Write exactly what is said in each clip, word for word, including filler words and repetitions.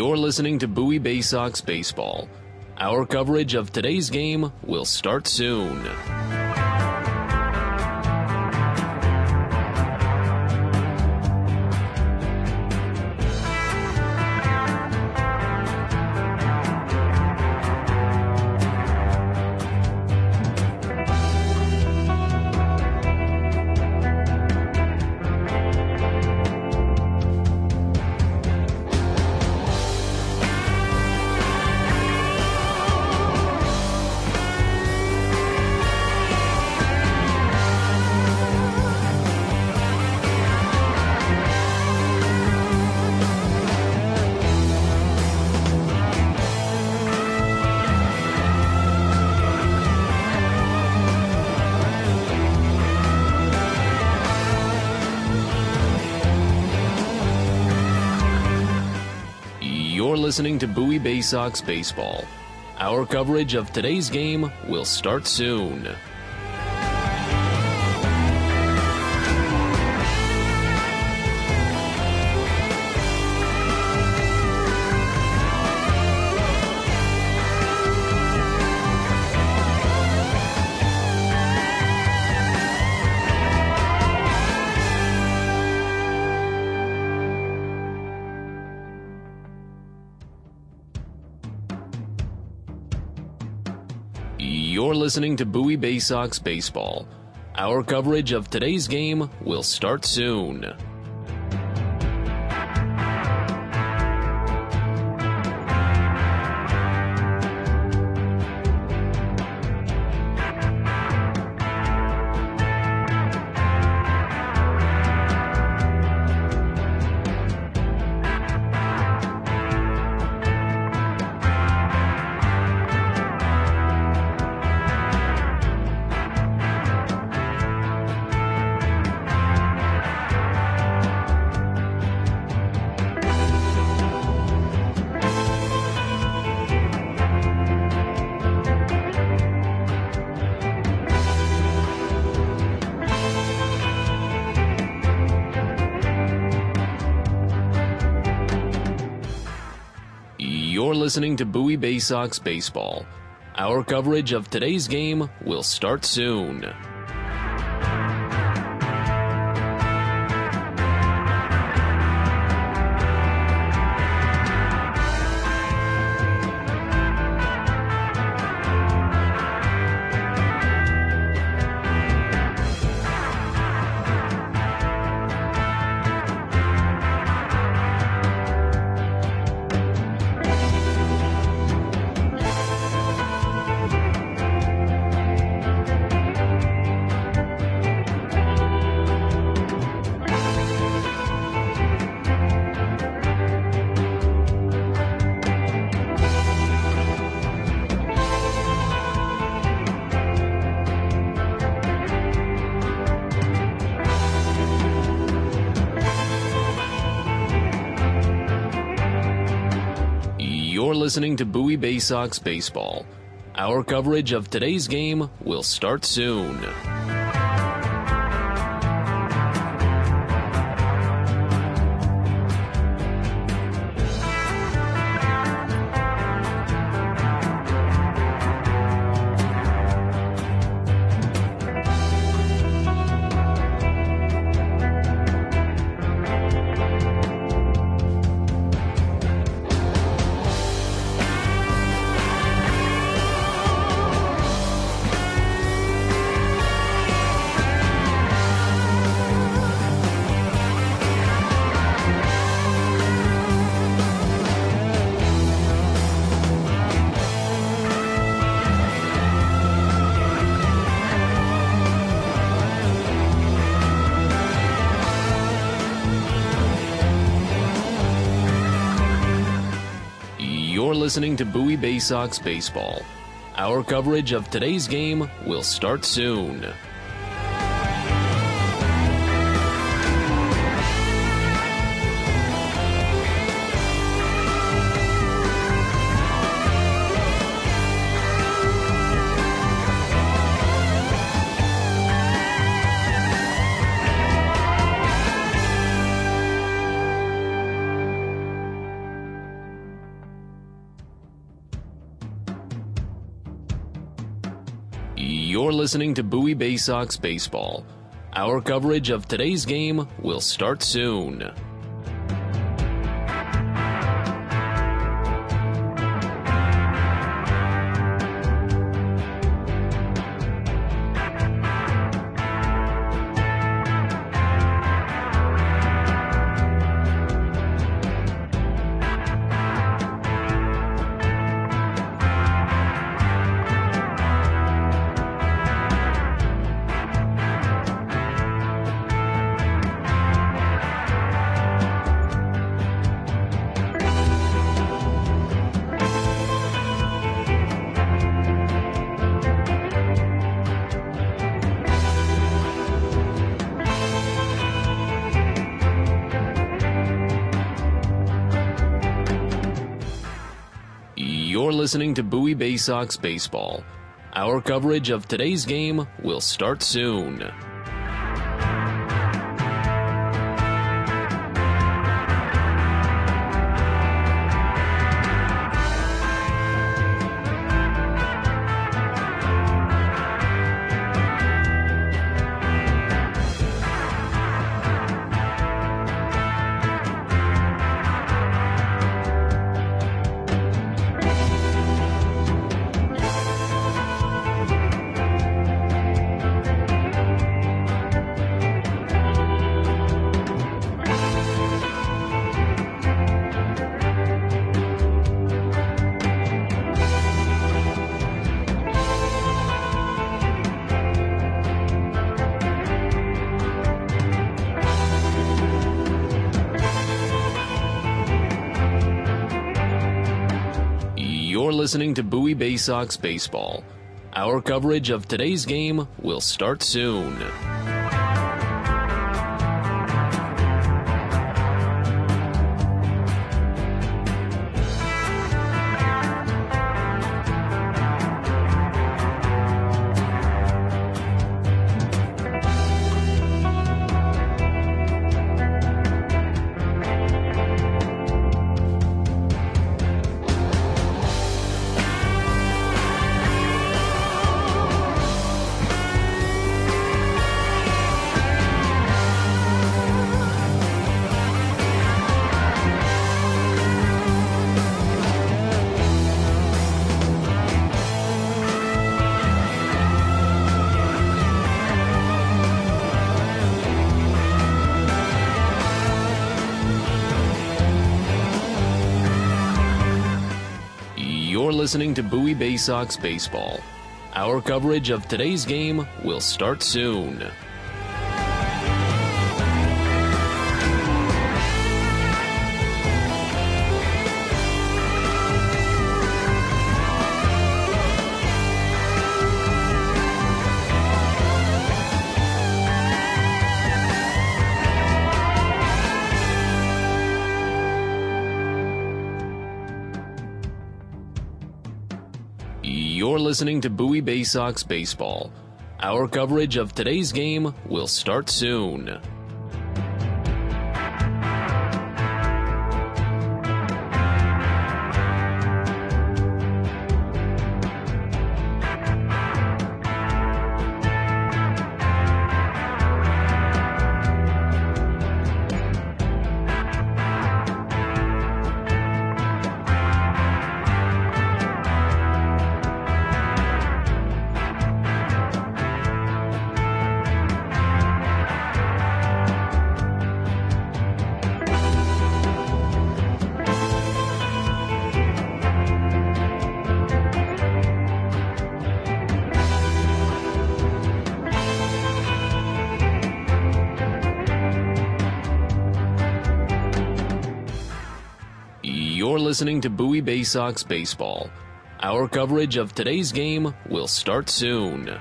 You're listening to Bowie Bay Sox Baseball. Our coverage of today's game will start soon. You're listening to Bowie Bay Sox Baseball. Our coverage of today's game will start soon. You're listening to Bowie Bay Sox Baseball. Our coverage of today's game will start soon. You're listening to Bowie Bay Sox Baseball. Our coverage of today's game will start soon. You're listening to Bowie Bay Sox Baseball. Our coverage of today's game will start soon. You're listening to Bowie Bay Sox Baseball. Our coverage of today's game will start soon. You're listening to Bowie Bay Sox Baseball. Our coverage of today's game will start soon. You're listening to Bowie Bay Sox Baseball. Our coverage of today's game will start soon. You're listening to Bowie Bay Sox Baseball. Our coverage of today's game will start soon. You're listening to Bowie Bay Sox Baseball. Our coverage of today's game will start soon. You're listening to Bowie Bay Sox Baseball. Our coverage of today's game will start soon. You're listening to Bowie Bay Sox Baseball. Our coverage of today's game will start soon.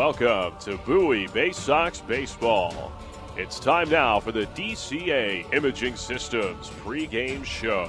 Welcome to Bowie Bay Sox Baseball. It's time now for the D C A Imaging Systems pregame show.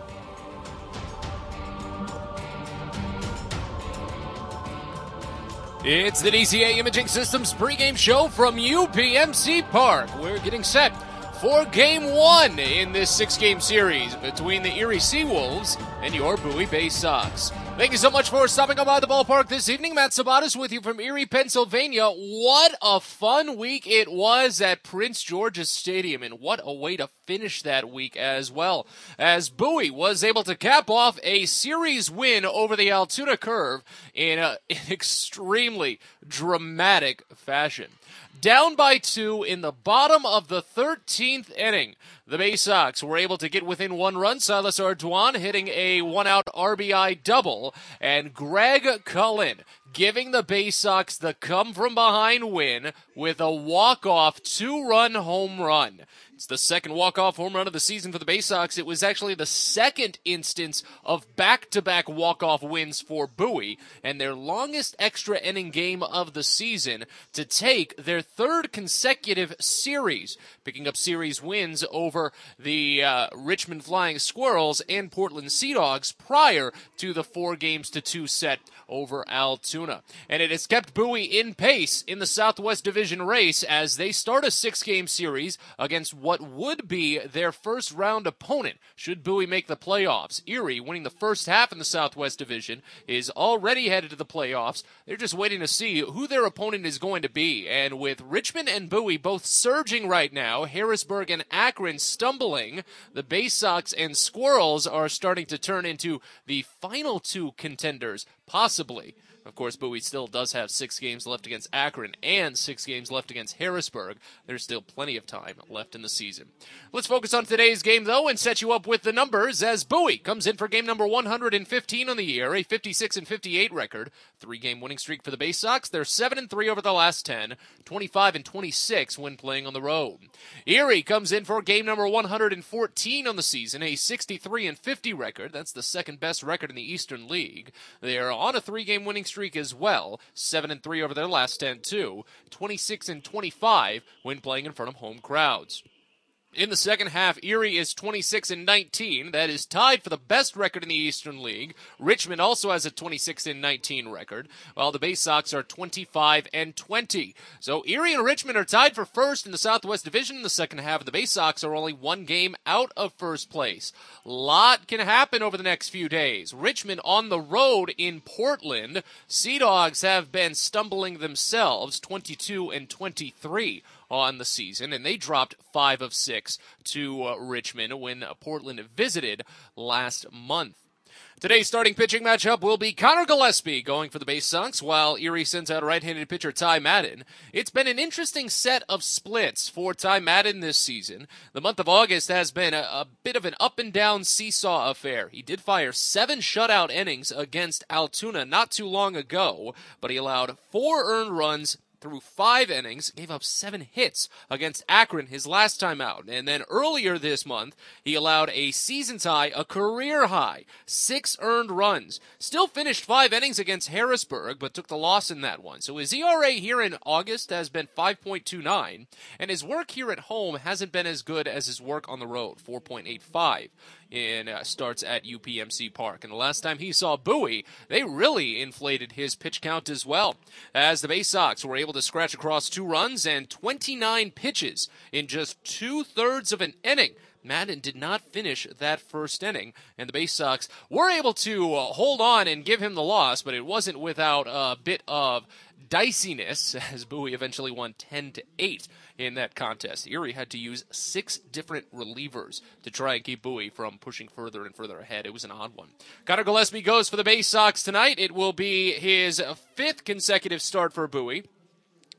It's the D C A Imaging Systems pregame show from U P M C Park. We're getting set for game one in this six-game series between the Erie Seawolves and your Bowie Bay Sox. Thank you so much for stopping by the ballpark this evening. Matt Sabatos with you from Erie, Pennsylvania. What a fun week it was at Prince George's Stadium, and what a way to finish that week as well, as Bowie was able to cap off a series win over the Altoona Curve in an extremely dramatic fashion. Down by two in the bottom of the thirteenth inning, the Bay Sox were able to get within one run. Silas Ardoin hitting a one-out R B I double, and Greg Cullen giving the Bay Sox the come-from-behind win with a walk-off two-run home run. It's the second walk-off home run of the season for the Bay Sox. It was actually the second instance of back-to-back walk-off wins for Bowie, and their longest extra inning game of the season to take their third consecutive series, picking up series wins over the uh, Richmond Flying Squirrels and Portland Sea Dogs prior to the four games to two set over Altoona. And it has kept Bowie in pace in the Southwest Division race as they start a six-game series against what would be their first-round opponent should Bowie make the playoffs. Erie, winning the first half in the Southwest Division, is already headed to the playoffs. They're just waiting to see who their opponent is going to be. And with Richmond and Bowie both surging right now, Harrisburg and Akron stumbling, the Bay Sox and Squirrels are starting to turn into the final two contenders, possibly. Of course, Bowie still does have six games left against Akron and six games left against Harrisburg. There's still plenty of time left in the season. Let's focus on today's game, though, and set you up with the numbers as Bowie comes in for game number one hundred fifteen on the year, a fifty-six and fifty-eight record. Three-game winning streak for the Bay Sox. They're seven and three over the last ten, twenty-five and twenty-six when playing on the road. Erie comes in for game number one hundred fourteen on the season, a sixty-three and fifty record. That's the second best record in the Eastern League. They're on a three-game winning streak as well, seven and three over their last ten too, twenty-six and twenty-five when playing in front of home crowds. In the second half, Erie is twenty-six and nineteen. That is tied for the best record in the Eastern League. Richmond also has a twenty-six and nineteen record, while the Bay Sox are twenty-five and twenty. So Erie and Richmond are tied for first in the Southwest Division in the second half, and the Bay Sox are only one game out of first place. A lot can happen over the next few days. Richmond on the road in Portland. Sea Dogs have been stumbling themselves, twenty-two and twenty-three. On the season, and they dropped five of six to uh, Richmond when uh, Portland visited last month. Today's starting pitching matchup will be Connor Gillespie going for the Bay Sox, while Erie sends out right-handed pitcher Ty Madden. It's been an interesting set of splits for Ty Madden this season. The month of August has been a, a bit of an up-and-down seesaw affair. He did fire seven shutout innings against Altoona not too long ago, but he allowed four earned runs through five innings, gave up seven hits against Akron his last time out. And then earlier this month, he allowed a season tie, a career high, six earned runs. Still finished five innings against Harrisburg, but took the loss in that one. So his E R A here in August has been five point two nine, and his work here at home hasn't been as good as his work on the road, four point eight five. In uh, starts at U P M C Park. And the last time he saw Bowie, they really inflated his pitch count as well, as the Bay Sox were able to scratch across two runs and twenty-nine pitches in just two-thirds of an inning. Madden did not finish that first inning, and the Bay Sox were able to uh, hold on and give him the loss, but it wasn't without a bit of diciness, as Bowie eventually won ten to eight in that contest. Erie had to use six different relievers to try and keep Bowie from pushing further and further ahead. It was an odd one. Connor Gillespie goes for the Bay Sox tonight. It will be his fifth consecutive start for Bowie.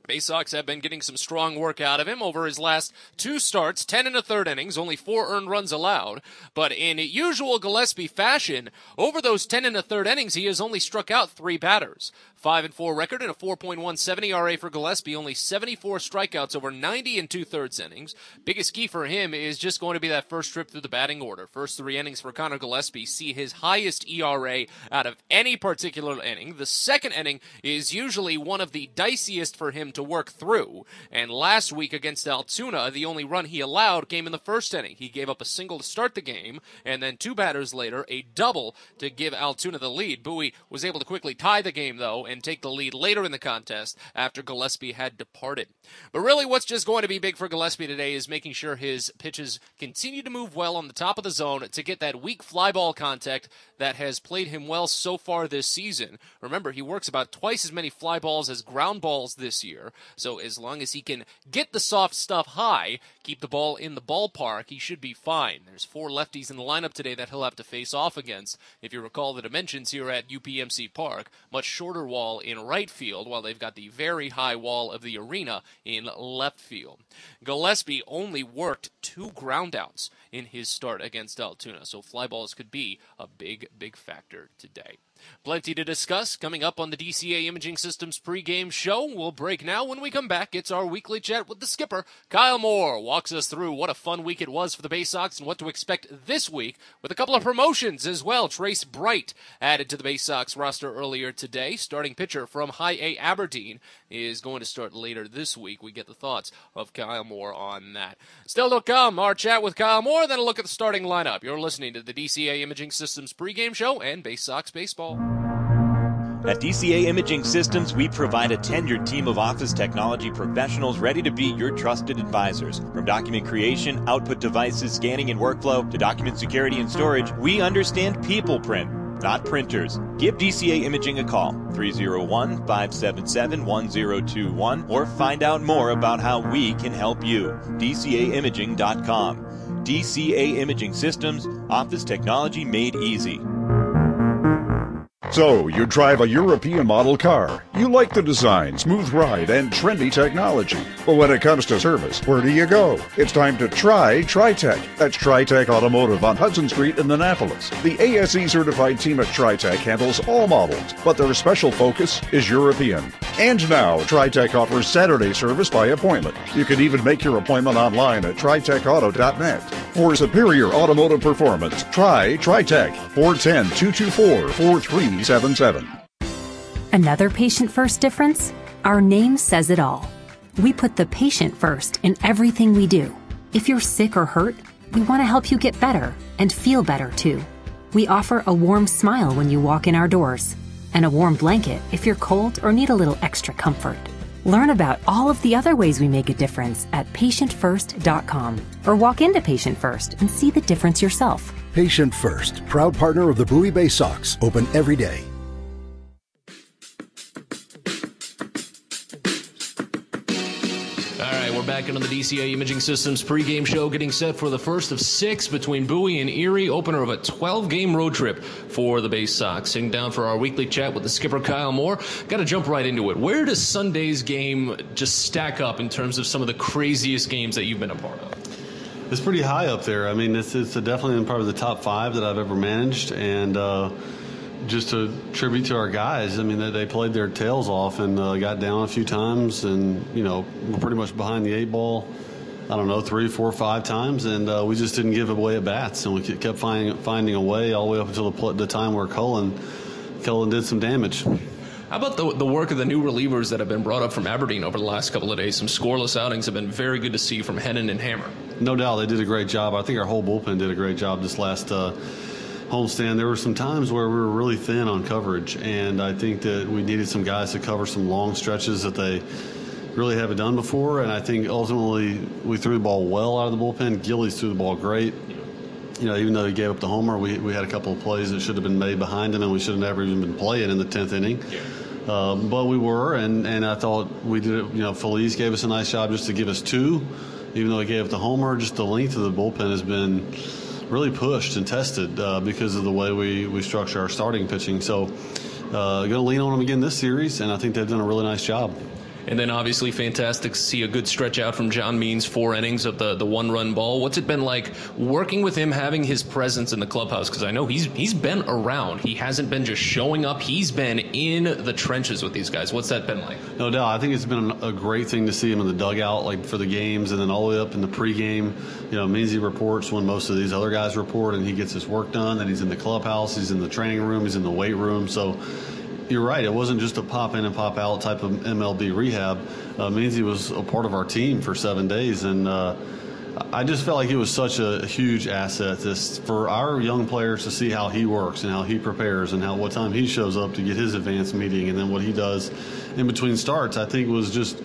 Bay Sox have been getting some strong work out of him over his last two starts, ten and a third innings, only four earned runs allowed. But in usual Gillespie fashion, over those ten and a third innings, he has only struck out three batters. Five and four record and a four point one seven E R A for Gillespie, only seventy-four strikeouts over ninety and two-thirds innings. Biggest key for him is just going to be that first trip through the batting order. First three innings for Conor Gillespie see his highest E R A out of any particular inning. The second inning is usually one of the diciest for him to work through. And last week against Altoona, the only run he allowed came in the first inning. He gave up a single to start the game, and then two batters later, a double to give Altoona the lead. Bowie was able to quickly tie the game, though, and take the lead later in the contest after Gillespie had departed. But really what's just going to be big for Gillespie today is making sure his pitches continue to move well on the top of the zone to get that weak fly ball contact that has played him well so far this season. Remember, he works about twice as many fly balls as ground balls this year, so as long as he can get the soft stuff high, keep the ball in the ballpark, he should be fine. There's four lefties in the lineup today that he'll have to face off against. If you recall the dimensions here at U P M C Park, much shorter wall in right field, while they've got the very high wall of the arena in left field. Gillespie only worked two groundouts in his start against Altoona, so fly balls could be a big, big factor today. Plenty to discuss coming up on the D C A Imaging Systems pregame show. We'll break now. When we come back, it's our weekly chat with the skipper. Kyle Moore walks us through what a fun week it was for the Bay Sox and what to expect this week with a couple of promotions as well. Trace Bright added to the Bay Sox roster earlier today. Starting pitcher from High A Aberdeen is going to start later this week. We get the thoughts of Kyle Moore on that. Still to come, our chat with Kyle Moore, then a look at the starting lineup. You're listening to the D C A Imaging Systems pregame show and Bay Sox baseball. At D C A Imaging Systems, we provide a tenured team of office technology professionals ready to be your trusted advisors. From document creation, output devices, scanning and workflow, to document security and storage, we understand people print, not printers. Give D C A Imaging a call, three oh one, five seven seven, one oh two one, or find out more about how we can help you. D C A imaging dot com. D C A Imaging Systems, office technology made easy. So, you drive a European model car. You like the design, smooth ride, and trendy technology. But when it comes to service, where do you go? It's time to try TriTech. That's TriTech Automotive on Hudson Street in Annapolis. The A S E-certified team at TriTech handles all models, but their special focus is European. And now, TriTech offers Saturday service by appointment. You can even make your appointment online at tri tech auto dot net. For superior automotive performance, try TriTech. four one zero, two two four, four three seven seven. Another patient-first difference? Our name says it all. We put the patient first in everything we do. If you're sick or hurt, we want to help you get better and feel better too. We offer a warm smile when you walk in our doors and a warm blanket if you're cold or need a little extra comfort. Learn about all of the other ways we make a difference at patient first dot com or walk into Patient First and see the difference yourself. Patient First, proud partner of the Bowie Bay Sox, open every day. We're back into the D C A Imaging Systems pregame show, getting set for the first of six between Bowie and Erie, opener of a twelve-game road trip for the Bay Sox. Sitting down for our weekly chat with the skipper, Kyle Moore. Got to jump right into it. Where does Sunday's game just stack up in terms of some of the craziest games that you've been a part of? It's pretty high up there. I mean, it's, it's definitely in probably the top five that I've ever managed, and uh, just a tribute to our guys. I mean, they, they played their tails off and uh, got down a few times, and, you know, we're pretty much behind the eight ball, I don't know, three, four, five times, and uh, we just didn't give away at bats, and we kept finding finding a way all the way up until the, the time where Cullen, Cullen did some damage. How about the the work of the new relievers that have been brought up from Aberdeen over the last couple of days? Some scoreless outings have been very good to see from Hennon and Hammer. No doubt, they did a great job. I think our whole bullpen did a great job this last uh, homestand. There were some times where we were really thin on coverage, and I think that we needed some guys to cover some long stretches that they really haven't done before, and I think ultimately we threw the ball well out of the bullpen. Gillies threw the ball great. You know, even though he gave up the homer, we, we had a couple of plays that should have been made behind him, and we should have never even been playing in the tenth inning. Yeah. Um, but we were, and, and I thought we did it. You know, Feliz gave us a nice job just to give us two, even though he gave up the homer. Just the length of the bullpen has been really pushed and tested uh, because of the way we, we structure our starting pitching. So uh, going to lean on them again this series, and I think they've done a really nice job. And then obviously fantastic to see a good stretch out from John Means, four innings of the, the one-run ball. What's it been like working with him, having his presence in the clubhouse? Because I know he's he's been around. He hasn't been just showing up. He's been in the trenches with these guys. What's that been like? No doubt. I think it's been a great thing to see him in the dugout, like for the games, and then all the way up in the pregame. You know, Meansy reports when most of these other guys report, and he gets his work done. Then he's in the clubhouse, he's in the training room, he's in the weight room. So you're right. It wasn't just a pop in and pop out type of M L B rehab. Uh, Meansy was a part of our team for seven days, and uh, I just felt like it was such a huge asset this, for our young players to see how he works and how he prepares and how what time he shows up to get his advanced meeting, and then what he does in between starts. I think was just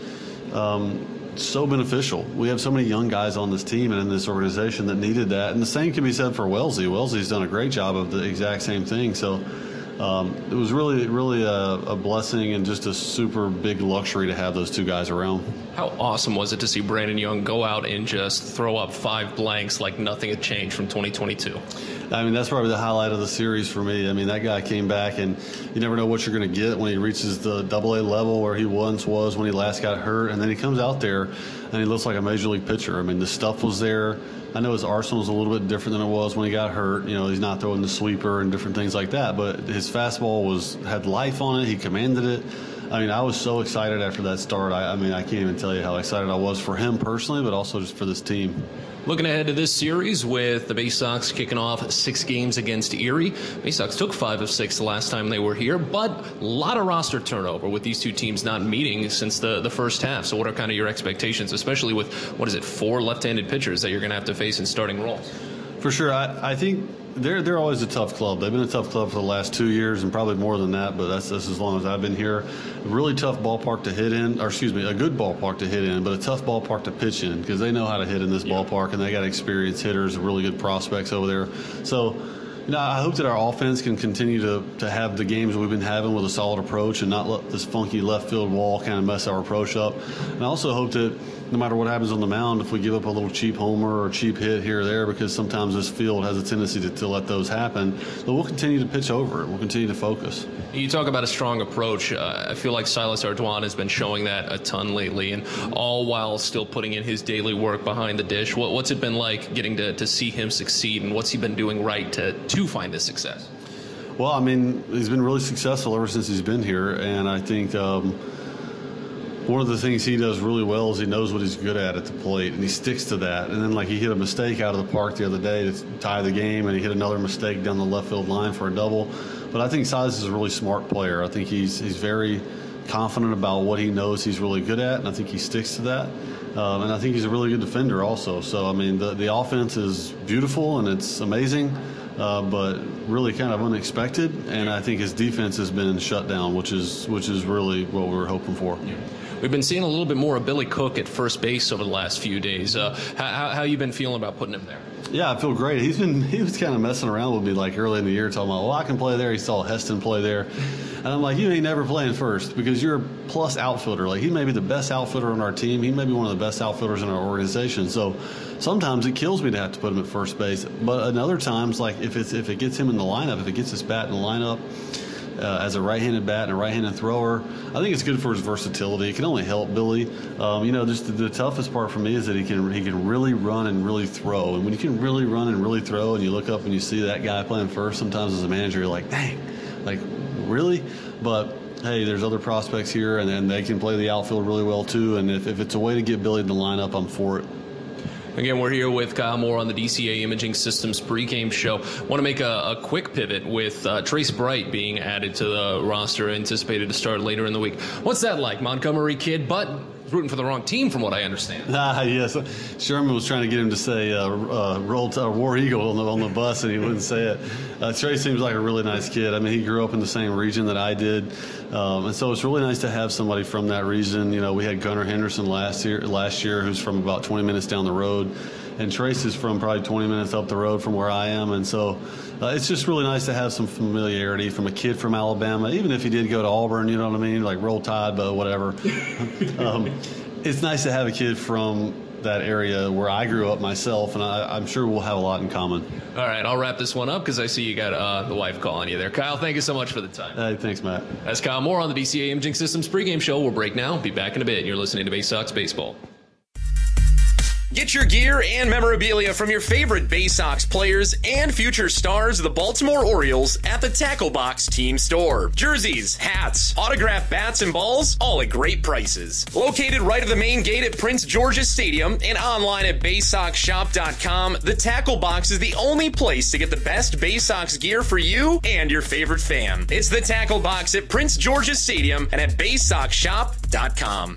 um, so beneficial. We have so many young guys on this team and in this organization that needed that, and the same can be said for Wellesley. Wellesley's done a great job of the exact same thing. So. Um, it was really, really a, a blessing and just a super big luxury to have those two guys around. How awesome was it to see Brandon Young go out and just throw up five blanks like nothing had changed from twenty twenty-two? I mean, that's probably the highlight of the series for me. I mean, that guy came back, and you never know what you're going to get when he reaches the double A level where he once was when he last got hurt, and then he comes out there and he looks like a major league pitcher. I mean, the stuff was there. I know his arsenal is a little bit different than it was when he got hurt. You know, he's not throwing the sweeper and different things like that, but his fastball was had life on it. He commanded it. I mean, I was so excited after that start. I, I mean, I can't even tell you how excited I was for him personally, but also just for this team. Looking ahead to this series with the Bay Sox kicking off six games against Erie. Bay Sox took five of six the last time they were here, but a lot of roster turnover with these two teams not meeting since the, the first half. So what are kind of your expectations, especially with, what is it, four left-handed pitchers that you're going to have to face in starting roles? For sure. I, I think they're they're always a tough club. They've been a tough club for the last two years and probably more than that, but that's, that's as long as I've been here. A really tough ballpark to hit in, or excuse me, a good ballpark to hit in, but a tough ballpark to pitch in because they know how to hit in this yeah. ballpark, and they got experienced hitters, really good prospects over there. So, you know, I hope that our offense can continue to, to have the games we've been having with a solid approach and not let this funky left field wall kind of mess our approach up. And I also hope that no matter what happens on the mound, if we give up a little cheap homer or cheap hit here or there, because sometimes this field has a tendency to, to let those happen, but we'll continue to pitch over it. We'll continue to focus. You talk about a strong approach. Uh, I feel like Silas Ardoin has been showing that a ton lately, and all while still putting in his daily work behind the dish. What, what's it been like getting to, to see him succeed, and what's he been doing right to, to find this success? Well, I mean, he's been really successful ever since he's been here, and I think um, one of the things he does really well is he knows what he's good at at the plate, and he sticks to that. And then, like, he hit a mistake out of the park the other day to tie the game, and he hit another mistake down the left field line for a double. But I think Silas is a really smart player. I think he's he's very confident about what he knows he's really good at, and I think he sticks to that. Um, and I think he's a really good defender also. So, I mean, the, the offense is beautiful, and it's amazing. Uh, but really kind of unexpected, and I think his defense has been shut down, which is which is really what we were hoping for. Yeah. We've been seeing a little bit more of Billy Cook at first base over the last few days. Uh, how how you been feeling about putting him there? Yeah, I feel great. He's been he was kind of messing around with me like early in the year, talking about, well, I can play there. He saw Heston play there, and I'm like, you ain't never playing first because you're a plus outfielder. Like, he may be the best outfielder on our team. He may be one of the best outfielders in our organization. So sometimes it kills me to have to put him at first base, but at other times, like if it's if it gets him in the lineup, if it gets his bat in the lineup. Uh, as a right-handed bat and a right-handed thrower, I think it's good for his versatility. It can only help Billy. Um, you know, just the, the toughest part for me is that he can he can really run and really throw. And when you can really run and really throw, and you look up and you see that guy playing first, sometimes as a manager you're like, dang, like really? But hey, there's other prospects here, and, and they can play the outfield really well too. And if, if it's a way to get Billy in the lineup, I'm for it. Again, we're here with Kyle Moore on the D C A Imaging Systems pregame show. Want to make a, a quick pivot with uh, Trace Bright being added to the roster, anticipated to start later in the week. What's that like? Montgomery kid, but rooting for the wrong team, from what I understand. Ah, yes. Sherman was trying to get him to say uh, uh, Roll Tide, War Eagle on the, on the bus, and he wouldn't say it. Uh, Trey seems like a really nice kid. I mean, he grew up in the same region that I did, um, and so it's really nice to have somebody from that region. You know, we had Gunnar Henderson last year, last year, who's from about twenty minutes down the road, and Trace is from probably twenty minutes up the road from where I am, and so uh, it's just really nice to have some familiarity from a kid from Alabama, even if he did go to Auburn, you know what I mean, like Roll Tide, but whatever. um, it's nice to have a kid from that area where I grew up myself, and I, I'm sure we'll have a lot in common. All right, I'll wrap this one up because I see you got uh, the wife calling you there. Kyle, thank you so much for the time. Hey, thanks, Matt. That's Kyle Moore on the D C A Imaging Systems pregame show. We'll break now. Be back in a bit. You're listening to Bay Sox Baseball. Get your gear and memorabilia from your favorite Bay Sox players and future stars of the Baltimore Orioles at the Tackle Box Team Store. Jerseys, hats, autographed bats and balls, all at great prices. Located right at the main gate at Prince George's Stadium and online at bay sox shop dot com, the Tackle Box is the only place to get the best Bay Sox gear for you and your favorite fan. It's the Tackle Box at Prince George's Stadium and at bay sox shop dot com.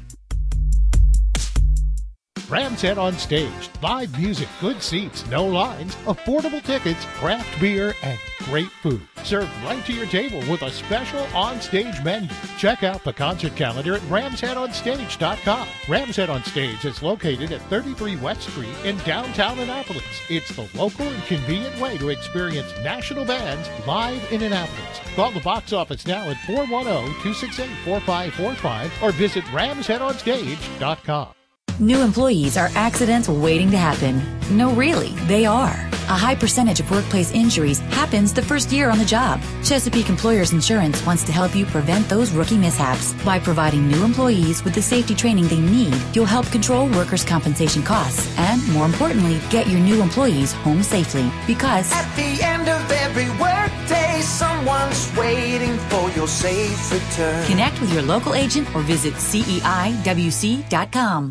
Ram's Head on Stage. Live music, good seats, no lines, affordable tickets, craft beer, and great food. Served right to your table with a special on-stage menu. Check out the concert calendar at rams head on stage dot com. Ram's Head on Stage is located at thirty-three West Street in downtown Annapolis. It's the local and convenient way to experience national bands live in Annapolis. Call the box office now at four one zero, two six eight, four five four five or visit rams head on stage dot com. New employees are accidents waiting to happen. No, really, they are. A high percentage of workplace injuries happens the first year on the job. Chesapeake Employers Insurance wants to help you prevent those rookie mishaps. By providing new employees with the safety training they need, you'll help control workers' compensation costs and, more importantly, get your new employees home safely. Because at the end of every workday, someone's waiting for your safe return. Connect with your local agent or visit C E I W C dot com.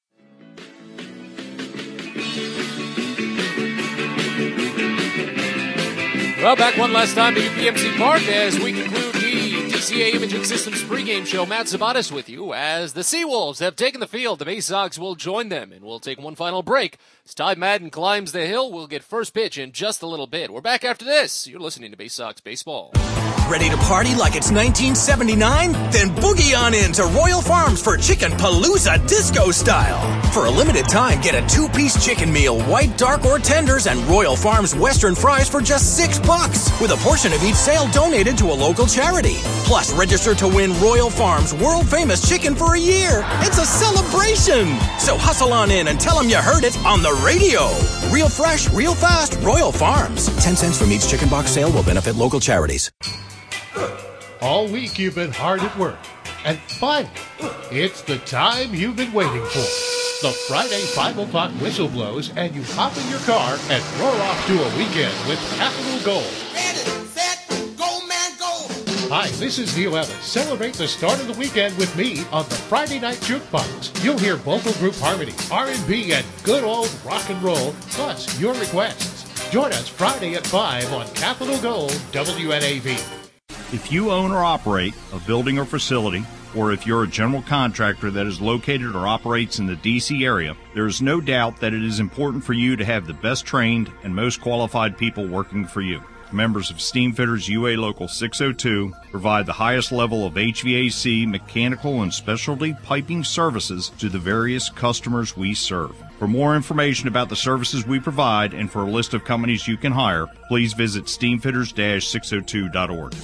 Well, back one last time to U P M C Park as we conclude the D C A Imaging Systems pregame show. Matt Sabatis with you as the Seawolves have taken the field. The Bay Sox will join them, and we'll take one final break. As Ty Madden climbs the hill, we'll get first pitch in just a little bit. We're back after this. You're listening to Bay Sox Baseball. Ready to party like it's nineteen seventy-nine? Then boogie on in to Royal Farms for Chicken Palooza Disco Style. For a limited time, get a two-piece chicken meal, white, dark, or tenders, and Royal Farms Western fries for just six bucks, with a portion of each sale donated to a local charity. Plus, register to win Royal Farms world-famous chicken for a year. It's a celebration! So hustle on in and tell them you heard it on the radio. Real fresh, real fast, Royal Farms. Ten cents from each chicken box sale will benefit local charities. All week you've been hard at work. And finally, it's the time you've been waiting for. The Friday five o'clock whistle blows and you hop in your car and roll off to a weekend with Capital Gold. Ready, set, go, man, go. Hi, this is Neil Evans. Celebrate the start of the weekend with me on the Friday Night Jukebox. You'll hear vocal group harmony, R and B, and good old rock and roll, plus your requests. Join us Friday at five on Capital Gold, W N A V. If you own or operate a building or facility, or if you're a general contractor that is located or operates in the D C area, there is no doubt that it is important for you to have the best trained and most qualified people working for you. Members of Steamfitters U A Local six oh two provide the highest level of H V A C, mechanical, and specialty piping services to the various customers we serve. For more information about the services we provide and for a list of companies you can hire, please visit steamfitters dash six oh two dot org.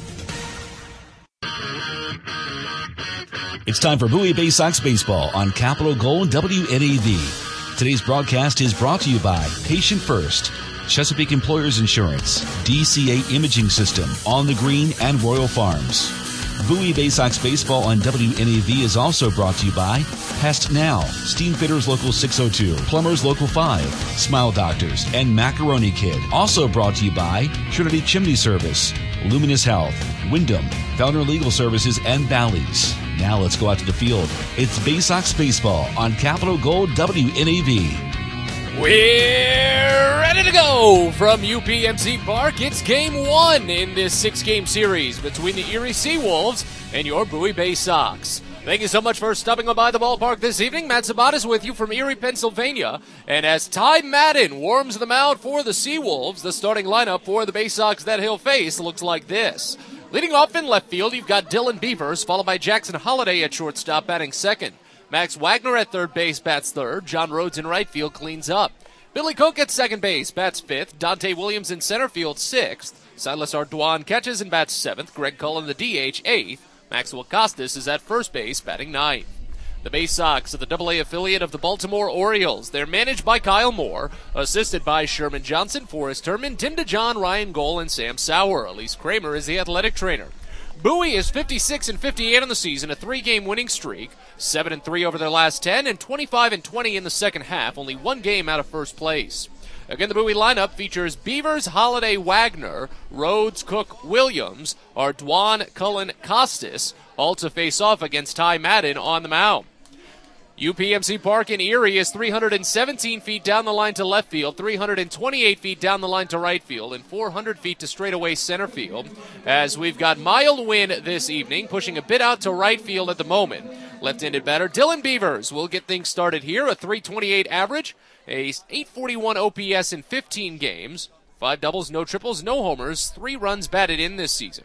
It's time for Bowie Bay Sox Baseball on Capital Gold W N A V. Today's broadcast is brought to you by Patient First, Chesapeake Employers Insurance, D C A Imaging System, On the Green, and Royal Farms. Bowie Bay Sox Baseball on W N A V is also brought to you by Pest Now, Steamfitters Local six oh two, Plumbers Local five, Smile Doctors, and Macaroni Kid. Also brought to you by Trinity Chimney Service, Luminous Health, Wyndham, Founder Legal Services, and Bally's. Now let's go out to the field. It's Bay Sox Baseball on Capital Gold W N A V. We're ready to go from U P M C Park. It's game one in this six-game series between the Erie Seawolves and your Bowie Bay Sox. Thank you so much for stopping by the ballpark this evening. Matt Sabatis with you from Erie, Pennsylvania. And as Ty Madden warms them out for the Seawolves, the starting lineup for the Bay Sox that he'll face looks like this. Leading off in left field, you've got Dylan Beavers, followed by Jackson Holliday at shortstop, batting second. Max Wagner at third base, bats third. John Rhodes in right field cleans up. Billy Koch at second base, bats fifth. Dante Williams in center field, sixth. Silas Ardoin catches and bats seventh. Greg Cullen, the D H, eighth. Maxwell Costas is at first base, batting ninth. The Bay Sox are the double A affiliate of the Baltimore Orioles. They're managed by Kyle Moore, assisted by Sherman Johnson, Forrest Herman, Tim DeJohn, Ryan Gohl, and Sam Sauer. Elise Kramer is the athletic trainer. Bowie is fifty-six and fifty-eight on the season, a three-game winning streak, seven and three over their last ten, and twenty-five and twenty in the second half, only one game out of first place. Again, the Bowie lineup features Beavers, Holiday, Wagner, Rhodes, Cook, Williams, Ardoin, Cullen, Costas, all to face off against Ty Madden on the mound. U P M C Park in Erie is three hundred seventeen feet down the line to left field, three hundred twenty-eight feet down the line to right field, and four hundred feet to straightaway center field, as we've got mild wind this evening, pushing a bit out to right field at the moment. Left-handed batter Dylan Beavers will get things started here, a three twenty-eight average, a eight forty-one O P S in fifteen games, five doubles, no triples, no homers, three runs batted in this season.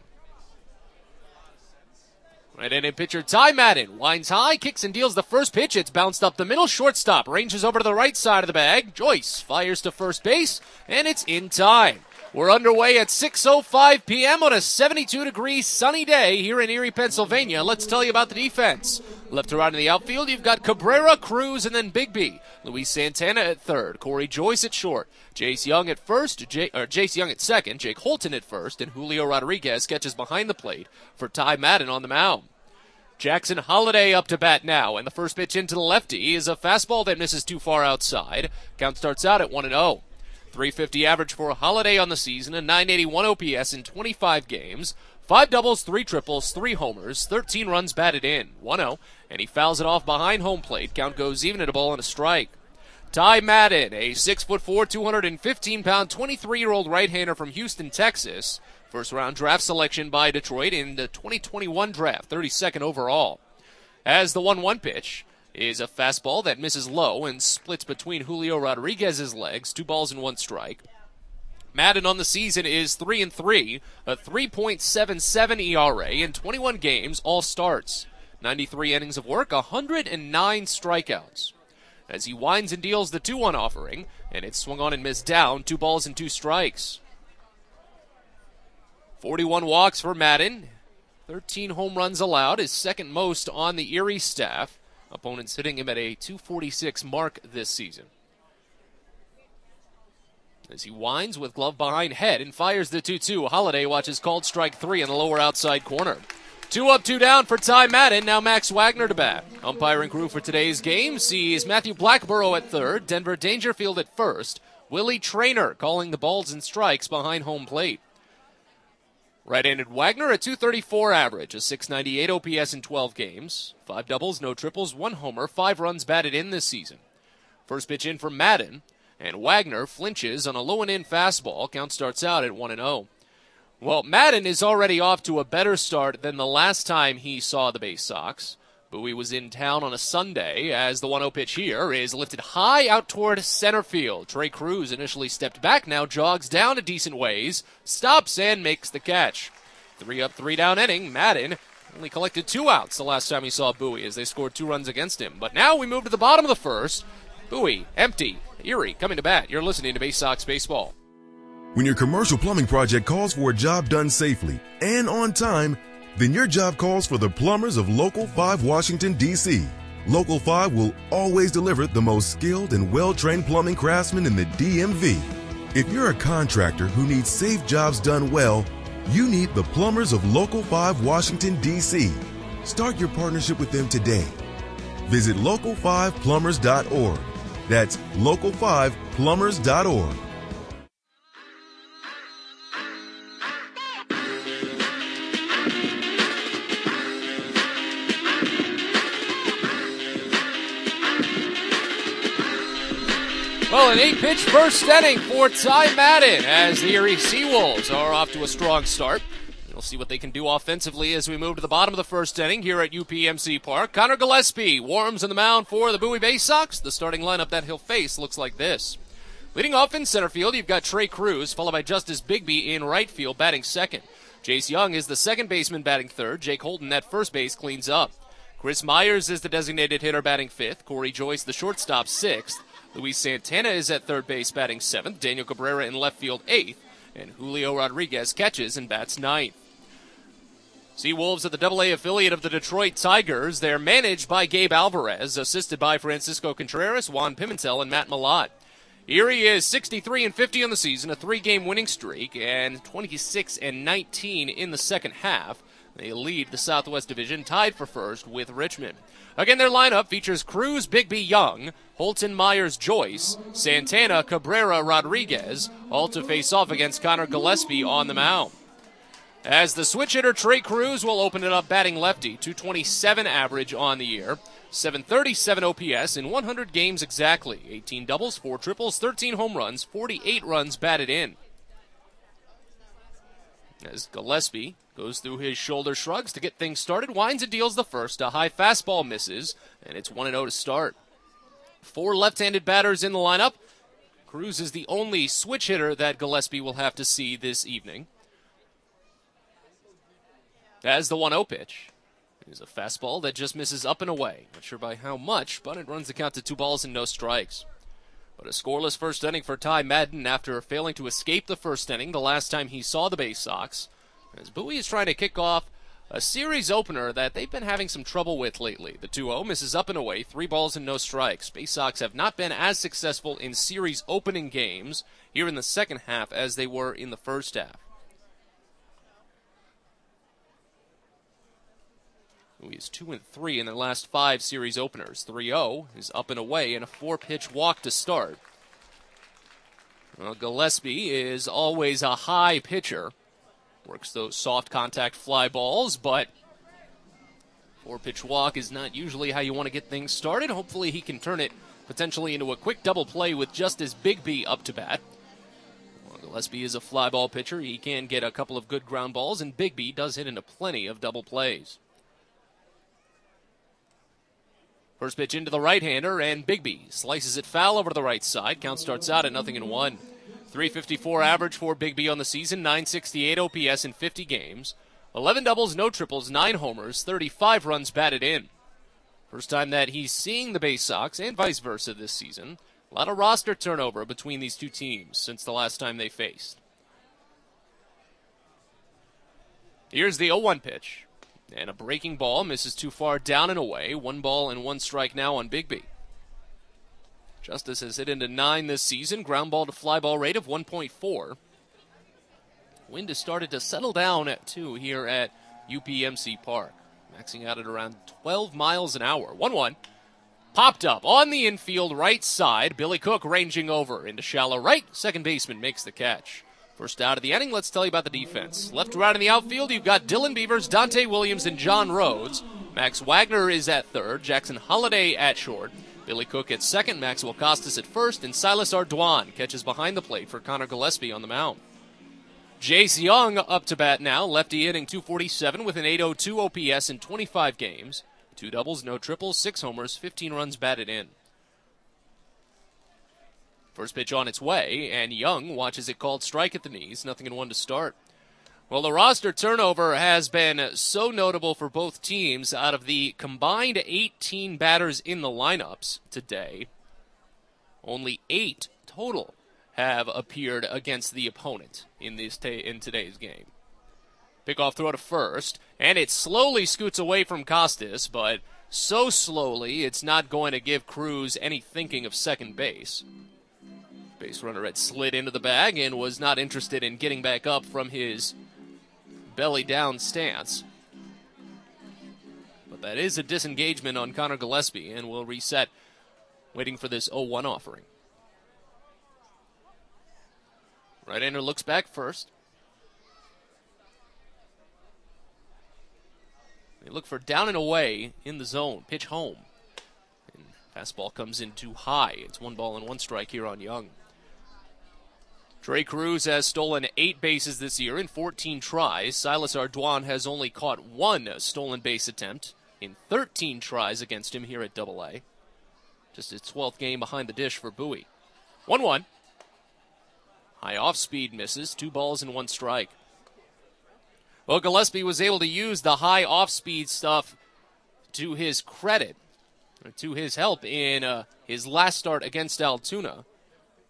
Right-handed pitcher Ty Madden winds high, kicks and deals the first pitch. It's bounced up the middle. Shortstop ranges over to the right side of the bag. Joyce fires to first base, and it's in time. We're underway at six oh five p.m. on a seventy-two degree sunny day here in Erie, Pennsylvania. Let's tell you about the defense. Left to right in the outfield, you've got Cabrera, Cruz, and then Bigby. Luis Santana at third, Corey Joyce at short, Jace Young at first, J- or Jace Young at second, Jake Holton at first, and Julio Rodriguez catches behind the plate for Ty Madden on the mound. Jackson Holiday up to bat now, and the first pitch into the lefty is a fastball that misses too far outside. Count starts out at one and oh. three fifty average for Holiday on the season, a nine eighty-one O P S in twenty-five games, five doubles, three triples, three homers, thirteen runs batted in, one oh, and he fouls it off behind home plate. Count goes even at a ball and a strike. Ty Madden, a six foot four, two hundred fifteen pound, twenty-three-year-old right-hander from Houston, Texas. First round draft selection by Detroit in the twenty twenty-one draft, thirty-second overall. As the one one pitch is a fastball that misses low and splits between Julio Rodriguez's legs, two balls and one strike. Madden on the season is three and three, a three point seven seven E R A in twenty-one games, all starts. ninety-three innings of work, one hundred nine strikeouts. As he winds and deals the two one offering, and it's swung on and missed down, two balls and two strikes. forty-one walks for Madden, thirteen home runs allowed, his second most on the Erie staff. Opponents hitting him at a two forty-six mark this season. As he winds with glove behind head and fires the two two, Holiday watches called strike three in the lower outside corner. Two up, two down for Ty Madden. Now Max Wagner to bat. Umpiring crew for today's game sees Matthew Blackborough at third, Denver Dangerfield at first, Willie Traynor calling the balls and strikes behind home plate. Right-handed Wagner, a two thirty-four average, a six ninety-eight O P S in twelve games, five doubles, no triples, one homer, five runs batted in this season. First pitch in for Madden, and Wagner flinches on a low and in fastball. Count starts out at one and oh. Well, Madden is already off to a better start than the last time he saw the Bay Sox. Bowie was in town on a Sunday as the one oh pitch here is lifted high out toward center field. Trey Cruz initially stepped back, now jogs down a decent ways, stops and makes the catch. Three up, three down inning. Madden only collected two outs the last time he saw Bowie as they scored two runs against him. But now we move to the bottom of the first. Bowie, empty. Erie coming to bat. You're listening to Bay Sox Baseball. When your commercial plumbing project calls for a job done safely and on time, then your job calls for the plumbers of Local five Washington, D C Local five will always deliver the most skilled and well-trained plumbing craftsmen in the D M V. If you're a contractor who needs safe jobs done well, you need the plumbers of Local five Washington, D C Start your partnership with them today. Visit local five plumbers dot org. That's local five plumbers dot org. Well, an eight-pitch first inning for Ty Madden as the Erie Seawolves are off to a strong start. We'll see what they can do offensively as we move to the bottom of the first inning here at U P M C Park. Connor Gillespie warms on the mound for the Bowie Bay Sox. The starting lineup that he'll face looks like this. Leading off in center field, you've got Trey Cruz, followed by Justice Bigby in right field, batting second. Jace Young is the second baseman, batting third. Jake Holton at first base cleans up. Chris Myers is the designated hitter, batting fifth. Corey Joyce, the shortstop, sixth. Luis Santana is at third base, batting seventh. Daniel Cabrera in left field, eighth. And Julio Rodriguez catches and bats ninth. Seawolves are the double A affiliate of the Detroit Tigers. They're managed by Gabe Alvarez, assisted by Francisco Contreras, Juan Pimentel, and Matt Malott. Erie is sixty-three and fifty on the season, a three-game winning streak, and twenty-six and nineteen in the second half. They lead the Southwest Division, tied for first with Richmond. Again, their lineup features Cruz, Bigby, Young, Holton, Myers, Joyce, Santana, Cabrera, Rodriguez, all to face off against Connor Gillespie on the mound. As the switch hitter, Trey Cruz will open it up batting lefty, two twenty-seven average on the year, seven thirty-seven O P S in one hundred games exactly, eighteen doubles, four triples, thirteen home runs, forty-eight runs batted in. As Gillespie goes through his shoulder shrugs to get things started, winds and deals the first, a high fastball misses, and it's one and oh to start. Four left-handed batters in the lineup. Cruz is the only switch hitter that Gillespie will have to see this evening. As the one oh pitch is a fastball that just misses up and away. Not sure by how much, but it runs the count to two balls and no strikes. But a scoreless first inning for Ty Madden after failing to escape the first inning the last time he saw the Bay Sox. As Bowie is trying to kick off a series opener that they've been having some trouble with lately. The two oh misses up and away, three balls and no strikes. Bay Sox have not been as successful in series opening games here in the second half as they were in the first half. Bowie is two and three in their last five series openers. three oh is up and away and a four-pitch walk to start. Well, Gillespie is always a high pitcher. Works those soft contact fly balls, but four-pitch walk is not usually how you want to get things started. Hopefully he can turn it potentially into a quick double play with Justice Bigby up to bat. Well, Gillespie is a fly ball pitcher. He can get a couple of good ground balls, and Bigby does hit into plenty of double plays. First pitch into the right-hander, and Bigby slices it foul over to the right side. Count starts out at nothing and one. three fifty-four average for Bigby on the season, nine sixty-eight O P S in fifty games. eleven doubles, no triples, nine homers, thirty-five runs batted in. First time that he's seeing the Bay Sox, and vice versa this season. A lot of roster turnover between these two teams since the last time they faced. Here's the oh one pitch. And a breaking ball misses too far down and away. One ball and one strike now on Bigby. Justice has hit into nine this season. Ground ball to fly ball rate of one point four. Wind has started to settle down at two here at U P M C Park. Maxing out at around twelve miles an hour. one one. Popped up on the infield right side. Billy Cook ranging over into shallow right. Second baseman makes the catch. First out of the inning, let's tell you about the defense. Left to right in the outfield, you've got Dylan Beavers, Dante Williams, and John Rhodes. Max Wagner is at third, Jackson Holliday at short, Billy Cook at second, Maxwell Costas at first, and Silas Ardoin catches behind the plate for Connor Gillespie on the mound. Jace Young up to bat now, lefty hitting two forty-seven with an eight oh two O P S in twenty-five games. Two doubles, no triples, six homers, fifteen runs batted in. First pitch on its way, and Young watches it called strike at the knees, nothing in one to start. Well, the roster turnover has been so notable for both teams. Out of the combined eighteen batters in the lineups today, only eight total have appeared against the opponent in this ta- in today's game. Pickoff throw to first, and it slowly scoots away from Costas, but so slowly it's not going to give Cruz any thinking of second base. Base runner had slid into the bag and was not interested in getting back up from his belly down stance. But that is a disengagement on Connor Gillespie, and will reset, waiting for this oh one offering. Right-hander looks back first. They look for down and away in the zone. Pitch home. And fastball comes in too high. It's one ball and one strike here on Young. Trey Cruz has stolen eight bases this year in fourteen tries. Silas Ardoin has only caught one stolen base attempt in thirteen tries against him here at double A. Just his twelfth game behind the dish for Bowie. one one. High off-speed misses, two balls and one strike. Well, Gillespie was able to use the high off-speed stuff to his credit, or to his help in uh, his last start against Altoona.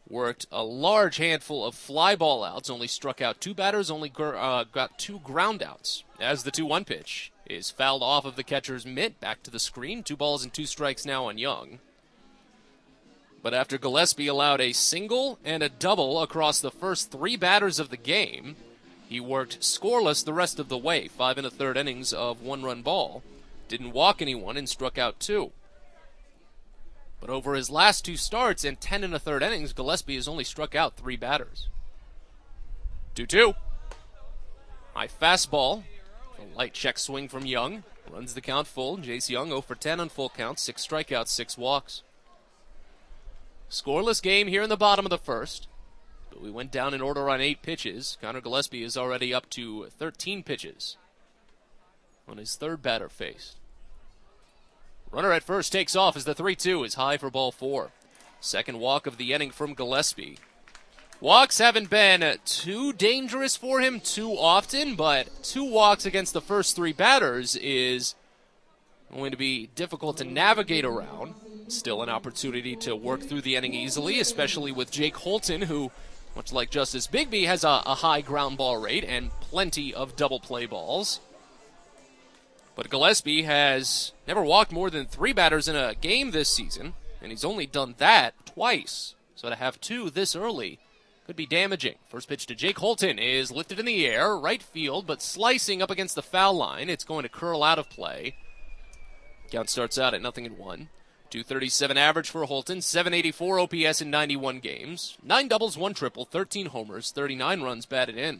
worked a large handful of fly ball outs, only struck out two batters, only uh, got two ground outs. As the two one pitch is fouled off of the catcher's mitt, back to the screen. Two balls and two strikes now on Young. But after Gillespie allowed a single and a double across the first three batters of the game, he worked scoreless the rest of the way, five and a third innings of one-run ball. Didn't walk anyone and struck out two. But over his last two starts and ten and a third innings, Gillespie has only struck out three batters. two two. High fastball. A light check swing from Young. Runs the count full. Jace Young oh for ten on full count. Six strikeouts, six walks. Scoreless game here in the bottom of the first. But we went down in order on eight pitches. Connor Gillespie is already up to thirteen pitches on his third batter faced. Runner at first takes off as the three two is high for ball four. Second walk of the inning from Gillespie. Walks haven't been too dangerous for him too often, but two walks against the first three batters is going to be difficult to navigate around. Still an opportunity to work through the inning easily, especially with Jake Holton, who, much like Justice Bigby, has a, a high ground ball rate and plenty of double play balls. But Gillespie has never walked more than three batters in a game this season, and he's only done that twice. So to have two this early could be damaging. First pitch to Jake Holton is lifted in the air, right field, but slicing up against the foul line. It's going to curl out of play. Count starts out at nothing and one. two thirty-seven average for Holton, seven eighty-four O P S in ninety-one games. Nine doubles, one triple, thirteen homers, thirty-nine runs batted in.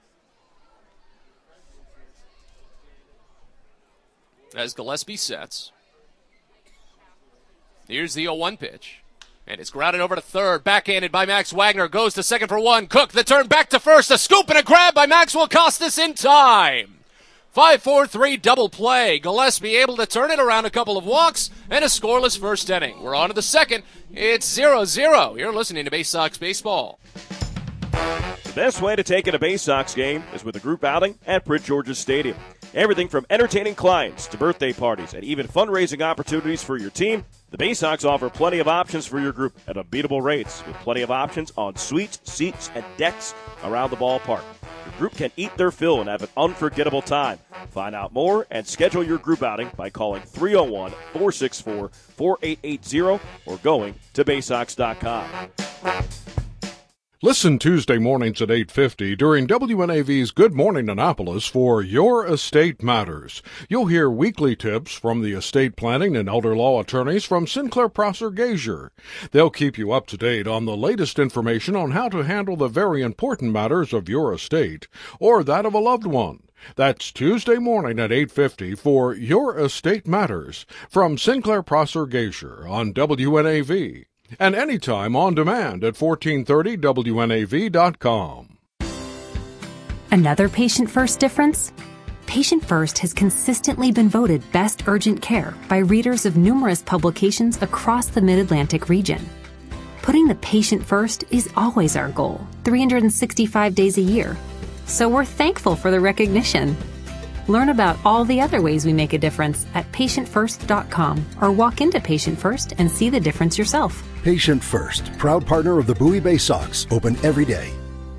As Gillespie sets. Here's the oh one pitch. And it's grounded over to third. Backhanded by Max Wagner. Goes to second for one. Cook the turn back to first. A scoop and a grab by Maxwell Costas in time. five four three double play. Gillespie able to turn it around, a couple of walks and a scoreless first inning. We're on to the second. It's zero zero. You're listening to Bay Sox Baseball. The best way to take in a Bay Sox game is with a group outing at Prince George's Stadium. Everything from entertaining clients to birthday parties and even fundraising opportunities for your team, the Bay Sox offer plenty of options for your group at unbeatable rates, with plenty of options on suites, seats, and decks around the ballpark. Your group can eat their fill and have an unforgettable time. Find out more and schedule your group outing by calling three oh one, four six four, four eight eight zero or going to bay sox dot com. Listen Tuesday mornings at eight fifty during W N A V's Good Morning Annapolis for Your Estate Matters. You'll hear weekly tips from the estate planning and elder law attorneys from Sinclair Prosser Gazier. They'll keep you up to date on the latest information on how to handle the very important matters of your estate or that of a loved one. That's Tuesday morning at eight fifty for Your Estate Matters from Sinclair Prosser Gazier on W N A V. And anytime on demand at fourteen thirty W N A V dot com. Another Patient First difference? Patient First has consistently been voted best urgent care by readers of numerous publications across the Mid-Atlantic region. Putting the patient first is always our goal, three hundred sixty-five days a year. So we're thankful for the recognition. Learn about all the other ways we make a difference at patient first dot com or walk into Patient First and see the difference yourself. Patient First, proud partner of the Bowie Bay Sox, open every day.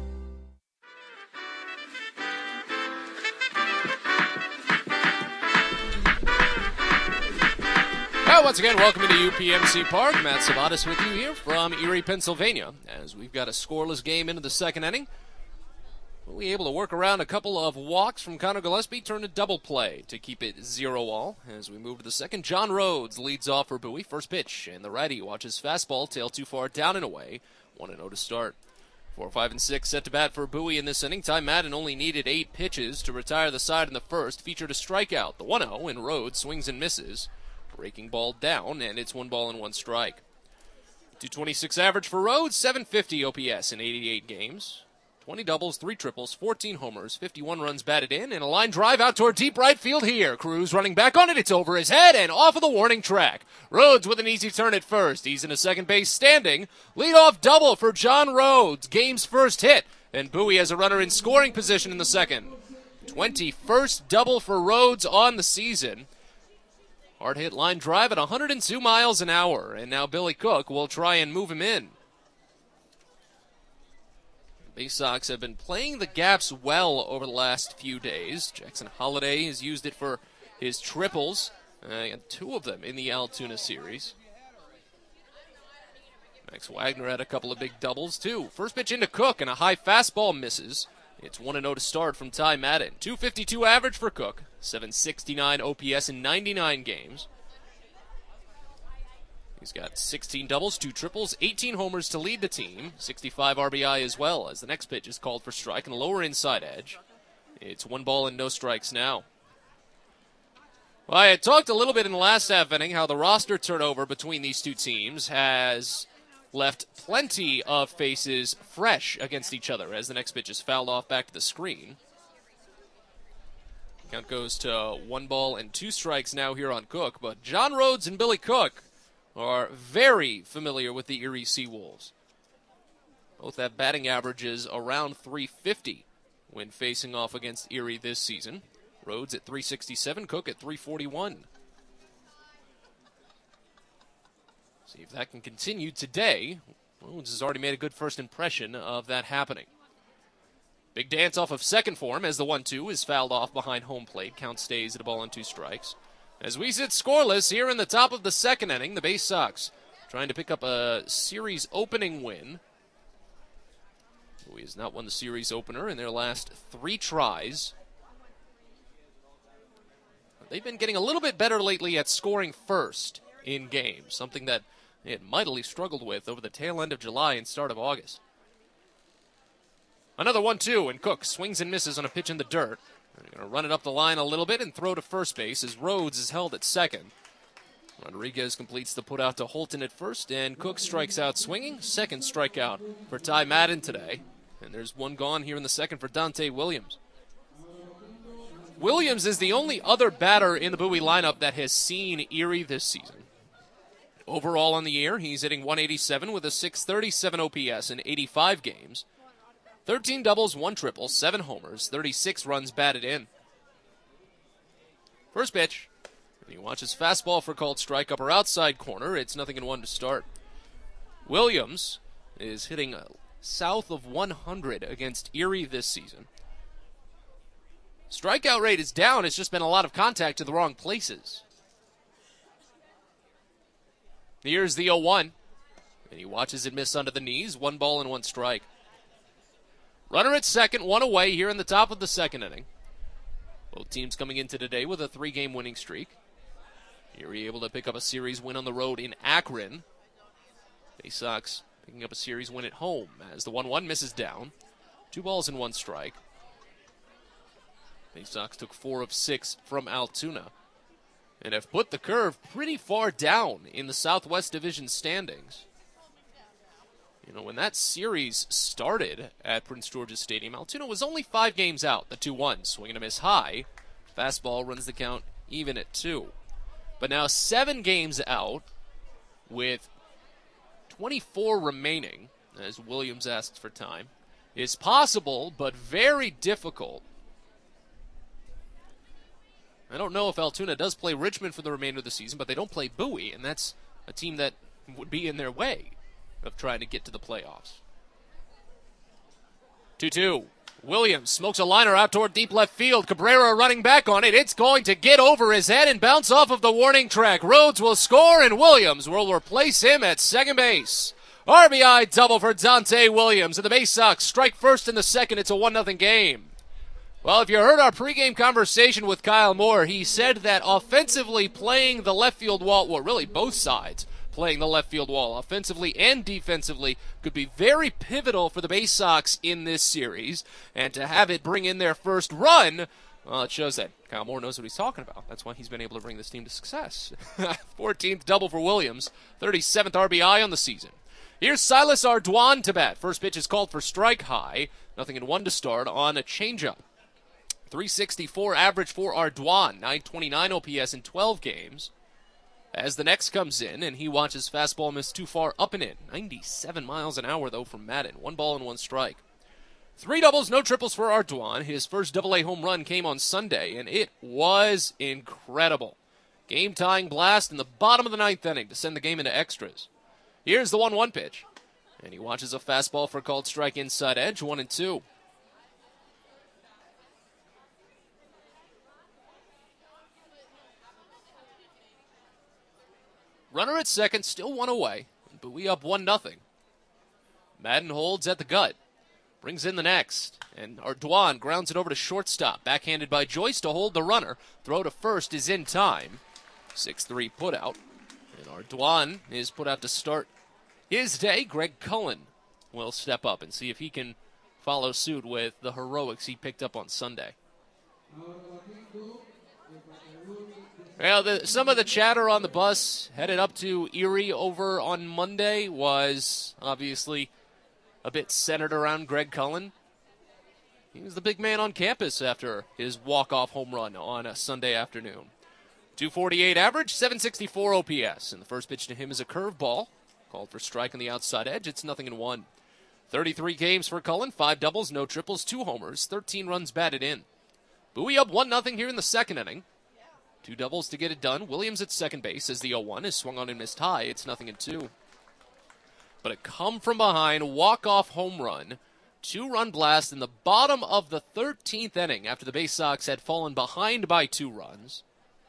Well, once again, welcome to U P M C Park. Matt Sabatis with you here from Erie, Pennsylvania, as we've got a scoreless game into the second inning. We able to work around a couple of walks from Connor Gillespie, turn a double play to keep it zero all. As we move to the second, John Rhodes leads off for Bowie. First pitch, and the righty watches fastball, tail too far down and away. one and oh to start. four, five, and six set to bat for Bowie in this inning. Ty Madden only needed eight pitches to retire the side in the first. Featured a strikeout. The one oh, and Rhodes swings and misses. Breaking ball down, and it's one ball and one strike. two twenty-six average for Rhodes, seven fifty O P S in eighty-eight games. twenty doubles, three triples, fourteen homers, fifty-one runs batted in, and a line drive out toward deep right field here. Cruz running back on it. It's over his head and off of the warning track. Rhodes with an easy turn at first. He's in a second base standing. Leadoff double for John Rhodes. Game's first hit. And Bowie has a runner in scoring position in the second. twenty-first double for Rhodes on the season. Hard hit line drive at one hundred two miles an hour. And now Billy Cook will try and move him in. Bay Sox have been playing the gaps well over the last few days. Jackson Holliday has used it for his triples, uh, and two of them in the Altoona series. Max Wagner had a couple of big doubles, too. First pitch into Cook, and a high fastball misses. It's one and oh to start from Ty Madden. two fifty-two average for Cook, seven sixty-nine O P S in ninety-nine games. He's got sixteen doubles, two triples, eighteen homers to lead the team, sixty-five R B I as well, as the next pitch is called for strike and a lower inside edge. It's one ball and no strikes now. Well, I had talked a little bit in the last half inning how the roster turnover between these two teams has left plenty of faces fresh against each other as the next pitch is fouled off back to the screen. Count goes to one ball and two strikes now here on Cook, but John Rhodes and Billy Cook are very familiar with the Erie Seawolves. Both have batting averages around three fifty when facing off against Erie this season. Rhodes at three sixty-seven, Cook at three forty-one. See if that can continue today. Rhodes has already made a good first impression of that happening. Big dance off of second form as the one two is fouled off behind home plate. Count stays at a ball and two strikes. As we sit scoreless here in the top of the second inning, the Bay Sox trying to pick up a series opening win. Bowie has not won the series opener in their last three tries. They've been getting a little bit better lately at scoring first in games, something that they had mightily struggled with over the tail end of July and start of August. Another one two, and Cook swings and misses on a pitch in the dirt. They're going to run it up the line a little bit and throw to first base as Rhodes is held at second. Rodriguez completes the put out to Holton at first, and Cook strikes out swinging. Second strikeout for Ty Madden today. And there's one gone here in the second for Dante Williams. Williams is the only other batter in the Bowie lineup that has seen Erie this season. Overall on the year, he's hitting one eighty-seven with a six thirty-seven O P S in eighty-five games. thirteen doubles, one triple, seven homers, thirty-six runs batted in. First pitch, and he watches fastball for called strike, upper outside corner. It's nothing in one to start. Williams is hitting south of one hundred against Erie this season. Strikeout rate is down. It's just been a lot of contact to the wrong places. Here's the oh one, and he watches it miss under the knees. One ball and one strike. Runner at second, one away here in the top of the second inning. Both teams coming into today with a three-game winning streak. Erie able to pick up a series win on the road in Akron. Bay Sox picking up a series win at home as the one one misses down. Two balls and one strike. Bay Sox took four of six from Altoona and have put the curve pretty far down in the Southwest Division standings. You know, when that series started at Prince George's Stadium, Altoona was only five games out. The two one, swing and a miss high. Fastball runs the count even at two. But now seven games out with twenty-four remaining, as Williams asks for time, is possible but very difficult. I don't know if Altoona does play Richmond for the remainder of the season, but they don't play Bowie, and that's a team that would be in their way of trying to get to the playoffs. two two. Williams smokes a liner out toward deep left field. Cabrera running back on it. It's going to get over his head and bounce off of the warning track. Rhodes will score, and Williams will replace him at second base. R B I double for Dante Williams, and the Bay Sox strike first in the second. It's a one nothing game. Well, if you heard our pregame conversation with Kyle Moore, he said that offensively playing the left field wall, well, really both sides playing the left field wall, offensively and defensively, could be very pivotal for the Bay Sox in this series. And to have it bring in their first run, well, it shows that Kyle Moore knows what he's talking about. That's why he's been able to bring this team to success. fourteenth double for Williams, thirty-seventh R B I on the season. Here's Silas Ardoin to bat. First pitch is called for strike high. Nothing in one to start on a changeup. three sixty-four average for Ardoin, nine twenty-nine O P S in twelve games. As the next comes in, and he watches fastball miss too far up and in. ninety-seven miles an hour, though, from Madden. One ball and one strike. Three doubles, no triples for Ardoin. His first double A home run came on Sunday, and it was incredible. Game-tying blast in the bottom of the ninth inning to send the game into extras. Here's the one one pitch. And he watches a fastball for called strike inside edge, one and two. Runner at second, still one away. Bowie up one nothing. Madden holds at the gut. Brings in the next. And Ardoin grounds it over to shortstop. Backhanded by Joyce to hold the runner. Throw to first is in time. six three put out. And Ardoin is put out to start his day. Greg Cullen will step up and see if he can follow suit with the heroics he picked up on Sunday. Well, the, some of the chatter on the bus headed up to Erie over on Monday was obviously a bit centered around Greg Cullen. He was the big man on campus after his walk-off home run on a Sunday afternoon. two forty-eight average, seven sixty-four O P S. And the first pitch to him is a curveball. Called for strike on the outside edge. It's nothing in one. thirty-three games for Cullen, five doubles, no triples, two homers, thirteen runs batted in. Bowie up one nothing here in the second inning. Two doubles to get it done. Williams at second base as the oh one is swung on and missed high. It's nothing in two. But a come from behind, walk-off home run, two-run blast in the bottom of the thirteenth inning after the Bay Sox had fallen behind by two runs.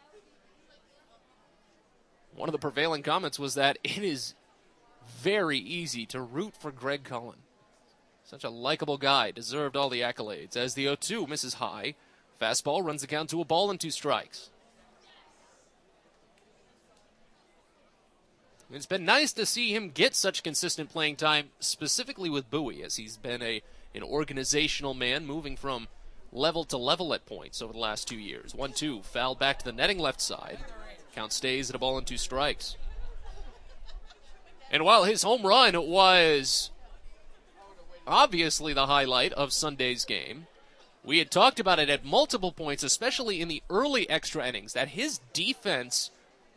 One of the prevailing comments was that it is very easy to root for Greg Cullen. Such a likable guy, deserved all the accolades. As the oh two misses high, fastball runs the count to a ball and two strikes. It's been nice to see him get such consistent playing time, specifically with Bowie, as he's been a an organizational man, moving from level to level at points over the last two years. one two, foul back to the netting left side. Count stays at a ball and two strikes. And while his home run was obviously the highlight of Sunday's game, we had talked about it at multiple points, especially in the early extra innings, that his defense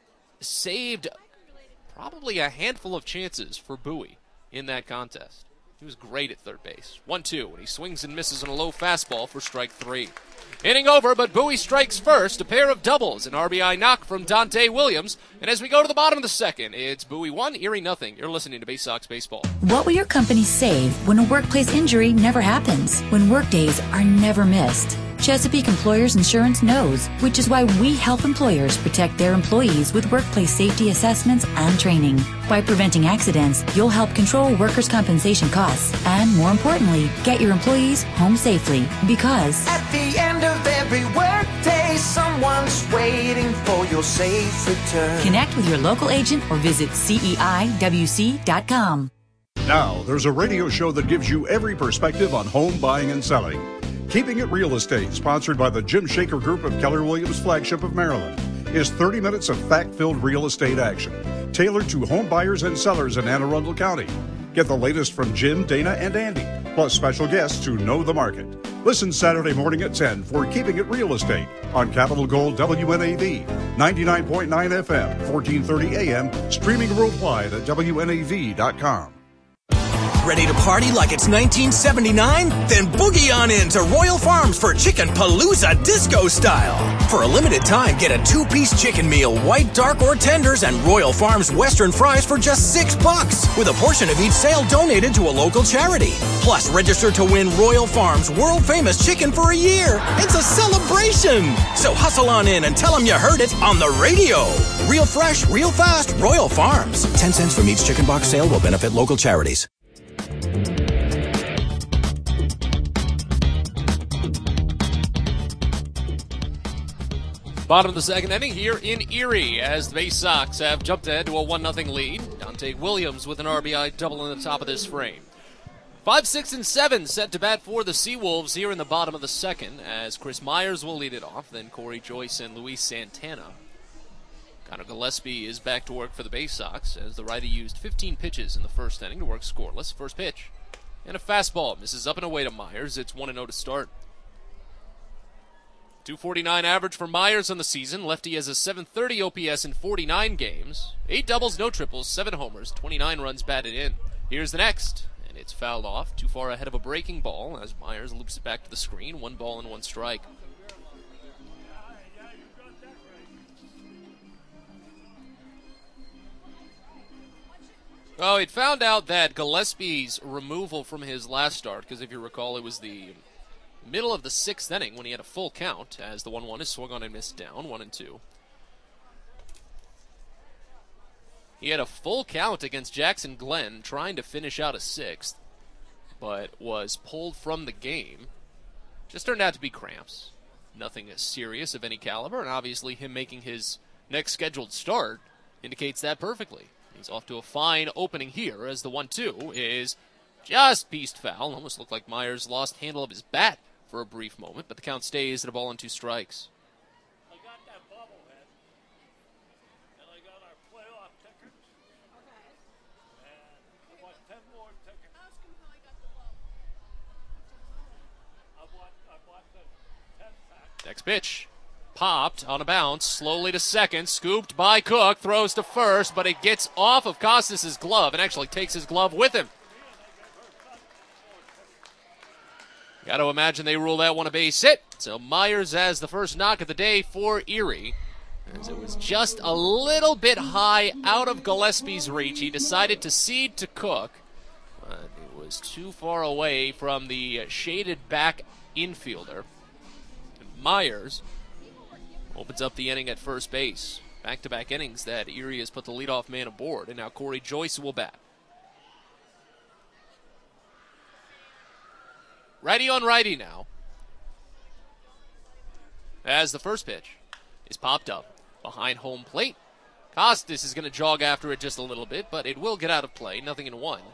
saved probably a handful of chances for Bowie in that contest. He was great at third base. one two, and he swings and misses on a low fastball for strike three. Inning over, but Bowie strikes first. A pair of doubles, an R B I knock from Dante Williams. And as we go to the bottom of the second, it's Bowie one, Erie nothing. You're listening to Bay Sox Baseball. What will your company save when a workplace injury never happens? When workdays are never missed? Chesapeake Employers Insurance knows, which is why we help employers protect their employees with workplace safety assessments and training. By preventing accidents, you'll help control workers' compensation costs and, more importantly, get your employees home safely. Because at the end of every workday, someone's waiting for your safe return. Connect with your local agent or visit C E I W C dot com. Now, there's a radio show that gives you every perspective on home buying and selling. Keeping It Real Estate, sponsored by the Jim Shaker Group of Keller Williams flagship of Maryland, is thirty minutes of fact-filled real estate action, tailored to home buyers and sellers in Anne Arundel County. Get the latest from Jim, Dana, and Andy, plus special guests who know the market. Listen Saturday morning at ten for Keeping It Real Estate on Capital Gold W N A V, ninety-nine point nine F M, fourteen thirty A M, streaming worldwide at W N A V dot com. Ready to party like it's nineteen seventy-nine? Then boogie on in to Royal Farms for Chicken Palooza Disco Style. For a limited time, get a two-piece chicken meal, white, dark, or tenders, and Royal Farms Western fries for just six bucks, with a portion of each sale donated to a local charity. Plus, register to win Royal Farms world-famous chicken for a year. It's a celebration! So hustle on in and tell them you heard it on the radio. Real fresh, real fast, Royal Farms. Ten cents from each chicken box sale will benefit local charities. Bottom of the second inning here in Erie as the Bay Sox have jumped ahead to a one nothing lead. Dante Williams with an R B I double in the top of this frame. Five, six, and seven set to bat for the Seawolves here in the bottom of the second as Chris Myers will lead it off, then Corey Joyce and Luis Santana. Connor Gillespie is back to work for the Bay Sox as the righty used fifteen pitches in the first inning to work scoreless. First pitch and a fastball misses up and away to Myers. It's one and oh to start. two forty-nine average for Myers on the season. Lefty has a seven thirty O P S in forty-nine games. Eight doubles, no triples, seven homers, twenty-nine runs batted in. Here's the next, and it's fouled off. Too far ahead of a breaking ball as Myers loops it back to the screen. One ball and one strike. Well, it found out that Gillespie's removal from his last start, because if you recall, it was the middle of the sixth inning when he had a full count, as the one one is swung on and missed down, one and two. He had a full count against Jackson Glenn, trying to finish out a sixth, but was pulled from the game. Just turned out to be cramps. Nothing as serious of any caliber, and obviously him making his next scheduled start indicates that perfectly. He's off to a fine opening here as the one two is just pieced foul. Almost looked like Myers lost handle of his bat for a brief moment, but the count stays at a ball and two strikes. I got that bobblehead, and I got our playoff tickets, and I bought ten more tickets. I bought, I bought the ten pack. Next pitch. Popped on a bounce, slowly to second, scooped by Cook, throws to first, but it gets off of Costas' glove and actually takes his glove with him. Got to imagine they rule that one a base hit. So Myers has the first knock of the day for Erie, as it was just a little bit high out of Gillespie's reach. He decided to cede to Cook, but it was too far away from the shaded back infielder. And Myers opens up the inning at first base. Back-to-back innings that Erie has put the leadoff man aboard, and now Corey Joyce will bat. Righty on righty now, as the first pitch is popped up behind home plate. Costas is going to jog after it just a little bit, but it will get out of play. Nothing in one.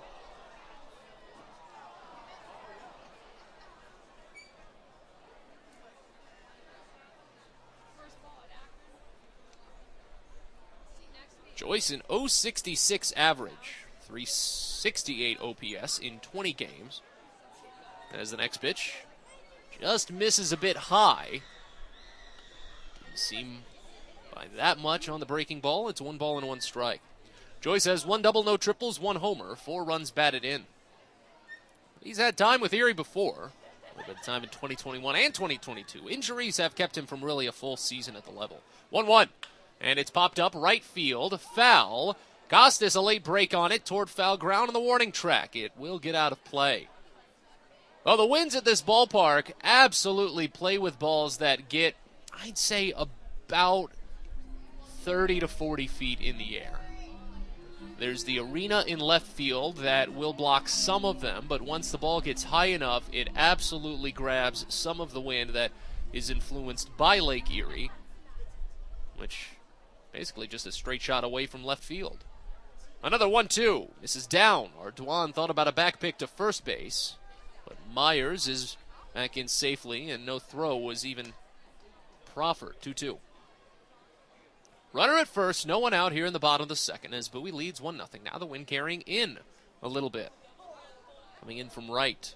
Joyce an oh sixty-six average, three sixty-eight O P S in twenty games. As the next pitch just misses a bit high. Didn't seem by that much on the breaking ball. It's one ball and one strike. Joyce has one double, no triples, one homer, four runs batted in. He's had time with Erie before, a little bit of time in twenty twenty-one and twenty twenty-two. Injuries have kept him from really a full season at the level. one one, and it's popped up right field, foul. Costas a late break on it toward foul ground on the warning track. It will get out of play. Well, the winds at this ballpark absolutely play with balls that get, I'd say, about thirty to forty feet in the air. There's the arena in left field that will block some of them, but once the ball gets high enough, it absolutely grabs some of the wind that is influenced by Lake Erie, which basically just a straight shot away from left field. Another one two. This is down. Ardoin thought about a back pick to first base, but Myers is back in safely, and no throw was even proffered. two two. Runner at first, no one out here in the bottom of the second as Bowie leads one nothing. Now the wind carrying in a little bit. Coming in from right.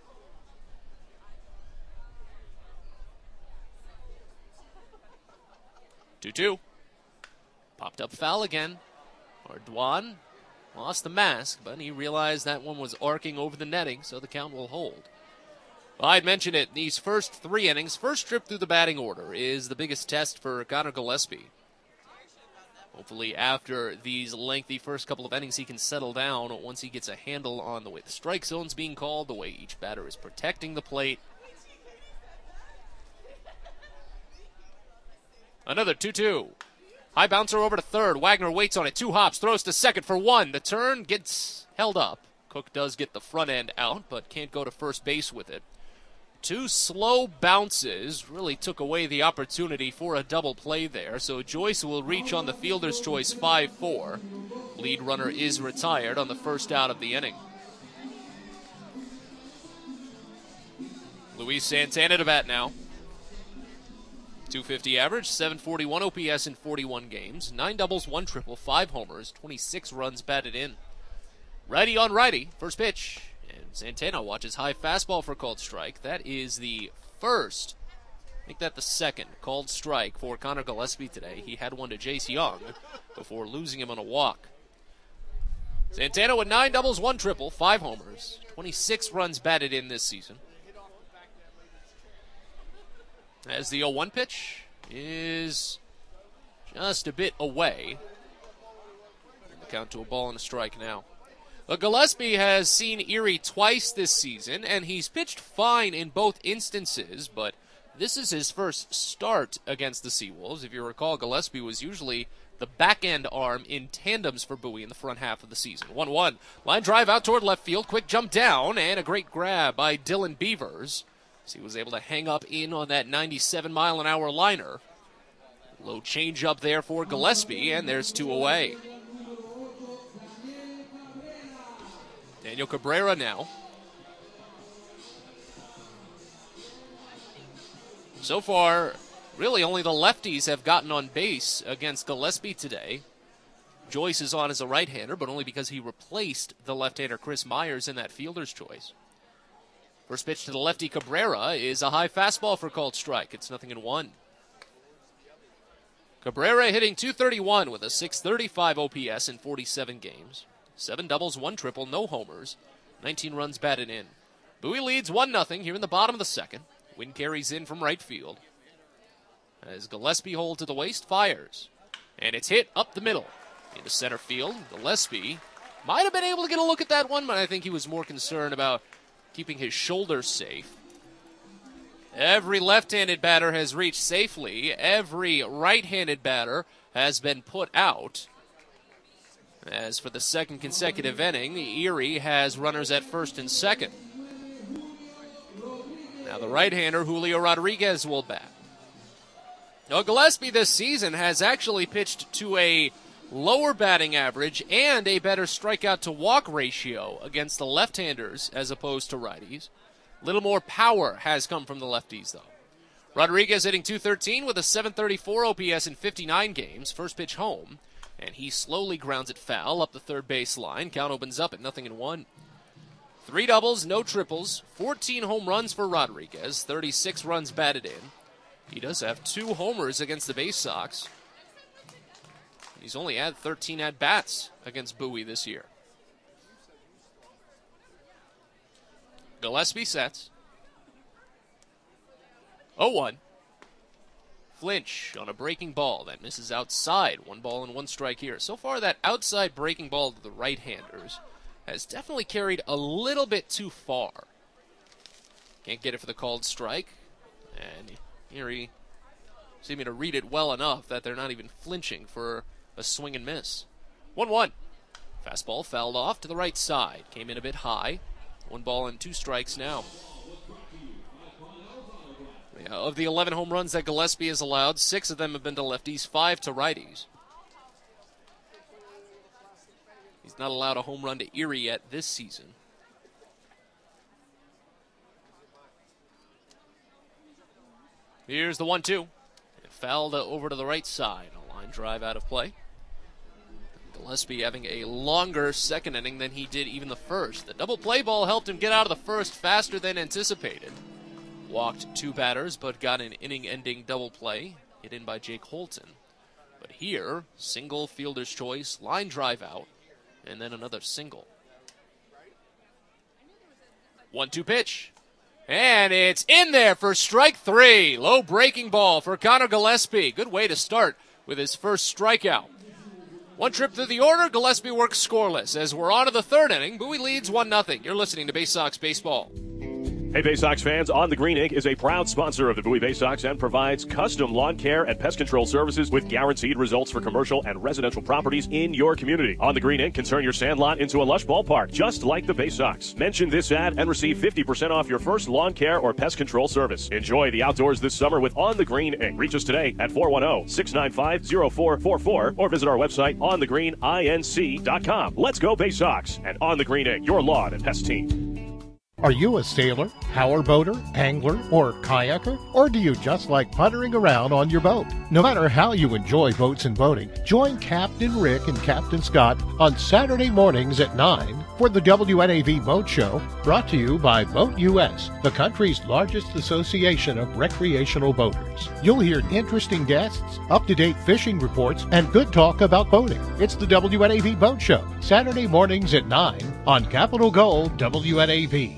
two two. Popped up foul again. Ardoin lost the mask, but he realized that one was arcing over the netting, so the count will hold. Well, I'd mentioned it, these first three innings, first trip through the batting order is the biggest test for Connor Gillespie. Hopefully after these lengthy first couple of innings, he can settle down once he gets a handle on the way the strike zone's being called, the way each batter is protecting the plate. Another two two. High bouncer over to third. Wagner waits on it. Two hops. Throws to second for one. The turn gets held up. Cook does get the front end out, but can't go to first base with it. Two slow bounces really took away the opportunity for a double play there. So Joyce will reach on the fielder's choice five four. Lead runner is retired on the first out of the inning. Luis Santana to bat now. two fifty average, seven forty-one O P S in forty-one games, nine doubles, one triple, five homers, twenty-six runs batted in. Righty on righty, first pitch, and Santana watches high fastball for called strike. That is the first, make that the second called strike for Connor Gillespie today. He had one to Jace Young before losing him on a walk. Santana with nine doubles, one triple, five homers, twenty-six runs batted in this season. As the oh one pitch is just a bit away. And the count to a ball and a strike now. Well, Gillespie has seen Erie twice this season, and he's pitched fine in both instances, but this is his first start against the Seawolves. If you recall, Gillespie was usually the back-end arm in tandems for Bowie in the front half of the season. one one. Line drive out toward left field. Quick jump down, and a great grab by Dylan Beavers. So he was able to hang up in on that ninety-seven mile an hour liner. Low change up there for Gillespie, and there's two away. Daniel Cabrera now. So far, really only the lefties have gotten on base against Gillespie today. Joyce is on as a right-hander, but only because he replaced the left-hander Chris Myers in that fielder's choice. First pitch to the lefty Cabrera is a high fastball for called strike. It's nothing in one. Cabrera hitting two thirty-one with a six thirty-five O P S in forty-seven games. Seven doubles, one triple, no homers. nineteen runs batted in. Bowie leads one nothing here in the bottom of the second. Wynn carries in from right field. As Gillespie hold to the waist, fires. And it's hit up the middle. Into center field, Gillespie might have been able to get a look at that one, but I think he was more concerned about keeping his shoulders safe. Every left-handed batter has reached safely. Every right-handed batter has been put out. As for the second consecutive inning, Erie has runners at first and second. Now the right-hander, Julio Rodriguez, will bat. Now Gillespie this season has actually pitched to a lower batting average and a better strikeout-to-walk ratio against the left-handers as opposed to righties. Little more power has come from the lefties, though. Rodriguez hitting two thirteen with a seven thirty-four O P S in fifty-nine games. First pitch home. And he slowly grounds it foul up the third base line. Count opens up at nothing in one. Three doubles, no triples, fourteen home runs for Rodriguez, thirty-six runs batted in. He does have two homers against the Bay Sox. He's only had thirteen at-bats against Bowie this year. Gillespie sets. oh one. Flinch on a breaking ball that misses outside. One ball and one strike here. So far, that outside breaking ball to the right-handers has definitely carried a little bit too far. Can't get it for the called strike. And Erie seeming to read it well enough that they're not even flinching for a swing and miss. one one. Fastball fouled off to the right side. Came in a bit high. One ball and two strikes now. Yeah, of the eleven home runs that Gillespie has allowed, six of them have been to lefties, five to righties. He's not allowed a home run to Erie yet this season. Here's the one two. It fouled over to the right side. A line drive out of play. Gillespie having a longer second inning than he did even the first. The double play ball helped him get out of the first faster than anticipated. Walked two batters, but got an inning-ending double play, hit in by Jake Holton. But here, single fielder's choice, line drive out, and then another single. one two pitch. And it's in there for strike three. Low breaking ball for Connor Gillespie. Good way to start with his first strikeout. One trip through the order, Gillespie works scoreless. As we're on to the third inning, Bowie leads one nothing. You're listening to Bay Sox Baseball. Hey, Bay Sox fans, On the Green Incorporated is a proud sponsor of the Bowie Bay Sox and provides custom lawn care and pest control services with guaranteed results for commercial and residential properties in your community. On the Green Incorporated can turn your sandlot into a lush ballpark, just like the Bay Sox. Mention this ad and receive fifty percent off your first lawn care or pest control service. Enjoy the outdoors this summer with On the Green Incorporated. Reach us today at four one zero, six nine five, zero four four four or visit our website on the green inc dot com. Let's go Bay Sox and On the Green Incorporated, your lawn and pest team. Are you a sailor, power boater, angler, or kayaker? Or do you just like puttering around on your boat? No matter how you enjoy boats and boating, join Captain Rick and Captain Scott on Saturday mornings at nine for the W N A V Boat Show, brought to you by Boat U S, the country's largest association of recreational boaters. You'll hear interesting guests, up-to-date fishing reports, and good talk about boating. It's the W N A V Boat Show, Saturday mornings at nine on Capital Gold W N A V.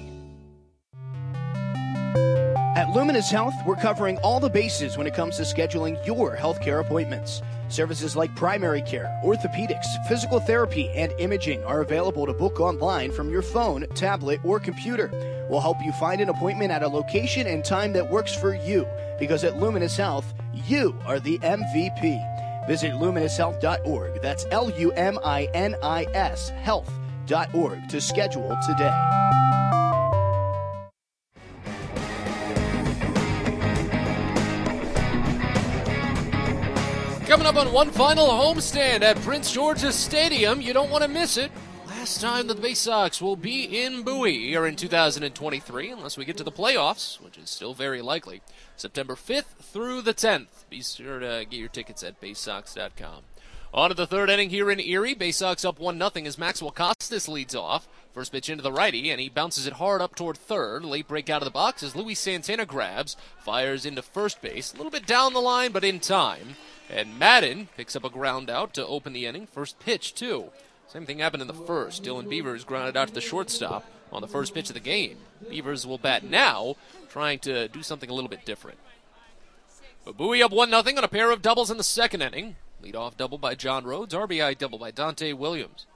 At Luminous Health, we're covering all the bases when it comes to scheduling your healthcare appointments. Services like primary care, orthopedics, physical therapy, and imaging are available to book online from your phone, tablet, or computer. We'll help you find an appointment at a location and time that works for you, because at Luminous Health, you are the M V P. Visit luminous health dot org. That's L U M I N I S health dot org to schedule today. Coming up on one final homestand at Prince George's Stadium. You don't want to miss it. Last time that the Bay Sox will be in Bowie here in two thousand twenty-three, unless we get to the playoffs, which is still very likely. September fifth through the tenth. Be sure to get your tickets at bay sox dot com. On to the third inning here in Erie. Bay Sox up one nothing as Maxwell Costas leads off. First pitch into the righty, and he bounces it hard up toward third. Late break out of the box as Luis Santana grabs, fires into first base. A little bit down the line, but in time. And Madden picks up a ground out to open the inning. First pitch, too. Same thing happened in the first. Dylan Beavers grounded out to the shortstop on the first pitch of the game. Beavers will bat now, trying to do something a little bit different. But Bowie up one nothing on a pair of doubles in the second inning. Leadoff double by John Rhodes, R B I double by Dante Williams.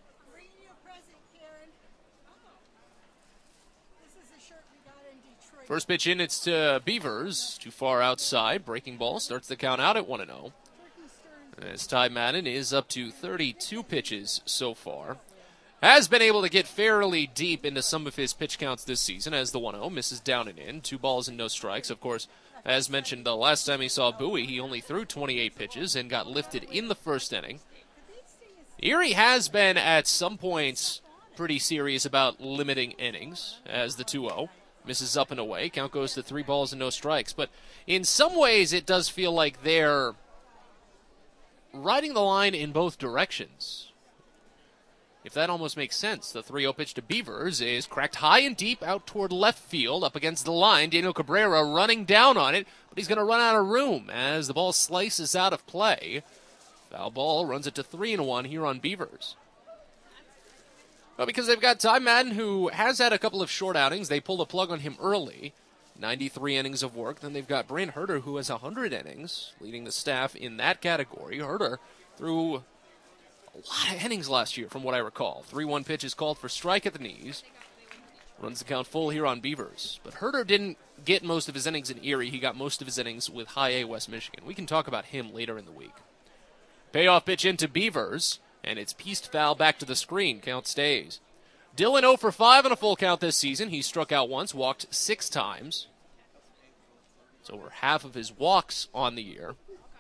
First pitch in, it's to Beavers. Too far outside. Breaking ball starts the count out at one and oh. As Ty Madden is up to thirty-two pitches so far. Has been able to get fairly deep into some of his pitch counts this season as the one oh misses down and in. Two balls and no strikes. Of course, as mentioned, the last time he saw Bowie, he only threw twenty-eight pitches and got lifted in the first inning. Erie has been at some points pretty serious about limiting innings as the two oh. Misses up and away. Count goes to three balls and no strikes. But in some ways, it does feel like they're riding the line in both directions. If that almost makes sense. The three oh pitch to Beavers is cracked high and deep out toward left field up against the line. Daniel Cabrera running down on it, but he's going to run out of room as the ball slices out of play. Foul ball runs it to three and one here on Beavers. Well, because they've got Ty Madden, who has had a couple of short outings. They pull the plug on him early. ninety-three innings of work. Then they've got Brant Herter, who has one hundred innings, leading the staff in that category. Herter threw a lot of innings last year, from what I recall. three one pitch is called for strike at the knees. Runs the count full here on Beavers. But Herter didn't get most of his innings in Erie. He got most of his innings with High A West Michigan. We can talk about him later in the week. Payoff pitch into Beavers. And it's pieced foul back to the screen. Count stays. Dylan oh for five on a full count this season. He struck out once, walked six times. It's over half of his walks on the year.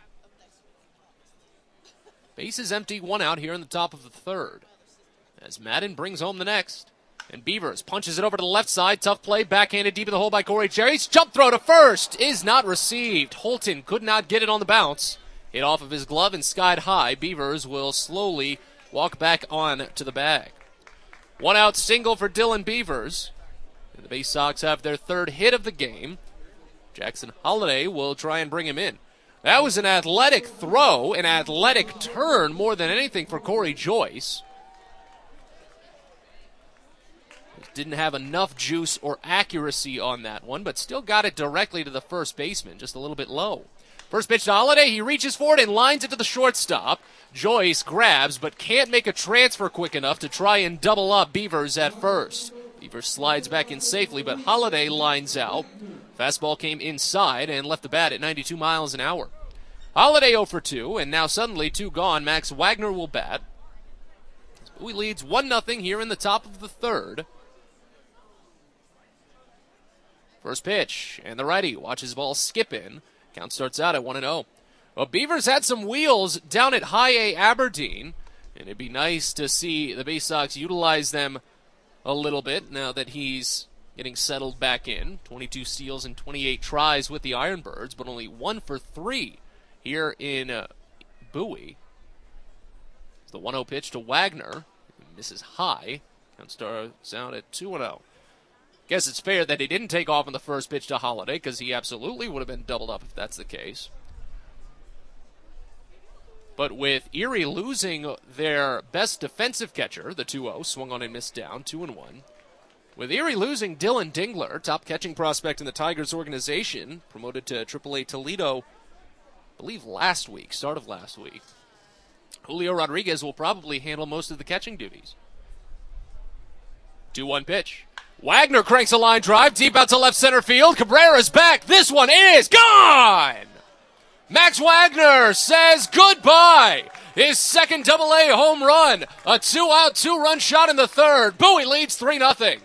Base is empty, one out here in the top of the third. As Madden brings home the next. And Beavers punches it over to the left side. Tough play, backhanded deep in the hole by Corey Cherries. Jump throw to first is not received. Holton could not get it on the bounce. Hit off of his glove and skied high. Beavers will slowly walk back on to the bag. One out single for Dylan Beavers. And the Bay Sox have their third hit of the game. Jackson Holliday will try and bring him in. That was an athletic throw, an athletic turn more than anything for Corey Joyce. Didn't have enough juice or accuracy on that one, but still got it directly to the first baseman, just a little bit low. First pitch to Holliday, he reaches forward and lines it to the shortstop. Joyce grabs, but can't make a transfer quick enough to try and double up Beavers at first. Beavers slides back in safely, but Holliday lines out. Fastball came inside and left the bat at ninety-two miles an hour. Holliday oh for two, and now suddenly two gone. Max Wagner will bat. Bowie leads one nothing here in the top of the third. First pitch, and the righty watches ball skip in. Count starts out at one and oh. Well, Beavers had some wheels down at High A Aberdeen, and it'd be nice to see the Bay Sox utilize them a little bit now that he's getting settled back in. twenty-two steals and twenty-eight tries with the Ironbirds, but only one for three here in uh, Bowie. It's the one oh pitch to Wagner. He misses high. Count starts out at two and oh. Guess it's fair that he didn't take off on the first pitch to Holliday, because he absolutely would have been doubled up if that's the case. But with Erie losing their best defensive catcher, the two oh, swung on and missed down, two and one. With Erie losing Dylan Dingler, top catching prospect in the Tigers organization, promoted to triple A Toledo believe last week, start of last week. Julio Rodriguez will probably handle most of the catching duties. two one pitch. Wagner cranks a line drive deep out to left center field. Cabrera's back. This one is gone! Max Wagner says goodbye. His second double A home run. A two-out, two-run shot in the third. Bowie leads three nothing.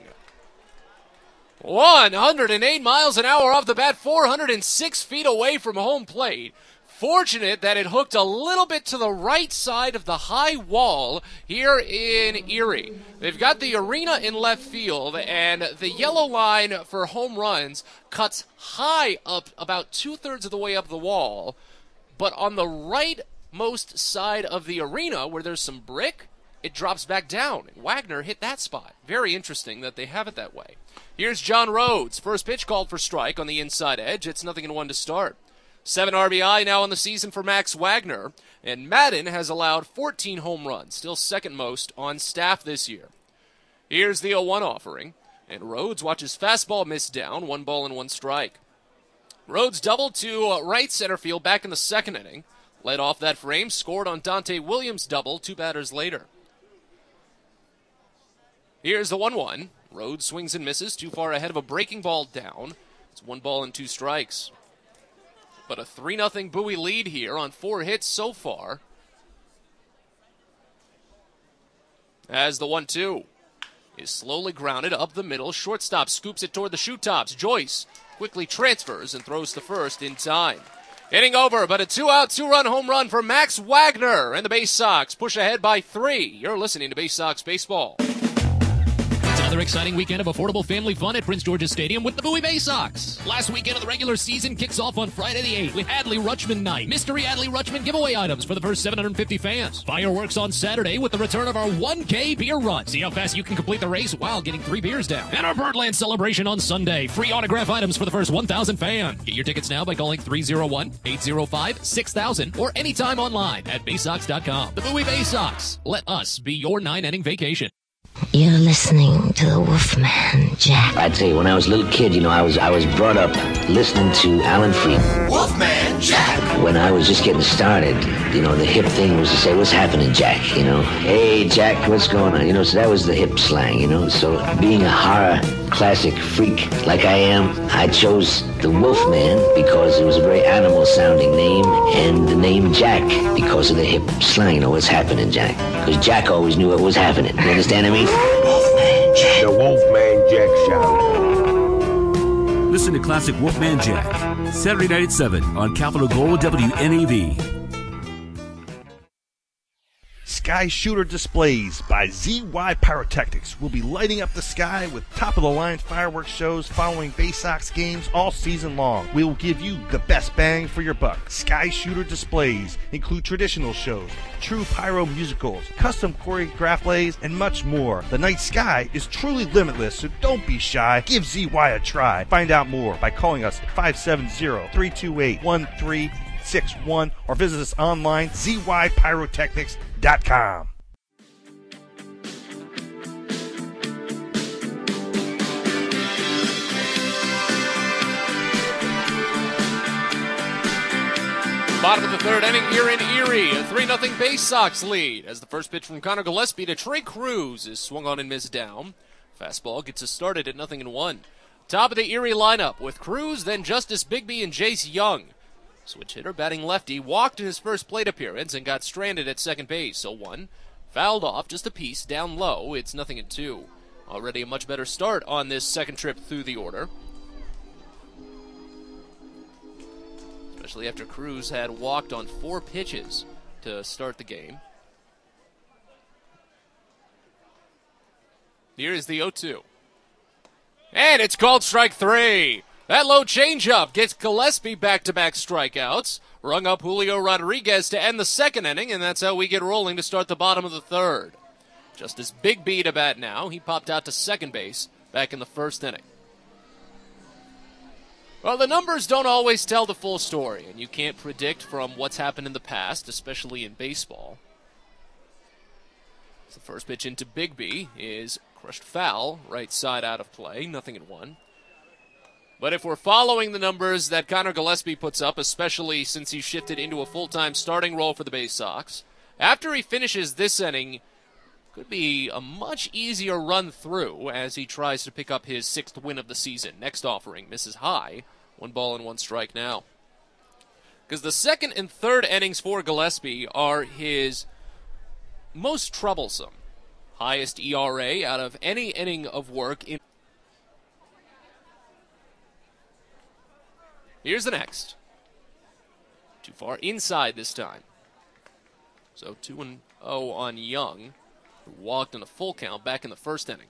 one hundred eight miles an hour off the bat, four hundred six feet away from home plate. Fortunate that it hooked a little bit to the right side of the high wall here in Erie. They've got the arena in left field, and the yellow line for home runs cuts high up about two-thirds of the way up the wall. But on the rightmost side of the arena, where there's some brick, it drops back down. Wagner hit that spot. Very interesting that they have it that way. Here's John Rhodes. First pitch called for strike on the inside edge. It's nothing in one to start. Seven R B I now on the season for Max Wagner, and Madden has allowed fourteen home runs, still second most on staff this year. Here's the oh one offering, and Rhodes watches fastball miss down, one ball and one strike. Rhodes doubled to right center field back in the second inning, led off that frame, scored on Dante Williams' double two batters later. Here's the one one. Rhodes swings and misses, too far ahead of a breaking ball down. It's one ball and two strikes. But a three nothing Bowie lead here on four hits so far. As the one two is slowly grounded up the middle. Shortstop scoops it toward the shoe tops. Joyce quickly transfers and throws to first in time. Inning over, but a two-out, two-run home run for Max Wagner. And the Bay Sox push ahead by three. You're listening to Bay Sox Baseball. Another exciting weekend of affordable family fun at Prince George's Stadium with the Bowie Bay Sox. Last weekend of the regular season kicks off on Friday the eighth with Adley Rutschman Night. Mystery Adley Rutschman giveaway items for the first seven hundred fifty fans. Fireworks on Saturday with the return of our one K beer run. See how fast you can complete the race while getting three beers down. And our Birdland celebration on Sunday. Free autograph items for the first one thousand fans. Get your tickets now by calling three oh one, eight oh five, six thousand or anytime online at bay sox dot com. The Bowie Bay Sox. Let us be your nine-inning vacation. You're listening to the Wolfman Jack. I tell you, when I was a little kid, you know, I was I was brought up listening to Alan Freed. Wolfman Jack. When I was just getting started, you know, the hip thing was to say, "What's happening, Jack?" You know, "Hey, Jack, what's going on?" You know, so that was the hip slang, you know. So being a horror classic freak like I am, I chose the Wolfman because it was a very animal-sounding name, and the name Jack because of the hip slang. You know, "What's happening, Jack?" Because Jack always knew what was happening. You understand what I mean? Wolfman Jack. The Wolfman Jack Show. Listen to classic Wolfman Jack, Saturday night at seven on Capital Gold W N A V. Sky Shooter Displays by Z Y Pyrotechnics will be lighting up the sky with top-of-the-line fireworks shows following Bay Sox games all season long. We will give you the best bang for your buck. Sky Shooter Displays include traditional shows, true pyro musicals, custom choreographed plays, and much more. The night sky is truly limitless, so don't be shy. Give Z Y a try. Find out more by calling us at five seven zero, three two eight, one three six one or visit us online, z y pyrotechnics dot com. Bottom of the third inning here in Erie, a three nothing Bay Sox lead as the first pitch from Connor Gillespie to Trey Cruz is swung on and missed down. Fastball gets us started at nothing in one. Top of the Erie lineup with Cruz, then Justice Bigby and Jace Young. Switch hitter batting lefty walked in his first plate appearance and got stranded at second base. So one fouled off just a piece down low. It's nothing in two. Already a much better start on this second trip through the order, especially after Cruz had walked on four pitches to start the game. Here is the oh two. And it's called strike three. That low changeup gets Gillespie back-to-back strikeouts. Rung up Julio Rodriguez to end the second inning, and that's how we get rolling to start the bottom of the third. Justice Bigby to bat now. He popped out to second base back in the first inning. Well, the numbers don't always tell the full story, and you can't predict from what's happened in the past, especially in baseball. So the first pitch into Bigby is crushed foul, right side out of play, nothing in one. But if we're following the numbers that Connor Gillespie puts up, especially since he shifted into a full-time starting role for the Bay Sox, after he finishes this inning, could be a much easier run through as he tries to pick up his sixth win of the season. Next offering misses high. One ball and one strike now. Because the second and third innings for Gillespie are his most troublesome. Highest E R A out of any inning of work. In Here's the next. Too far inside this time. So two and oh on Young, who walked in a full count back in the first inning.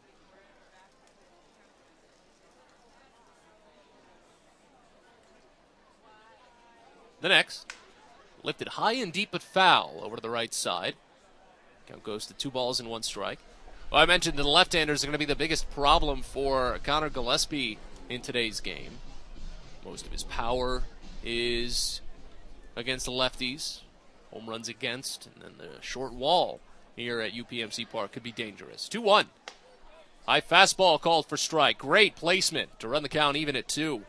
The next, lifted high and deep but foul over to the right side. Count goes to two balls and one strike. Well, I mentioned the left-handers are going to be the biggest problem for Connor Gillespie in today's game. Most of his power is against the lefties. Home runs against, and then the short wall here at U P M C Park could be dangerous. two one. High fastball called for strike. Great placement to run the count even at two.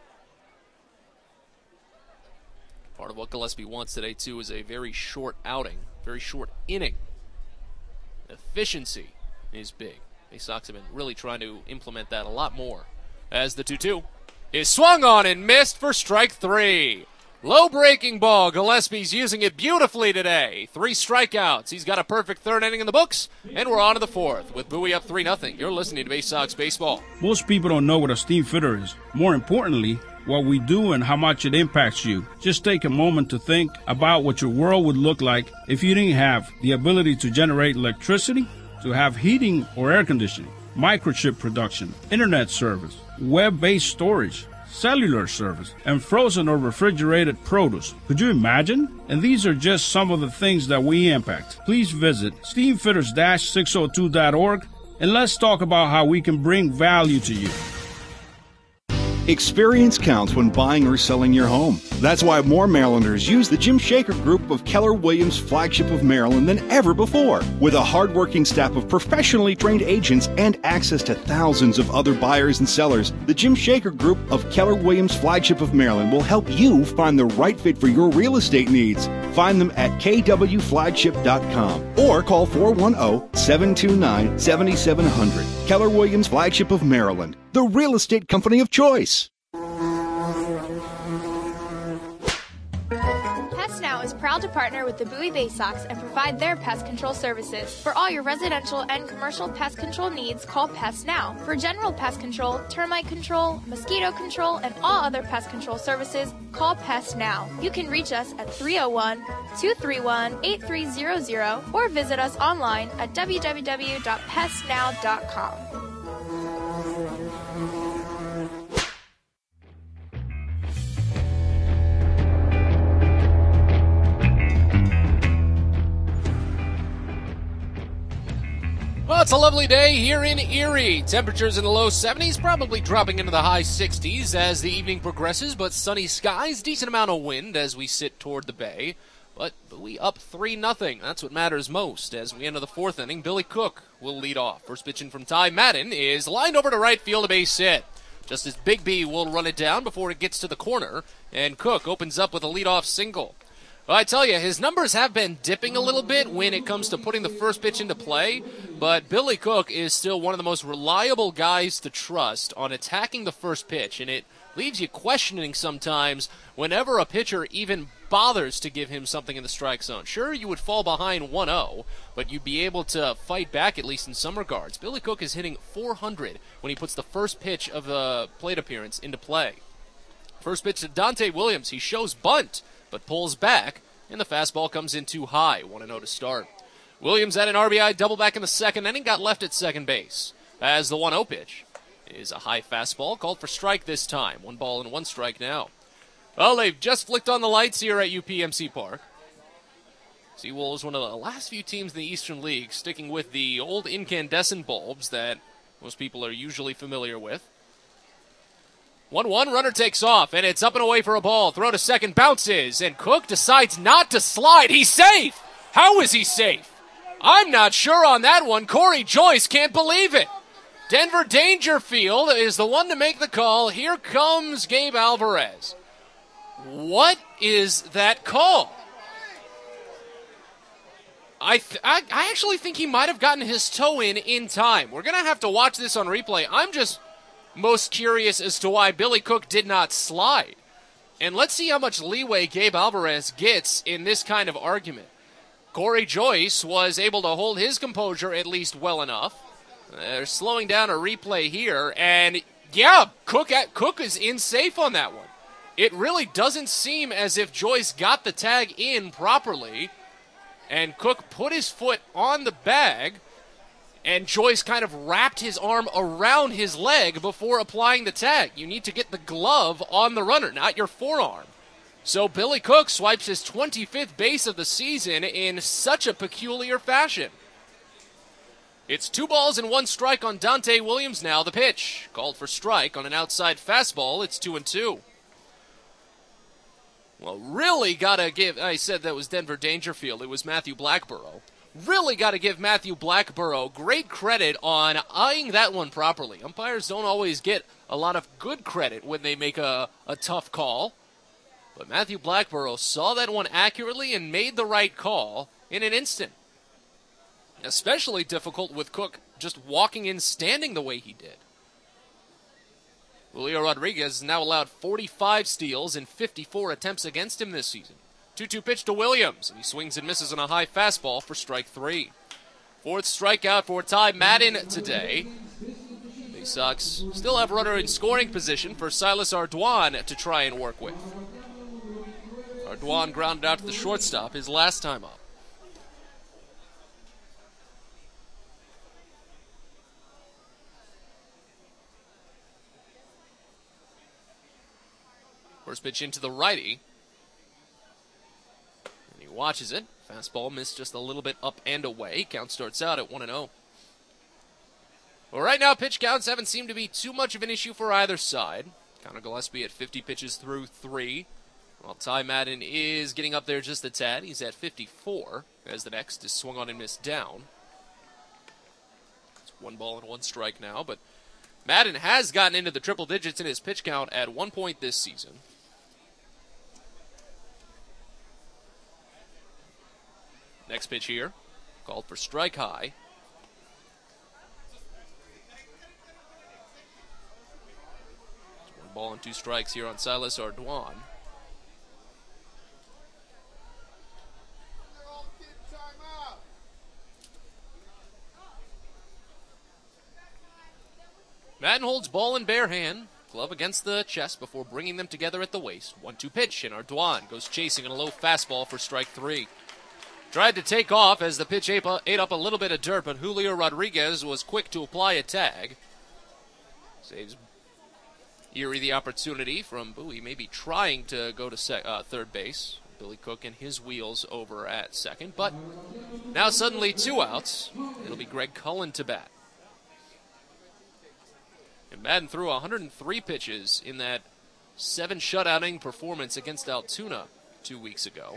Part of what Gillespie wants today, too, is a very short outing, very short inning. Efficiency is big. The Sox have been really trying to implement that a lot more. As the two two is swung on and missed for strike three. Low breaking ball. Gillespie's using it beautifully today. Three strikeouts. He's got a perfect third inning in the books, and we're on to the fourth with Bowie up three nothing. You're listening to Bay Sox Baseball. Most people don't know what a steam fitter is. More importantly, what we do and how much it impacts you. Just take a moment to think about what your world would look like if you didn't have the ability to generate electricity, to have heating or air conditioning, microchip production, internet service, web-based storage, cellular service, and frozen or refrigerated produce. Could you imagine? And these are just some of the things that we impact. Please visit steam fitters dash six oh two dot org and let's talk about how we can bring value to you. Experience counts when buying or selling your home. That's why more Marylanders use the Jim Shaker Group of Keller Williams Flagship of Maryland than ever before. With a hardworking staff of professionally trained agents and access to thousands of other buyers and sellers, the Jim Shaker Group of Keller Williams Flagship of Maryland will help you find the right fit for your real estate needs. Find them at k w flagship dot com or call four one zero, seven two nine, seven seven zero zero. Keller Williams Flagship of Maryland, the real estate company of choice. PestNow is proud to partner with the Bowie Bay Sox and provide their pest control services. For all your residential and commercial pest control needs, call PestNow. For general pest control, termite control, mosquito control, and all other pest control services, call PestNow. You can reach us at three oh one, two three one, eight three zero zero or visit us online at w w w dot pest now dot com. Well, it's a lovely day here in Erie. Temperatures in the low seventies, probably dropping into the high sixties as the evening progresses, but sunny skies, decent amount of wind as we sit toward the bay. But we up three nothing. That's what matters most. As we enter the fourth inning, Billy Cook will lead off. First pitching from Ty Madden is lined over to right field, a base hit. Just as Big B will run it down before it gets to the corner, and Cook opens up with a leadoff single. Well, I tell you, his numbers have been dipping a little bit when it comes to putting the first pitch into play, but Billy Cook is still one of the most reliable guys to trust on attacking the first pitch, and it leaves you questioning sometimes whenever a pitcher even bothers to give him something in the strike zone. Sure, you would fall behind one oh, but you'd be able to fight back at least in some regards. Billy Cook is hitting four hundred when he puts the first pitch of the plate appearance into play. First pitch to Dante Williams. He shows bunt, but pulls back, and the fastball comes in too high. one oh to start. Williams had an R B I double back in the second inning, got left at second base. As the one oh pitch is a high fastball, called for strike this time. One ball and one strike now. Well, they've just flicked on the lights here at U P M C Park. Seawolves, one of the last few teams in the Eastern League, sticking with the old incandescent bulbs that most people are usually familiar with. one one, runner takes off, and it's up and away for a ball. Throw to second, bounces, and Cook decides not to slide. He's safe! How is he safe? I'm not sure on that one. Corey Joyce can't believe it. Denver Dangerfield is the one to make the call. Here comes Gabe Alvarez. What is that call? I, th- I I actually think he might have gotten his toe in in time. We're going to have to watch this on replay. I'm just most curious as to why Billy Cook did not slide. And let's see how much leeway Gabe Alvarez gets in this kind of argument. Corey Joyce was able to hold his composure at least well enough. They're slowing down a replay here, and yeah, Cook at, Cook is in safe on that one. It really doesn't seem as if Joyce got the tag in properly, and Cook put his foot on the bag, and Joyce kind of wrapped his arm around his leg before applying the tag. You need to get the glove on the runner, not your forearm. So Billy Cook swipes his twenty-fifth base of the season in such a peculiar fashion. It's two balls and one strike on Dante Williams now. The pitch called for strike on an outside fastball. It's two and two. Well, really got to give, I said that was Denver Dangerfield. It was Matthew Blackborough. Really got to give Matthew Blackborough great credit on eyeing that one properly. Umpires don't always get a lot of good credit when they make a, a tough call. But Matthew Blackborough saw that one accurately and made the right call in an instant. Especially difficult with Cook just walking in standing the way he did. Julio Rodriguez has now allowed forty-five steals and fifty-four attempts against him this season. two two pitch to Williams, and he swings and misses on a high fastball for strike three. Fourth strikeout for Ty Madden today. The Sox still have runner in scoring position for Silas Ardoin to try and work with. Ardoin grounded out to the shortstop his last time up. First pitch into the righty. And he watches it. Fastball missed just a little bit up and away. Count starts out at one and oh. Well, right now, pitch counts haven't seemed to be too much of an issue for either side. Connor Gillespie at fifty pitches through three. While Ty Madden is getting up there just a tad. He's at fifty-four as the next is swung on and missed down. It's one ball and one strike now, but Madden has gotten into the triple digits in his pitch count at one point this season. Next pitch here, called for strike high. One ball and two strikes here on Silas Ardoin. Madden holds ball in bare hand, glove against the chest before bringing them together at the waist. one two pitch, and Ardoin goes chasing on a low fastball for strike three. Tried to take off as the pitch ate up a little bit of dirt, but Julio Rodriguez was quick to apply a tag. Saves Erie the opportunity from Bowie maybe trying to go to sec- uh, third base. Billy Cook and his wheels over at second, but now suddenly two outs. It'll be Greg Cullen to bat. And Madden threw one hundred three pitches in that seven shutouting performance against Altoona two weeks ago.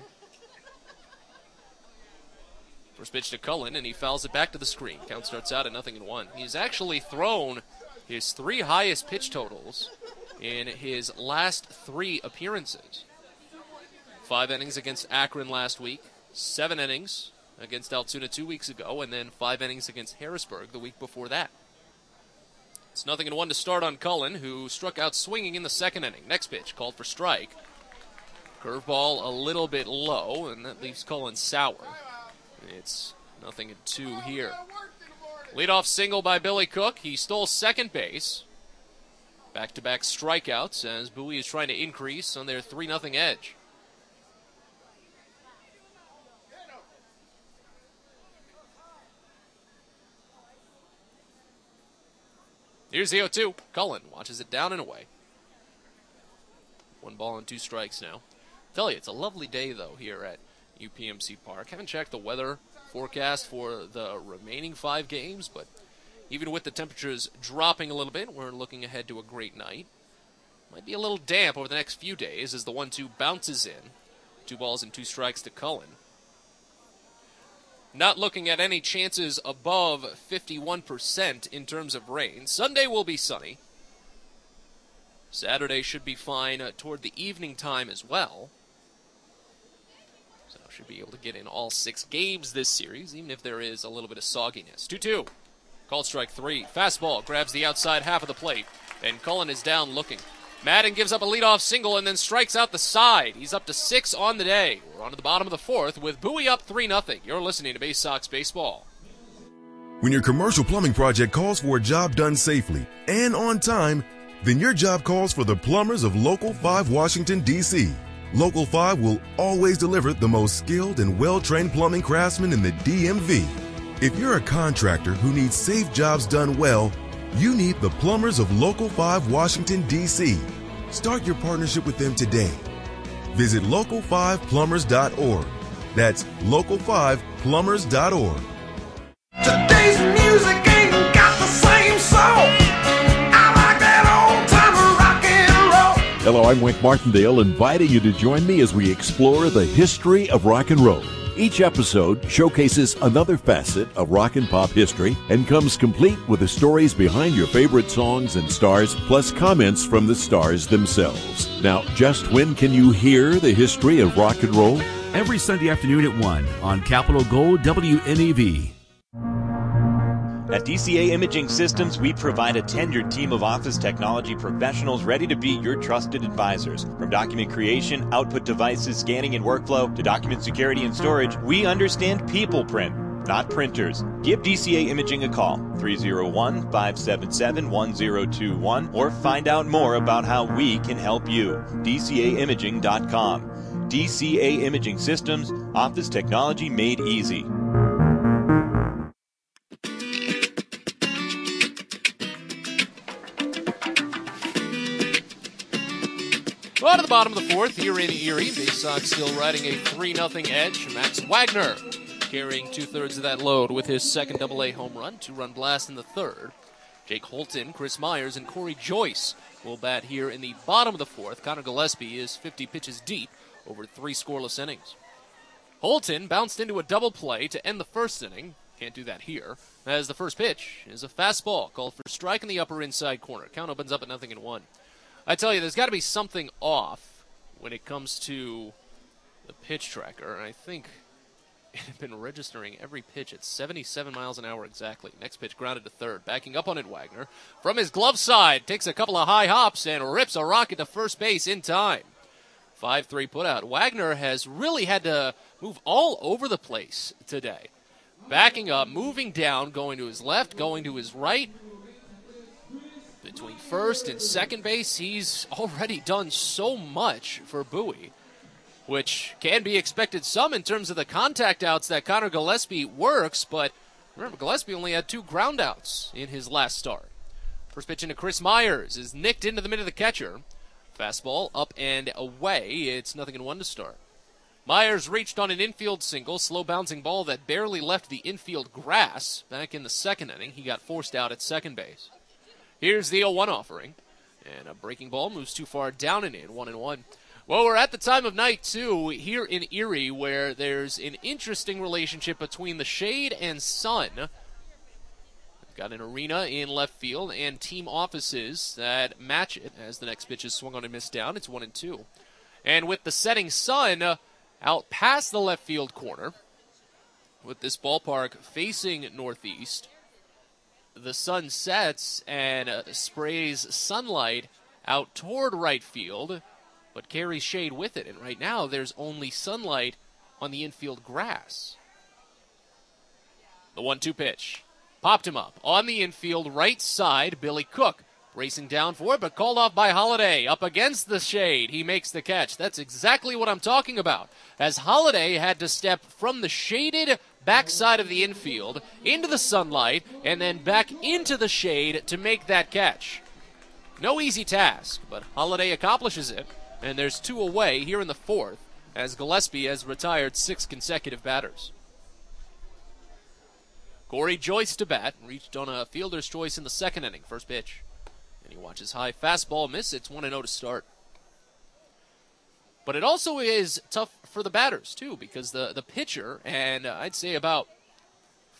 First pitch to Cullen, and he fouls it back to the screen. Count starts out at nothing and one. He's actually thrown his three highest pitch totals in his last three appearances. Five innings against Akron last week, seven innings against Altoona two weeks ago, and then five innings against Harrisburg the week before that. It's nothing and one to start on Cullen, who struck out swinging in the second inning. Next pitch, called for strike. Curveball a little bit low, and that leaves Cullen sour. It's nothing and two here. Leadoff single by Billy Cook. He stole second base. Back-to-back strikeouts as Bowie is trying to increase on their three nothing edge. Here's the oh two. Cullen watches it down and away. One ball and two strikes now. Tell you, it's a lovely day, though, here at U P M C Park. Haven't checked the weather forecast for the remaining five games, but even with the temperatures dropping a little bit, we're looking ahead to a great night. Might be a little damp over the next few days as the one two bounces in. Two balls and two strikes to Cullen. Not looking at any chances above fifty-one percent in terms of rain. Sunday will be sunny. Saturday should be fine uh, toward the evening time as well. So should be able to get in all six games this series, even if there is a little bit of sogginess. two two. Called strike three. Fastball grabs the outside half of the plate, and Cullen is down looking. Madden gives up a leadoff single and then strikes out the side. He's up to six on the day. We're on to the bottom of the fourth with Bowie up three nothing. You're listening to Bay Sox Baseball. When your commercial plumbing project calls for a job done safely and on time, then your job calls for the plumbers of Local five Washington, D C Local five will always deliver the most skilled and well-trained plumbing craftsmen in the D M V. If you're a contractor who needs safe jobs done well, you need the plumbers of Local five Washington, D C Start your partnership with them today. Visit local five plumbers dot org. That's local five plumbers dot org. Today's music ain't got the same soul. I like that old time rock and roll. Hello, I'm Wink Martindale, inviting you to join me as we explore the history of rock and roll. Each episode showcases another facet of rock and pop history and comes complete with the stories behind your favorite songs and stars, plus comments from the stars themselves. Now, just when can you hear the history of rock and roll? Every Sunday afternoon at one on Capitol Gold W N E V. At D C A Imaging Systems, we provide a tenured team of office technology professionals ready to be your trusted advisors. From document creation, output devices, scanning and workflow, to document security and storage, we understand people print, not printers. Give D C A Imaging a call, three oh one, five seven seven, one oh two one, or find out more about how we can help you. D C A imaging dot com. D C A Imaging Systems, office technology made easy. On to the bottom of the fourth here in Erie. Bay Sox still riding a three nothing edge. Max Wagner carrying two-thirds of that load with his second double A home run. Two-run blast in the third. Jake Holton, Chris Myers, and Corey Joyce will bat here in the bottom of the fourth. Connor Gillespie is fifty pitches deep over three scoreless innings. Holton bounced into a double play to end the first inning. Can't do that here, as the first pitch is a fastball called for strike in the upper inside corner. Count opens up at nothing and one. I tell you, there's got to be something off when it comes to the pitch tracker, and I think it's been registering every pitch at seventy-seven miles an hour exactly. Next pitch grounded to third. Backing up on it, Wagner. From his glove side, takes a couple of high hops and rips a rocket to first base in time. five three putout. Wagner has really had to move all over the place today. Backing up, moving down, going to his left, going to his right. Between first and second base, he's already done so much for Bowie, which can be expected some in terms of the contact outs that Connor Gillespie works, but remember, Gillespie only had two ground outs in his last start. First pitch into Chris Myers is nicked into the mid of the catcher. Fastball up and away. It's nothing in one to start. Myers reached on an infield single, slow bouncing ball that barely left the infield grass. Back in the second inning, he got forced out at second base. Here's the oh one offering, and a breaking ball moves too far down and in, one and one. Well, we're at the time of night, too, here in Erie, where there's an interesting relationship between the shade and sun. We've got an arena in left field and team offices that match it as the next pitch is swung on and missed down. It's one and two. And with the setting sun uh, out past the left field corner, with this ballpark facing northeast, the sun sets and uh, sprays sunlight out toward right field, but carries shade with it. And right now, there's only sunlight on the infield grass. The one two pitch. Popped him up. On the infield right side, Billy Cook racing down for it, but called off by Holiday. Up against the shade, he makes the catch. That's exactly what I'm talking about, as Holiday had to step from the shaded backside of the infield into the sunlight and then back into the shade to make that catch. No easy task, but Holiday accomplishes it, and there's two away here in the fourth as Gillespie has retired six consecutive batters. Corey Joyce to bat, reached on a fielder's choice in the second inning, first pitch. And he watches high fastball miss. It's one and oh to start. But it also is tough for the batters, too, because the, the pitcher, and uh, I'd say about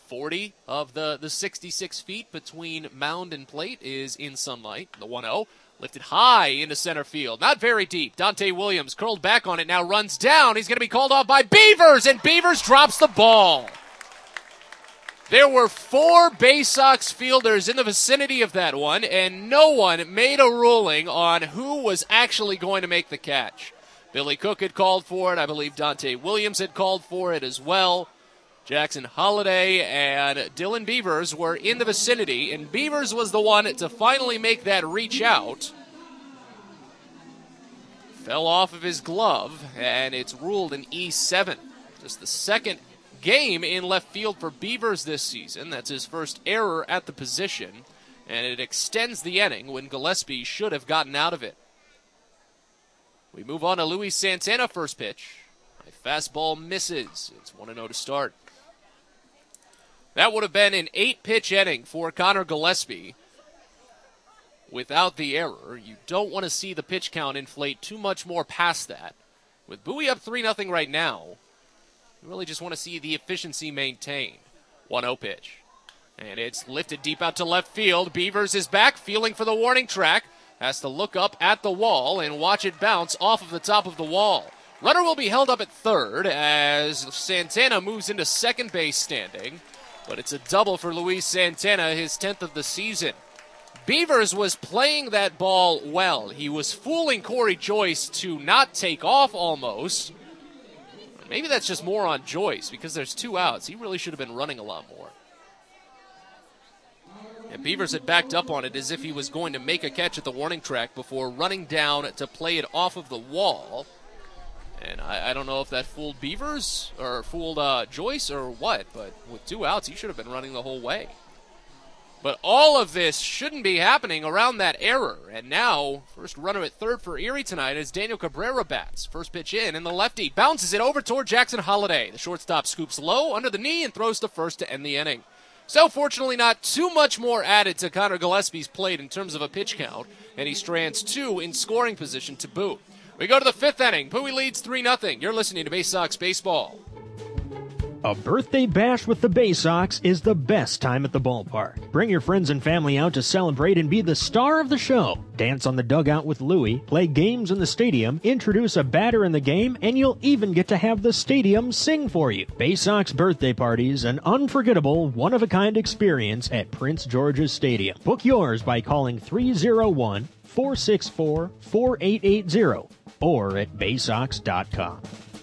forty of the, the sixty-six feet between mound and plate is in sunlight. The one oh lifted high into center field. Not very deep. Dante Williams curled back on it, now runs down. He's going to be called off by Beavers, and Beavers drops the ball. There were four Bay Sox fielders in the vicinity of that one, and no one made a ruling on who was actually going to make the catch. Billy Cook had called for it. I believe Dante Williams had called for it as well. Jackson Holliday and Dylan Beavers were in the vicinity, and Beavers was the one to finally make that reach out. Fell off of his glove, and it's ruled an E seven. Just the second game in left field for Beavers this season. That's his first error at the position, and it extends the inning when Gillespie should have gotten out of it. We move on to Luis Santana, first pitch. A fastball misses. It's one oh to start. That would have been an eight-pitch inning for Connor Gillespie without the error. You don't want to see the pitch count inflate too much more past that. With Bowie up three nothing right now, you really just want to see the efficiency maintained. one oh pitch. And it's lifted deep out to left field. Beavers is back, feeling for the warning track. Has to look up at the wall and watch it bounce off of the top of the wall. Runner will be held up at third as Santana moves into second base standing. But it's a double for Luis Santana, his tenth of the season. Beavers was playing that ball well. He was fooling Corey Joyce to not take off almost. Maybe that's just more on Joyce because there's two outs. He really should have been running a lot more. And Beavers had backed up on it as if he was going to make a catch at the warning track before running down to play it off of the wall. And I, I don't know if that fooled Beavers or fooled uh, Joyce or what, but with two outs, he should have been running the whole way. But all of this shouldn't be happening around that error. And now, first runner at third for Erie tonight as Daniel Cabrera bats. First pitch in, and the lefty bounces it over toward Jackson Holliday. The shortstop scoops low under the knee and throws to first to end the inning. So fortunately not too much more added to Connor Gillespie's plate in terms of a pitch count, and he strands two in scoring position to boot. We go to the fifth inning. Bowie leads three nothing. You're listening to Bay Sox Baseball. A birthday bash with the Bay Sox is the best time at the ballpark. Bring your friends and family out to celebrate and be the star of the show. Dance on the dugout with Louie, play games in the stadium, introduce a batter in the game, and you'll even get to have the stadium sing for you. Bay Sox birthday parties, an unforgettable, one-of-a-kind experience at Prince George's Stadium. Book yours by calling three oh one, four six four, four eight eight zero or at bay sox dot com.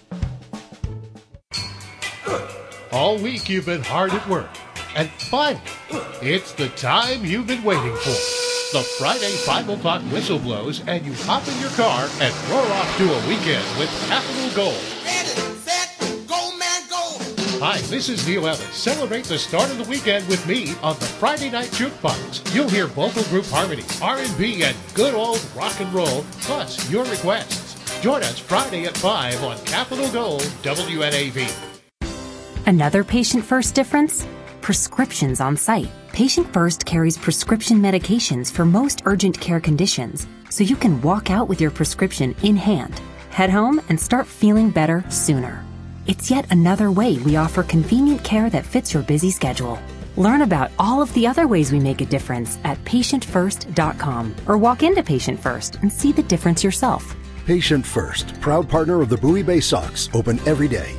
All week you've been hard at work, and finally, it's the time you've been waiting for. The Friday five o'clock whistle blows, and you hop in your car and roar off to a weekend with Capital Gold. Ready, set, go, man, go. Hi, this is Neil Evans. Celebrate the start of the weekend with me on the Friday Night Jukebox. You'll hear vocal group harmonies, R and B, and good old rock and roll, plus your requests. Join us Friday at five on Capital Gold, W N A V. Another Patient First difference? Prescriptions on site. Patient First carries prescription medications for most urgent care conditions, so you can walk out with your prescription in hand, head home, and start feeling better sooner. It's yet another way we offer convenient care that fits your busy schedule. Learn about all of the other ways we make a difference at patient first dot com or walk into Patient First and see the difference yourself. Patient First, proud partner of the Bowie Bay Sox, open every day.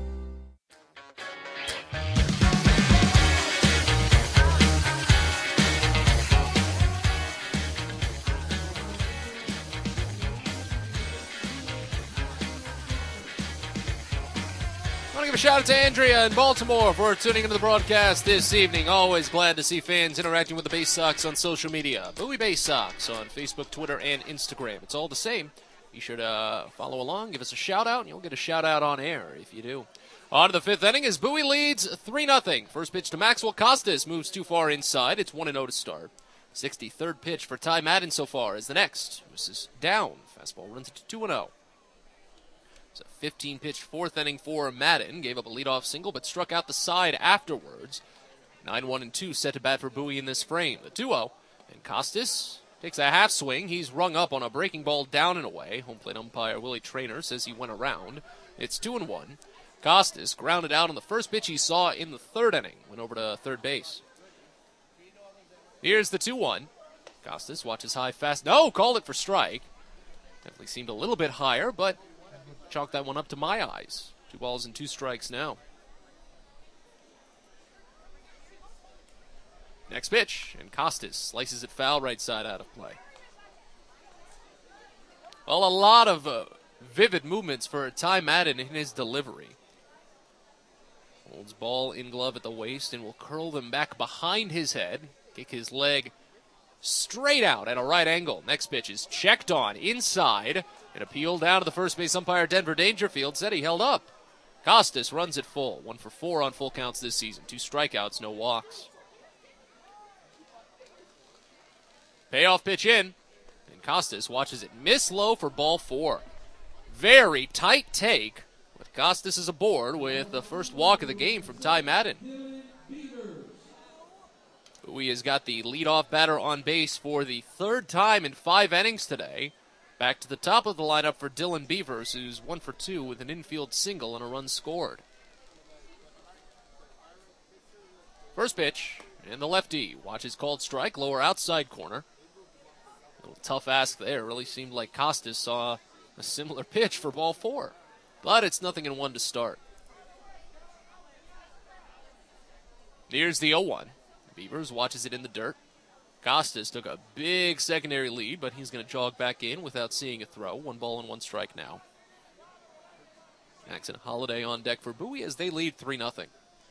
A shout out to Andrea in Baltimore for tuning into the broadcast this evening. Always glad to see fans interacting with the Bay Sox on social media. Bowie Bay Sox on Facebook, Twitter, and Instagram. It's all the same. Be sure to uh, follow along, give us a shout out, and you'll get a shout out on air if you do. On to the fifth inning as Bowie leads three nothing. First pitch to Maxwell Costas moves too far inside. It's one oh to start. sixty-third pitch for Ty Madden so far is the next. This is down. Fastball runs it to two oh. It's a fifteen-pitch fourth inning for Madden. Gave up a leadoff single, but struck out the side afterwards. nine one and two set to bat for Bowie in this frame. The two oh, and Costas takes a half swing. He's rung up on a breaking ball down and away. Home plate umpire Willie Traynor says he went around. It's two and one. Costas grounded out on the first pitch he saw in the third inning. Went over to third base. Here's the two one. Costas watches high fast. No, called it for strike. Definitely seemed a little bit higher, but chalk that one up to my eyes. Two balls and two strikes now. Next pitch, and Costas slices it foul right side out of play. Well, a lot of uh, vivid movements for Ty Madden in his delivery. Holds ball in glove at the waist and will curl them back behind his head. Kick his leg straight out at a right angle. Next pitch is checked on inside. An appeal down to the first base umpire, Denver Dangerfield, said he held up. Costas runs it full. One for four on full counts this season. Two strikeouts, no walks. Payoff pitch in, and Costas watches it miss low for ball four. Very tight take, but Costas is aboard with the first walk of the game from Ty Madden. Bowie has got the leadoff batter on base for the third time in five innings today. Back to the top of the lineup for Dylan Beavers, who's one for two with an infield single and a run scored. First pitch, and the lefty watches called strike, lower outside corner. A little tough ask there. Really seemed like Costas saw a similar pitch for ball four. But it's nothing in one to start. Here's the oh one. Beavers watches it in the dirt. Costas took a big secondary lead, but he's going to jog back in without seeing a throw. One ball and one strike now. Jackson Holiday on deck for Bowie as they lead three nothing.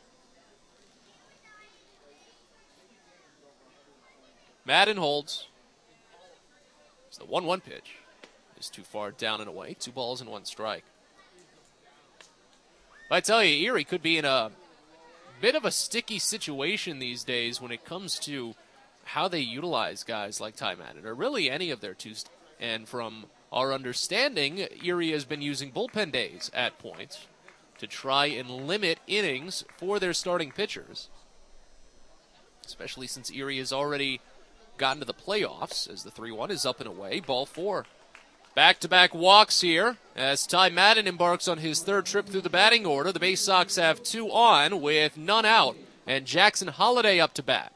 Madden holds. It's the one one pitch. Is too far down and away. Two balls and one strike. But I tell you, Erie could be in a bit of a sticky situation these days when it comes to how they utilize guys like Ty Madden, or really any of their two. And from our understanding, Erie has been using bullpen days at points to try and limit innings for their starting pitchers, especially since Erie has already gotten to the playoffs as the three one is up and away. Ball four. Back-to-back walks here as Ty Madden embarks on his third trip through the batting order. The Bay Sox have two on with none out, and Jackson Holiday up to bat.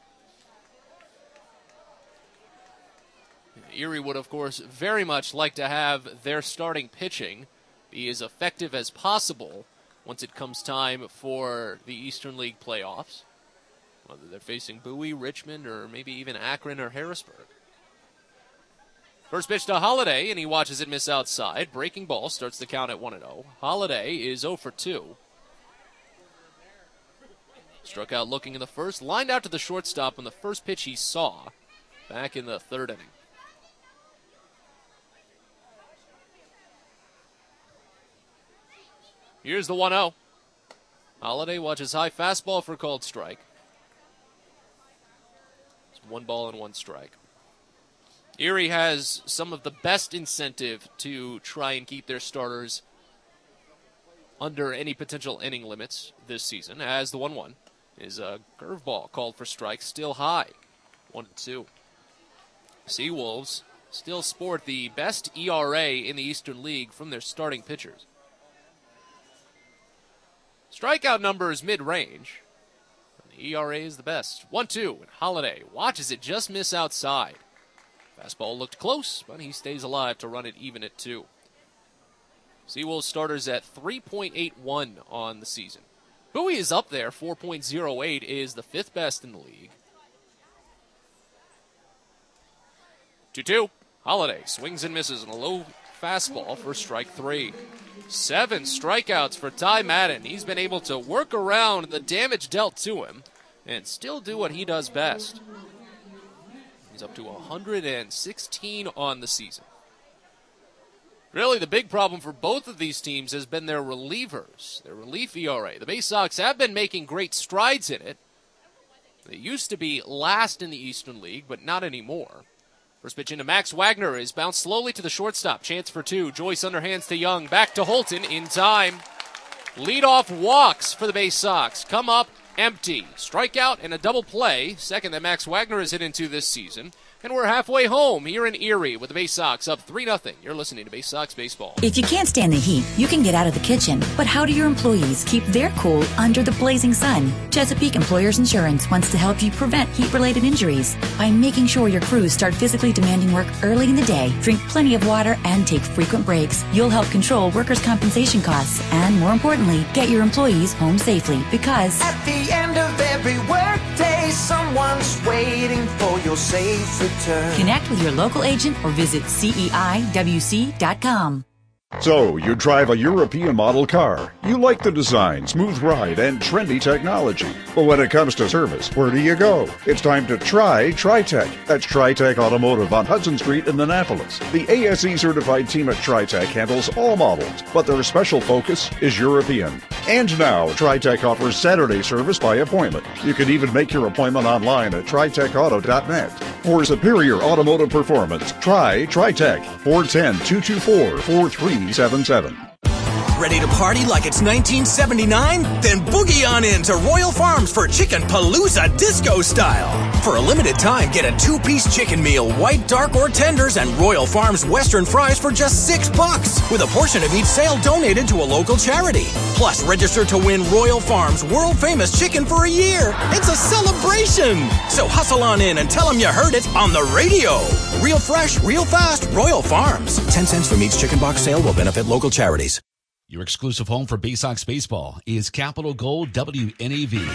Erie would, of course, very much like to have their starting pitching be as effective as possible once it comes time for the Eastern League playoffs, whether they're facing Bowie, Richmond, or maybe even Akron or Harrisburg. First pitch to Holiday, and he watches it miss outside. Breaking ball starts the count at one and oh. Holiday is oh for two. Struck out looking in the first, lined out to the shortstop on the first pitch he saw back in the third inning. Here's the one oh. Holiday watches high fastball for called strike. It's one ball and one strike. Erie has some of the best incentive to try and keep their starters under any potential inning limits this season, as the one one is a curveball called for strike, still high, one to two. Seawolves still sport the best E R A in the Eastern League from their starting pitchers. Strikeout number is mid-range. The E R A is the best. one two, and Holiday watches it just miss outside. Fastball looked close, but he stays alive to run it even at two. Seawolves starters at three point eight one on the season. Bowie is up there. four point oh eight is the fifth best in the league. two two. Holiday swings and misses on a low fastball for strike three. Seven strikeouts for Ty Madden. He's been able to work around the damage dealt to him and still do what he does best. He's up to one hundred sixteen on the season. Really, the big problem for both of these teams has been their relievers, their relief E R A. The Bay Sox have been making great strides in it. They used to be last in the Eastern League, but not anymore. First pitch into Max Wagner is bounced slowly to the shortstop. Chance for two. Joyce underhands to Young. Back to Holton in time. Leadoff walks for the Bay Sox. Come up empty. Strikeout and a double play. Second that Max Wagner has hit into this season. And we're halfway home here in Erie with the Bay Sox up three nothing. You're listening to Bay Sox Baseball. If you can't stand the heat, you can get out of the kitchen. But how do your employees keep their cool under the blazing sun? Chesapeake Employers Insurance wants to help you prevent heat-related injuries by making sure your crews start physically demanding work early in the day, drink plenty of water, and take frequent breaks. You'll help control workers' compensation costs and, more importantly, get your employees home safely because at the end of every workday, someone's waiting for your safe return. Connect with your local agent or visit C E I W C dot com. So, you drive a European model car. You like the design, smooth ride, and trendy technology. But when it comes to service, where do you go? It's time to try TriTech. That's TriTech Automotive on Hudson Street in Annapolis. The A S E-certified team at TriTech handles all models, but their special focus is European. And now, TriTech offers Saturday service by appointment. You can even make your appointment online at tri tech auto dot net. For superior automotive performance, try TriTech. four one zero, two two four, four three seven seven. Ready to party like it's nineteen seventy-nine? Then boogie on in to Royal Farms for Chicken Palooza Disco Style. For a limited time, get a two-piece chicken meal, white, dark, or tenders, and Royal Farms Western fries for just six bucks, with a portion of each sale donated to a local charity. Plus, register to win Royal Farms world-famous chicken for a year. It's a celebration! So hustle on in and tell them you heard it on the radio. Real fresh, real fast, Royal Farms. Ten cents from each chicken box sale will benefit local charities. Your exclusive home for Bay Sox baseball is Capital Gold W N A V.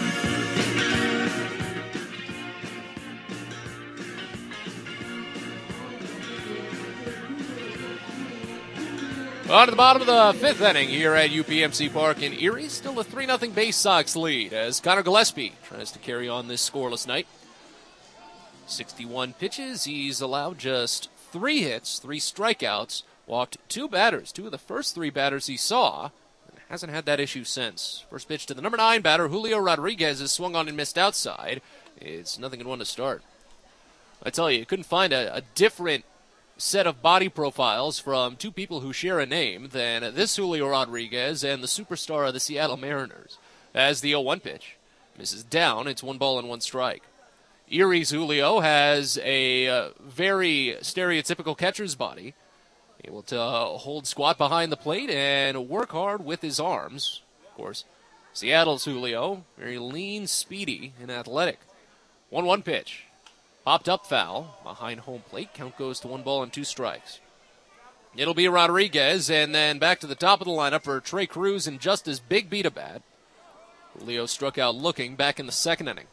On to the bottom of the fifth inning here at U P M C Park in Erie. Still a three nothing Bay Sox lead as Connor Gillespie tries to carry on this scoreless night. sixty-one pitches. He's allowed just three hits, three strikeouts. Walked two batters, two of the first three batters he saw, and hasn't had that issue since. First pitch to the number nine batter, Julio Rodriguez, is swung on and missed outside. It's nothing in one to start. I tell you, you couldn't find a, a different set of body profiles from two people who share a name than this Julio Rodriguez and the superstar of the Seattle Mariners. As the oh one pitch misses down, it's one ball and one strike. Erie's Julio has a uh, very stereotypical catcher's body. Able to uh, hold squat behind the plate and work hard with his arms. Of course, Seattle's Julio, very lean, speedy, and athletic. one one pitch. Popped up foul behind home plate. Count goes to one ball and two strikes. It'll be Rodriguez, and then back to the top of the lineup for Trey Cruz and just as big beat a bat. Julio struck out looking back in the second inning.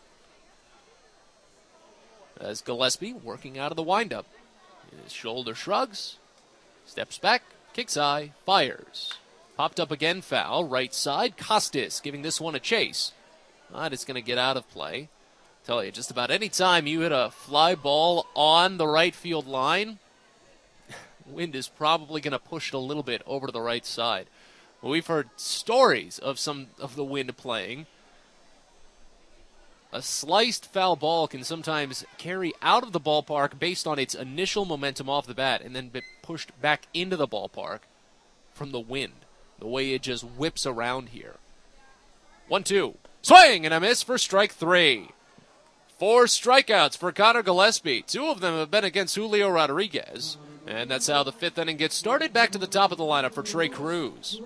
As Gillespie working out of the windup. His shoulder shrugs. Steps back, kicks high, fires. Popped up again, foul, right side. Costas giving this one a chase. But it's going to get out of play. Tell you, just about any time you hit a fly ball on the right field line, wind is probably going to push it a little bit over to the right side. Well, we've heard stories of some of the wind playing. A sliced foul ball can sometimes carry out of the ballpark based on its initial momentum off the bat and then be pushed back into the ballpark from the wind, the way it just whips around here. one two. Swing and a miss for strike three. Four strikeouts for Connor Gillespie. Two of them have been against Julio Rodriguez. And that's how the fifth inning gets started. Back to the top of the lineup for Trey Cruz.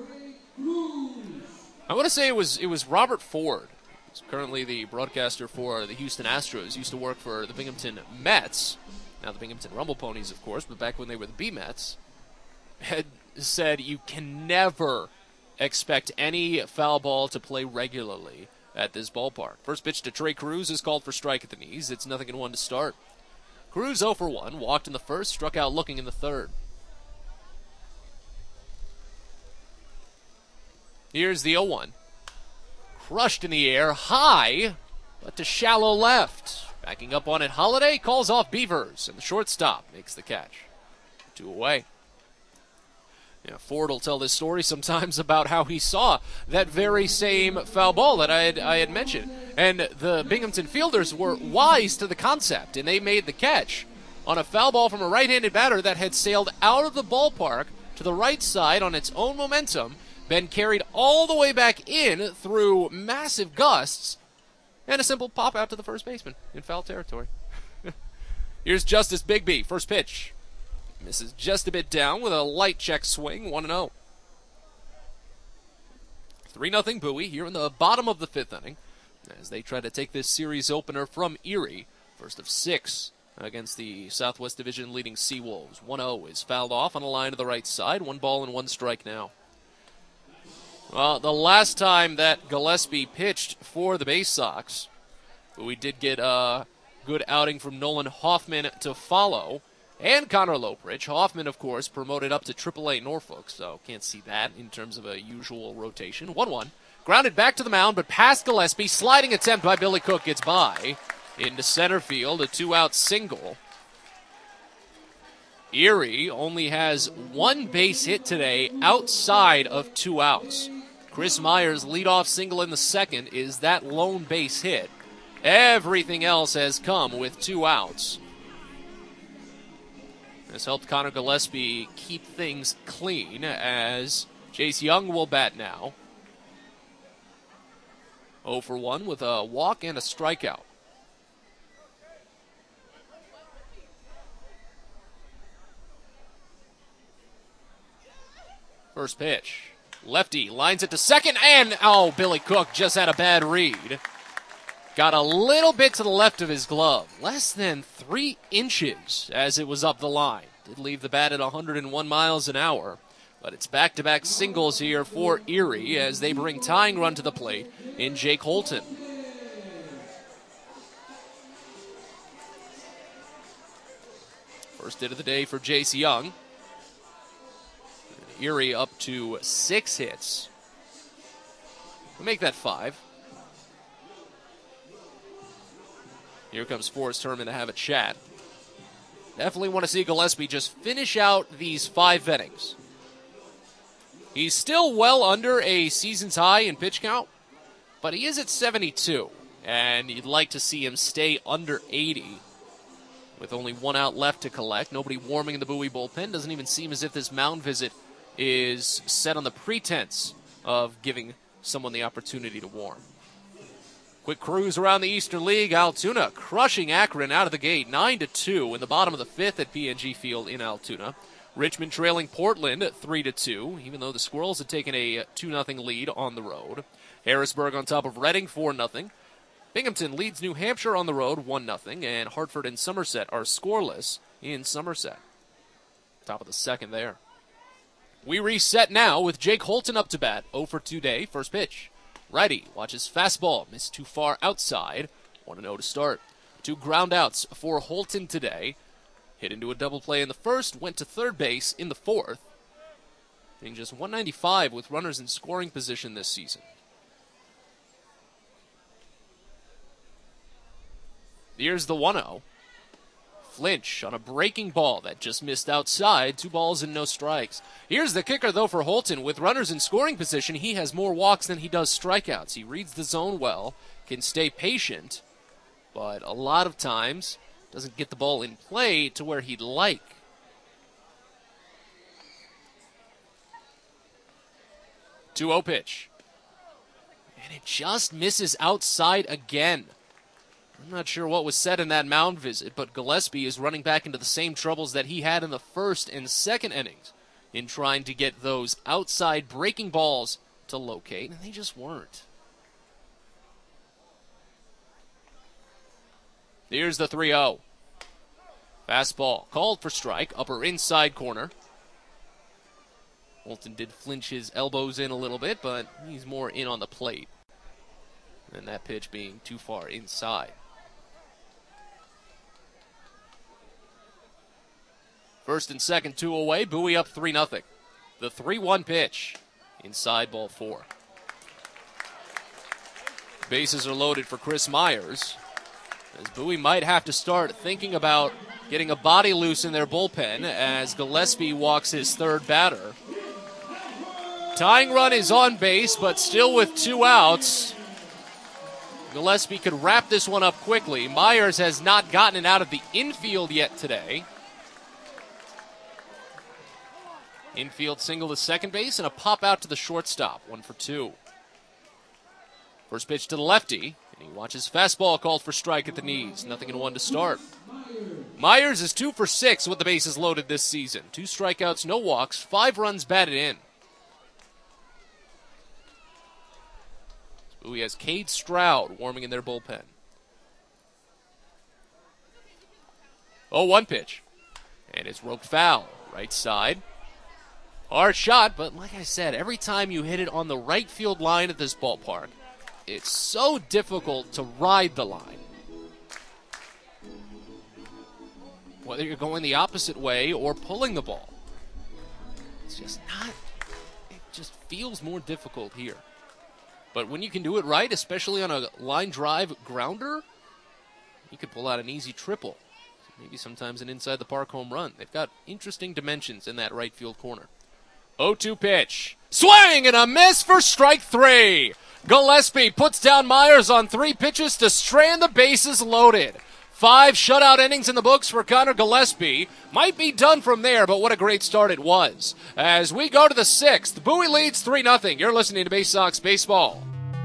I want to say it was it was Robert Ford. He's currently the broadcaster for the Houston Astros. Used to work for the Binghamton Mets. Now the Binghamton Rumble Ponies, of course, but back when they were the B-Mets. Had said you can never expect any foul ball to play regularly at this ballpark. First pitch to Trey Cruz is called for strike at the knees. It's nothing in one to start. Cruz oh for one, walked in the first, struck out looking in the third. Here's the oh one. Crushed in the air, high, but to shallow left. Backing up on it, Holiday calls off Beavers, and the shortstop makes the catch. Two away. Yeah, Ford will tell this story sometimes about how he saw that very same foul ball that I had, I had mentioned. And the Binghamton fielders were wise to the concept, and they made the catch on a foul ball from a right-handed batter that had sailed out of the ballpark to the right side on its own momentum, been carried all the way back in through massive gusts, and a simple pop out to the first baseman in foul territory. Here's Justice Bigby, first pitch. Misses just a bit down with a light check swing, one and oh. three nothing Bowie here in the bottom of the fifth inning as they try to take this series opener from Erie. First of six against the Southwest Division leading Seawolves. one oh is fouled off on a line to the right side. One ball and one strike now. Well, the last time that Gillespie pitched for the Bay Sox, we did get a good outing from Nolan Hoffman to follow, and Connor Lopridge. Hoffman, of course, promoted up to triple A Norfolk, so can't see that in terms of a usual rotation. one one. Grounded back to the mound, but past Gillespie. Sliding attempt by Billy Cook gets by into center field, a two-out single. Erie only has one base hit today outside of two outs. Chris Myers' leadoff single in the second is that lone base hit. Everything else has come with two outs. This helped Connor Gillespie keep things clean as Jace Young will bat now. oh for one with a walk and a strikeout. First pitch. Lefty lines it to second, and oh, Billy Cook just had a bad read. Got a little bit to the left of his glove. Less than three inches as it was up the line. Did leave the bat at one hundred one miles an hour. But it's back-to-back singles here for Erie as they bring tying run to the plate in Jake Holton. First hit of the day for Jace Young. Erie up to six hits. We'll make that five. Here comes Forrest Herman to have a chat. Definitely want to see Gillespie just finish out these five innings. He's still well under a season's high in pitch count, but he is at seventy-two, and you'd like to see him stay under eighty. With only one out left to collect, nobody warming in the Bowie bullpen. Doesn't even seem as if this mound visit is set on the pretense of giving someone the opportunity to warm. Quick cruise around the Eastern League. Altoona crushing Akron out of the gate, nine to two in the bottom of the fifth at P N G Field in Altoona. Richmond trailing Portland at three to two, even though the Squirrels had taken a two nothing lead on the road. Harrisburg on top of Reading, four nothing. Binghamton leads New Hampshire on the road, one nothing, and Hartford and Somerset are scoreless in Somerset. Top of the second there. We reset now with Jake Holton up to bat, oh for two day, first pitch. Righty watches fastball, missed too far outside, one and oh to start. Two ground outs for Holton today. Hit into a double play in the first, went to third base in the fourth. Hitting just one ninety-five with runners in scoring position this season. Here's the one oh. Flinch on a breaking ball that just missed outside. Two balls and no strikes. Here's the kicker, though, for Holton. With runners in scoring position, he has more walks than he does strikeouts. He reads the zone well, can stay patient, but a lot of times doesn't get the ball in play to where he'd like. two oh pitch. And it just misses outside again. I'm not sure what was said in that mound visit, but Gillespie is running back into the same troubles that he had in the first and second innings in trying to get those outside breaking balls to locate, and they just weren't. Here's the three oh. Fastball called for strike, upper inside corner. Holton did flinch his elbows in a little bit, but he's more in on the plate. And that pitch being too far inside. First and second, two away. Bowie up three nothing. The three one pitch. Inside ball four. Bases are loaded for Chris Myers, as Bowie might have to start thinking about getting a body loose in their bullpen as Gillespie walks his third batter. Tying run is on base, but still with two outs. Gillespie could wrap this one up quickly. Myers has not gotten it out of the infield yet today. Infield single to second base and a pop out to the shortstop. One for two. First pitch to the lefty, and he watches fastball called for strike at the knees. Nothing in one to start. Myers is two for six with the bases loaded this season. Two strikeouts, no walks, five runs batted in. Bowie has Cade Stroud warming in their bullpen. oh one pitch. And it's roped foul. Right side. Hard shot, but like I said, every time you hit it on the right field line at this ballpark, it's so difficult to ride the line. Whether you're going the opposite way or pulling the ball. It's just not, it just feels more difficult here. But when you can do it right, especially on a line drive grounder, you could pull out an easy triple. Maybe sometimes an inside the park home run. They've got interesting dimensions in that right field corner. oh two pitch. Swing and a miss for strike three. Gillespie puts down Myers on three pitches to strand the bases loaded. Five shutout innings in the books for Connor Gillespie. Might be done from there, but what a great start it was. As we go to the sixth, Bowie leads three nothing. You're listening to Bay Sox Baseball.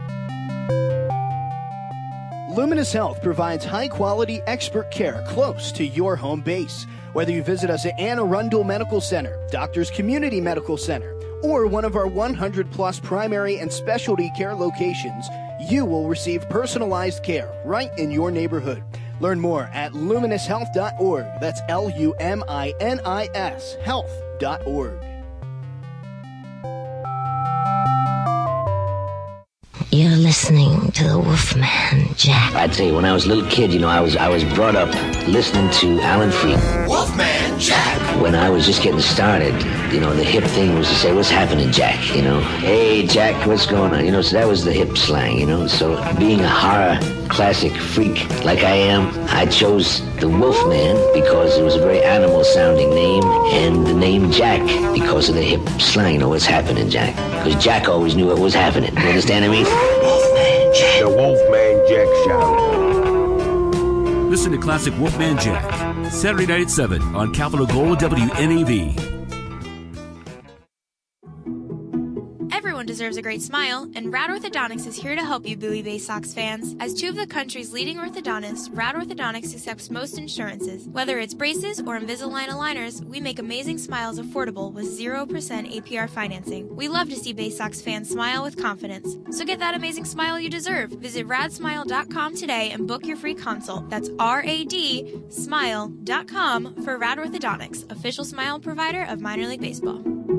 Luminous Health provides high-quality expert care close to your home base. Whether you visit us at Anne Arundel Medical Center, Doctors Community Medical Center, or one of our one hundred plus primary and specialty care locations, you will receive personalized care right in your neighborhood. Learn more at luminous health dot org. That's L U M I N I S health dot org. You're listening to the Wolfman Jack. I tell you, when I was a little kid, you know, I was I was brought up listening to Alan Freed. Wolfman Jack. When I was just getting started, you know, the hip thing was to say, "What's happening, Jack?" You know, "Hey, Jack, what's going on?" You know, so that was the hip slang, you know. So being a horror classic freak like I am, I chose the Wolfman because it was a very animal-sounding name, and the name Jack because of the hip slang. You know, "What's happening, Jack?" Because Jack always knew what was happening. You understand what I mean? Wolfman Jack. The Wolfman Jack Show. Listen to Classic Wolfman Jack, Saturday night at seven on Capital Gold W N E V. Everyone deserves a great smile, and Rad Orthodontics is here to help you, Bowie Bay Sox fans. As two of the country's leading orthodontists, Rad Orthodontics accepts most insurances. Whether it's braces or Invisalign aligners, we make amazing smiles affordable with zero percent A P R financing. We love to see Bay Sox fans smile with confidence. So get that amazing smile you deserve. Visit rad smile dot com today and book your free consult. That's R A D smile dot com for Rad Orthodontics, official smile provider of minor league baseball.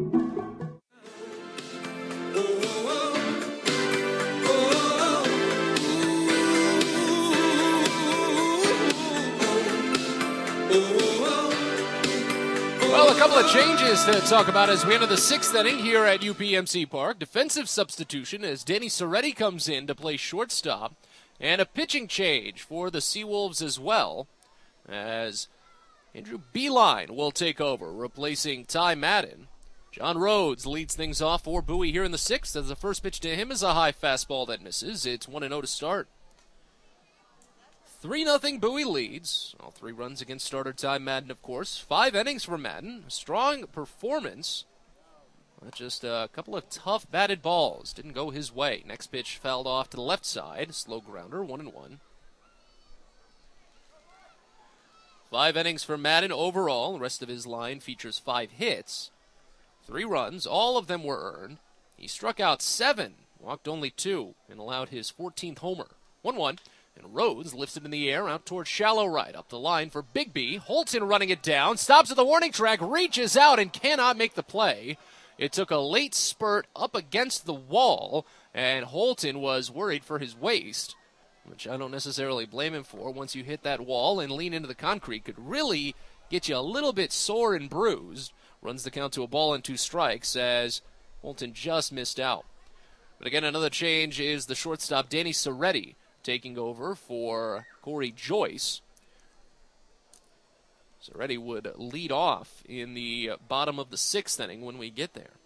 Well, a couple of changes to talk about as we enter the sixth inning here at U P M C Park. Defensive substitution as Danny Soretti comes in to play shortstop. And a pitching change for the Seawolves as well, as Andrew Beeline will take over, replacing Ty Madden. John Rhodes leads things off for Bowie here in the sixth, as the first pitch to him is a high fastball that misses. It's one and oh to start. three nothing Bowie leads. All three runs against starter Ty Madden, of course. Five innings for Madden. A strong performance. Just a couple of tough batted balls. Didn't go his way. Next pitch fouled off to the left side. Slow grounder, one and one. Five innings for Madden overall. The rest of his line features five hits. Three runs. All of them were earned. He struck out seven, walked only two, and allowed his fourteenth homer. one one. And Rhodes lifts it in the air out towards shallow right. Up the line for Big B. Holton running it down. Stops at the warning track. Reaches out and cannot make the play. It took a late spurt up against the wall. And Holton was worried for his waist, which I don't necessarily blame him for. Once you hit that wall and lean into the concrete, could really get you a little bit sore and bruised. Runs the count to a ball and two strikes as Holton just missed out. But again, another change is the shortstop Danny Soretti taking over for Corey Joyce. Soretti would lead off in the bottom of the sixth inning when we get there.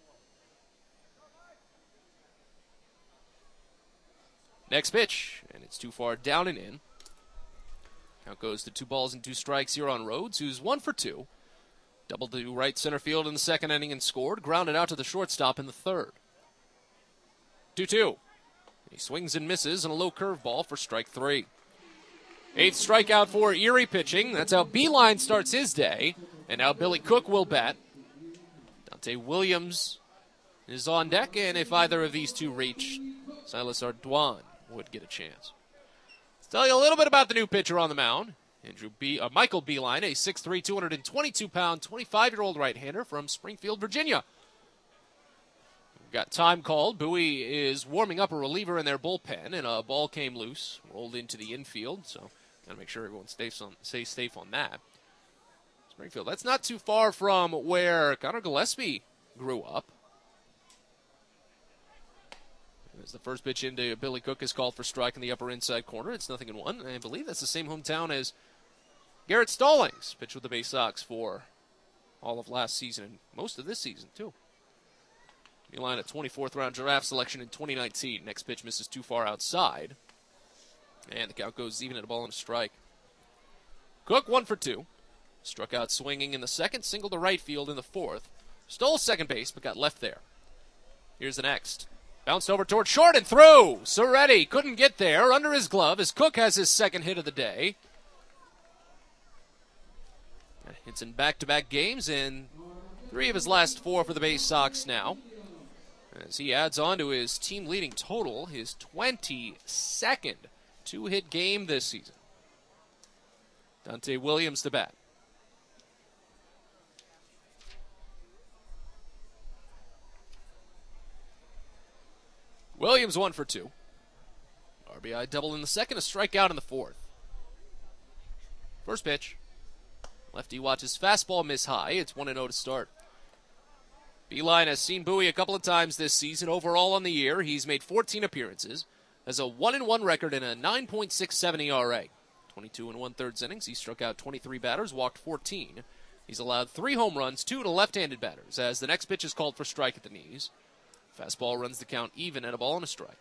Next pitch, and it's too far down and in. Count goes to two balls and two strikes here on Rhodes, who's one for two. Doubled to right center field in the second inning and scored. Grounded out to the shortstop in the third. two two. He swings and misses on a low curveball for strike three. Eighth strikeout for Erie pitching. That's how Beeline starts his day. And now Billy Cook will bat. Dante Williams is on deck, and if either of these two reach, Silas Ardoin would get a chance. Let's tell you a little bit about the new pitcher on the mound. Andrew B, uh, Michael Beeline, a six three, two hundred twenty-two pound, twenty-five-year-old right-hander from Springfield, Virginia. We've got time called. Bowie is warming up a reliever in their bullpen, and a ball came loose, rolled into the infield, so got to make sure everyone stays, on, stays safe on that. Springfield, that's not too far from where Connor Gillespie grew up. As the first pitch into Billy Cook is called for strike in the upper inside corner. It's nothing in one. I believe that's the same hometown as Garrett Stallings, pitched with the Bay Sox for all of last season and most of this season, too. Beeline, a twenty-fourth round draft selection in twenty nineteen. Next pitch misses too far outside. And the count goes even at a ball and a strike. Cook, one for two. Struck out swinging in the second, single to right field in the fourth. Stole second base, but got left there. Here's the next. Bounced over toward short and through. Soretti couldn't get there under his glove as Cook has his second hit of the day. It's in back-to-back games and three of his last four for the Bay Sox now. As he adds on to his team-leading total, his twenty-second two-hit game this season. Dante Williams to bat. Williams one for two. R B I double in the second, a strikeout in the fourth. First pitch. Lefty watches fastball miss high. It's one and oh to start. Beeline has seen Bowie a couple of times this season. Overall on the year, he's made fourteen appearances, has a one and one record and a nine point six seven E R A. twenty-two and one-thirds innings. He struck out twenty-three batters, walked fourteen. He's allowed three home runs, two to left-handed batters, as the next pitch is called for strike at the knees. Fastball runs the count even at a ball and a strike.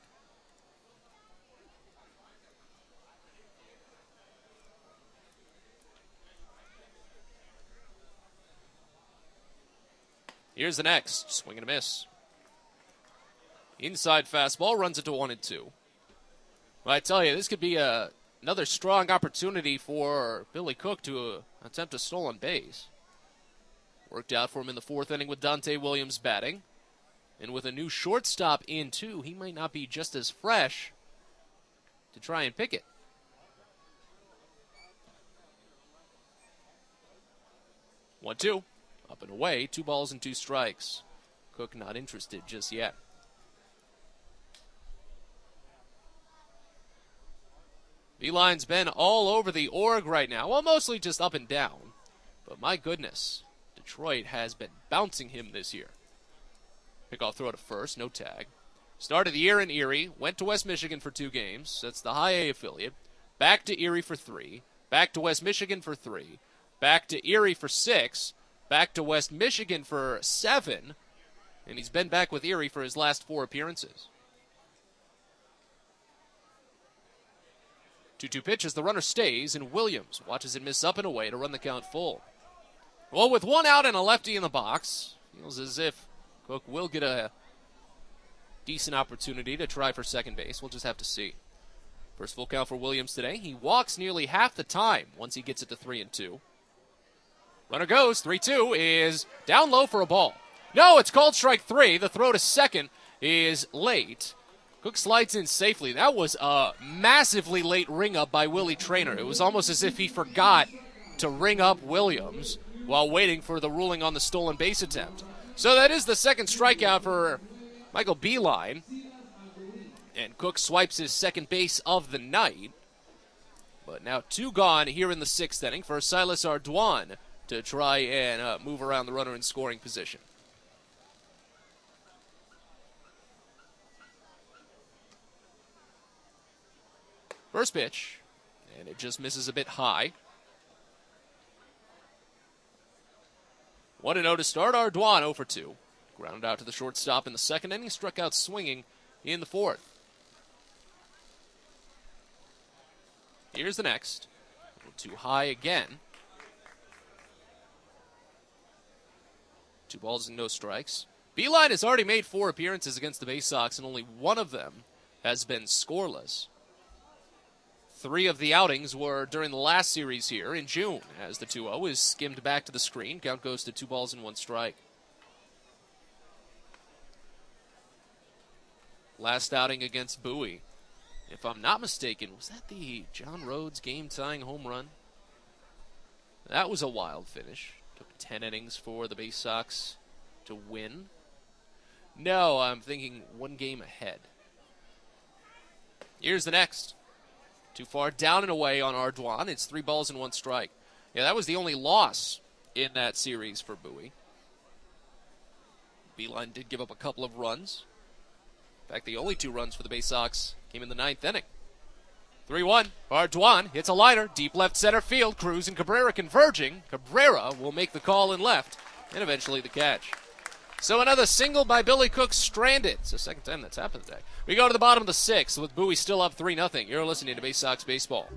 Here's the next. Swing and a miss. Inside fastball runs it to one and two. Well, I tell you, this could be a, another strong opportunity for Billy Cook to uh, attempt a stolen base. Worked out for him in the fourth inning with Dante Williams batting. And with a new shortstop in, too, he might not be just as fresh to try and pick it. one two. Up and away. Two balls and two strikes. Cook not interested just yet. Beeline's been all over the org right now. Well, mostly just up and down. But my goodness, Detroit has been bouncing him this year. Pickoff throw to first, no tag. Started the year in Erie, went to West Michigan for two games. That's the high A affiliate. Back to Erie for three. Back to West Michigan for three. Back to Erie for six. Back to West Michigan for seven. And he's been back with Erie for his last four appearances. two two pitch as the runner stays, and Williams watches it miss up and away to run the count full. Well, with one out and a lefty in the box, feels as if Cook will get a decent opportunity to try for second base. We'll just have to see. First full count for Williams today. He walks nearly half the time once he gets it to three and two. Runner goes. three two is down low for a ball. No, it's called strike three. The throw to second is late. Cook slides in safely. That was a massively late ring up by Willie Traynor. It was almost as if he forgot to ring up Williams while waiting for the ruling on the stolen base attempt. So that is the second strikeout for Michael Beeline. And Cook swipes his second base of the night. But now two gone here in the sixth inning for Silas Ardoin to try and uh, move around the runner in scoring position. First pitch, and it just misses a bit high. one and oh to start. Ardoin oh for two. Grounded out to the shortstop in the second inning. Struck out swinging in the fourth. Here's the next. A little too high again. Two balls and no strikes. Beeline has already made four appearances against the Bay Sox, and only one of them has been scoreless. Three of the outings were during the last series here in June, as the two oh is skimmed back to the screen. Count goes to two balls and one strike. Last outing against Bowie, if I'm not mistaken, was that the John Rhodes game-tying home run? That was a wild finish. Took ten innings for the Bay Sox to win. No, I'm thinking one game ahead. Here's the next. Too far down and away on Ardoin. It's three balls and one strike. Yeah, that was the only loss in that series for Bowie. Beeline did give up a couple of runs. In fact, the only two runs for the Bay Sox came in the ninth inning. three one. Ardoin hits a liner. Deep left center field. Cruz and Cabrera converging. Cabrera will make the call in left. And eventually the catch. So another single by Billy Cook stranded. It's the second time that's happened today. We go to the bottom of the sixth with Bowie still up three nothing. You're listening to Bay Sox Baseball.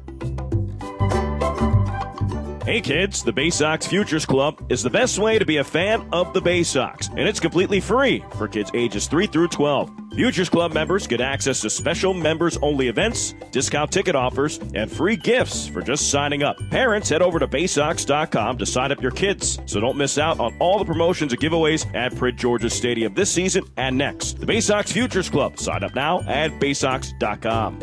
Hey kids, the Bay Sox Futures Club is the best way to be a fan of the Bay Sox, and it's completely free for kids ages three through twelve. Futures Club members get access to special members-only events, discount ticket offers, and free gifts for just signing up. Parents, head over to bay sox dot com to sign up your kids, so don't miss out on all the promotions and giveaways at Prince George's Stadium this season and next. The Bay Sox Futures Club. Sign up now at bay sox dot com.